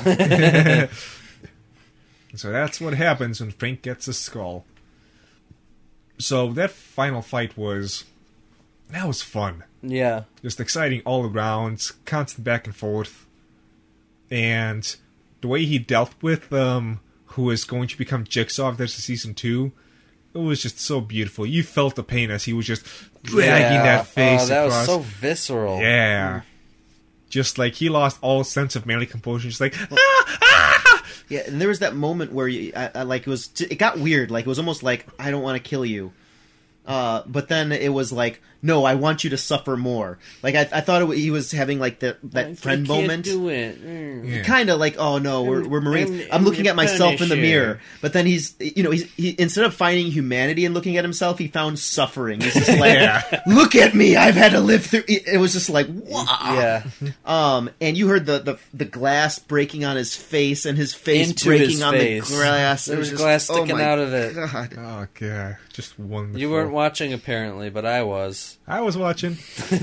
So that's what happens when Frank gets a skull. So that final fight was fun. Yeah. Just exciting all around, constant back and forth. And the way he dealt with who is going to become Jigsaw if there's a season 2, it was just so beautiful. You felt the pain as he was just dragging that face that across. was so visceral. Yeah. Just like he lost all sense of manly composure. Just like, Yeah, and there was that moment where it got weird. Like, it was almost like, I don't want to kill you. But then it was like, no, I want you to suffer more. Like, I thought he was having like that friend moment. Do it. Yeah. Kind of like, oh no, we're Marines. I'm looking at myself in the mirror. But then he instead of finding humanity and looking at himself, he found suffering. He's just like, look at me, I've had to live through. It was just like, wow. Yeah. And you heard the glass breaking on his face and his face Into breaking his on face. the glass. There was just, glass oh sticking my out of it. God. oh god, just wonderful. You weren't watching apparently, but I was. I was watching.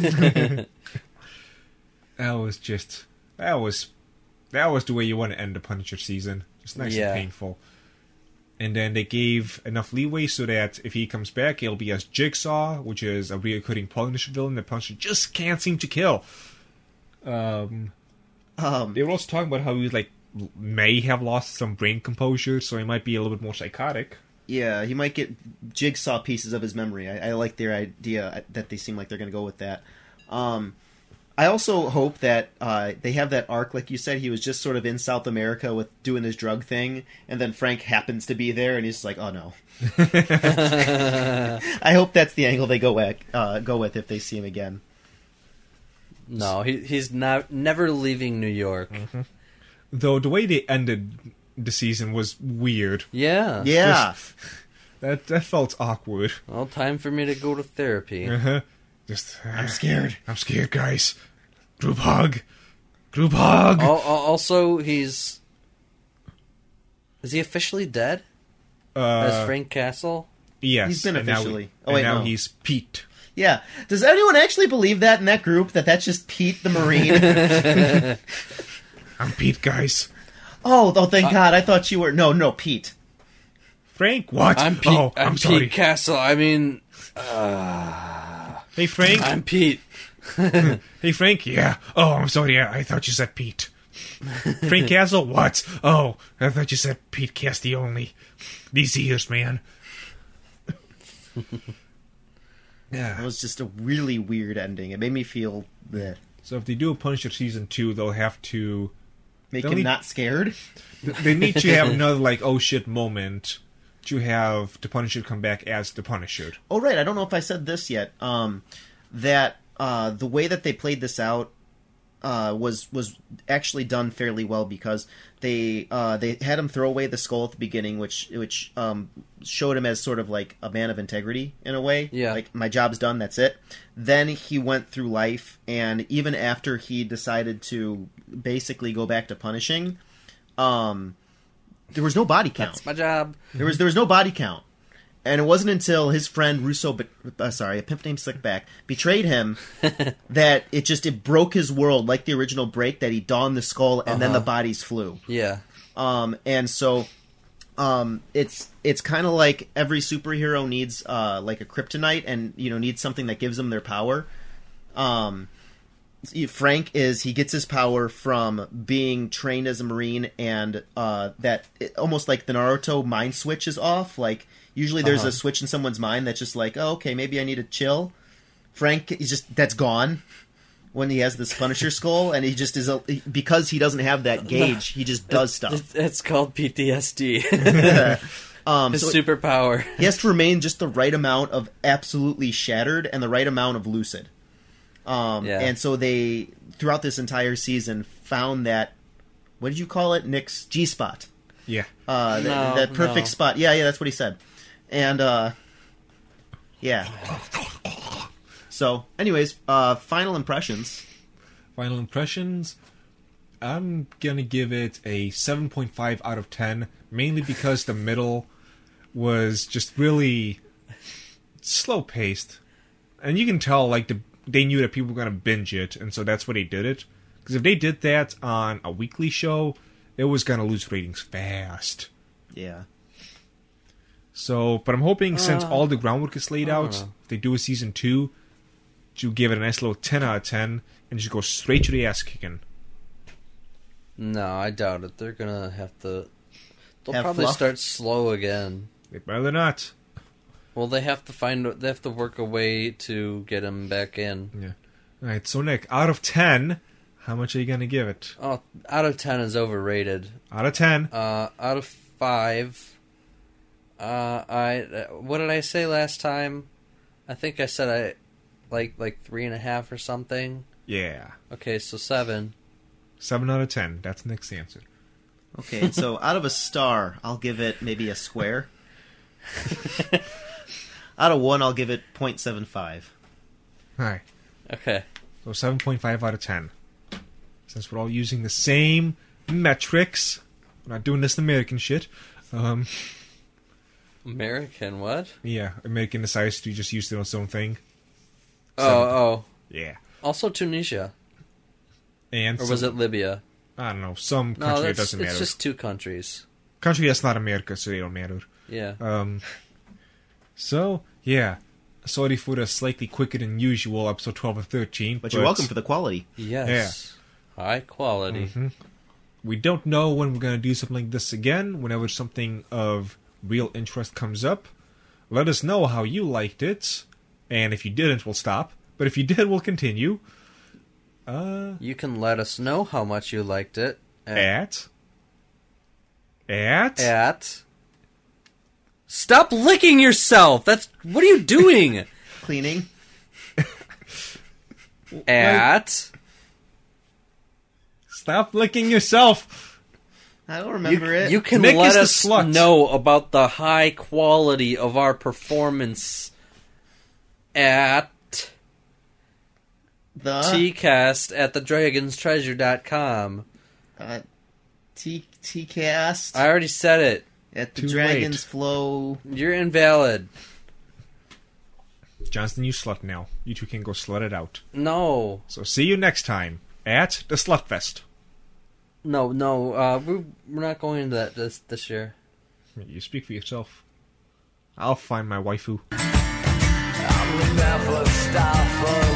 That was the way you want to end the Punisher season. Just nice and painful. And then they gave enough leeway so that if he comes back, it'll be as Jigsaw, which is a reoccurring Punisher villain that Punisher just can't seem to kill. They were also talking about how he may have lost some brain composure, so he might be a little bit more psychotic. Yeah, he might get Jigsaw pieces of his memory. I like their idea that they seem like they're going to go with that. I also hope that they have that arc, like you said, he was just sort of in South America with doing his drug thing, and then Frank happens to be there, and he's like, oh no. I hope that's the angle they go with if they see him again. No, he's never leaving New York. Mm-hmm. Though the way they ended the season was weird. Yeah. Yeah. That felt awkward. Well, time for me to go to therapy. I'm scared. I'm scared, guys. Group hug. Group hug. Also, is he officially dead? As Frank Castle? Yes. He's been officially. Now he's Pete. Yeah. Does anyone actually believe that in that group, that's just Pete the Marine? I'm Pete, guys. Oh, thank God. I thought you were... No, Pete. Frank, what? I'm Pete. Oh, I'm sorry. Pete Castle. I mean... Hey, Frank. I'm Pete. Hey, Frank. Yeah. Oh, I'm sorry. I thought you said Pete. Frank Castle? What? Oh, I thought you said Pete Castiglione. These ears, man. Yeah. It was just a really weird ending. It made me feel... bleh. So if they do a Punisher season 2, they'll have to... Make him not scared? They need to have another, oh shit moment to have the Punisher come back as the Punisher. Oh, right. I don't know if I said this yet. That the way that they played this out was actually done fairly well, because they had him throw away the skull at the beginning, which showed him as sort of like a man of integrity in a way. Yeah. Like, my job's done, that's it. Then he went through life, and even after he decided to basically go back to punishing, there was no body count. That's my job. There was no body count. And it wasn't until his friend Russo, a pimp named Slickback, betrayed him that it broke his world, like the original Break, that he donned the skull and then the bodies flew. Yeah. And so it's kind of like every superhero needs like a kryptonite, and needs something that gives them their power. Frank he gets his power from being trained as a Marine, and almost like the Naruto mind switch is off. Like, usually there's a switch in someone's mind that's just like, oh, okay, maybe I need to chill. Frank, that's gone when he has this Punisher skull, and he just is because he doesn't have that gauge, he just does stuff. It's called PTSD. His superpower. He has to remain just the right amount of absolutely shattered and the right amount of lucid. And so they, throughout this entire season, found that, what did you call it, Nick's G-spot? Yeah. That perfect spot. Yeah, that's what he said. And, yeah. So, anyways, final impressions. Final impressions, I'm gonna give it a 7.5 out of 10, mainly because the middle was just really slow-paced. And you can tell, like, they knew that people were gonna binge it, and so that's why they did it. Because if they did that on a weekly show, it was gonna lose ratings fast. Yeah. So, but I'm hoping, since all the groundwork is laid out, if they do a season 2, to give it a nice little 10 out of 10, and just go straight to the ass kicking. No, I doubt it. They're gonna have to... They'll Have probably fluff? start slow again. They better not. Well, they have to work a way to get him back in. Yeah. Alright, so Nick, out of 10, how much are you gonna give it? Oh, out of 10 is overrated. Out of 10. Out of 5, what did I say last time? I think I said like 3.5 or something. Yeah. Okay, so 7. 7 out of 10. That's Nick's answer. Okay, so out of a star, I'll give it maybe a square. Out of 1, I'll give it 0.75. Alright. Okay. So 7.5 out of 10. Since we're all using the same metrics, we're not doing this American shit. American what? Yeah, American decides to just use its own thing. Oh. Yeah. Also Tunisia. And Or was it Libya? I don't know, some country that doesn't matter. It's just 2 countries. Country that's not America, so they don't matter. Yeah. So, yeah. Sorry for the slightly quicker than usual episode 12 and 13. But you're welcome for the quality. Yes. Yeah. High quality. Mm-hmm. We don't know when we're going to do something like this again. Whenever something of real interest comes up, let us know how you liked it. And if you didn't, we'll stop. But if you did, we'll continue. You can let us know how much you liked it. At... Stop licking yourself! What are you doing? Cleaning. Stop licking yourself! I don't remember it. You can Nick let is the us slut. know about the high quality of our performance at the TCast at thedragonstreasure.com. TCast. I already said it. At the Too Dragon's late. Flow. You're invalid. Johnston, you slut now. You two can go slut it out. No. So see you next time at the Slutfest. No. We're not going into that this year. You speak for yourself. I'll find my waifu. I'm never stop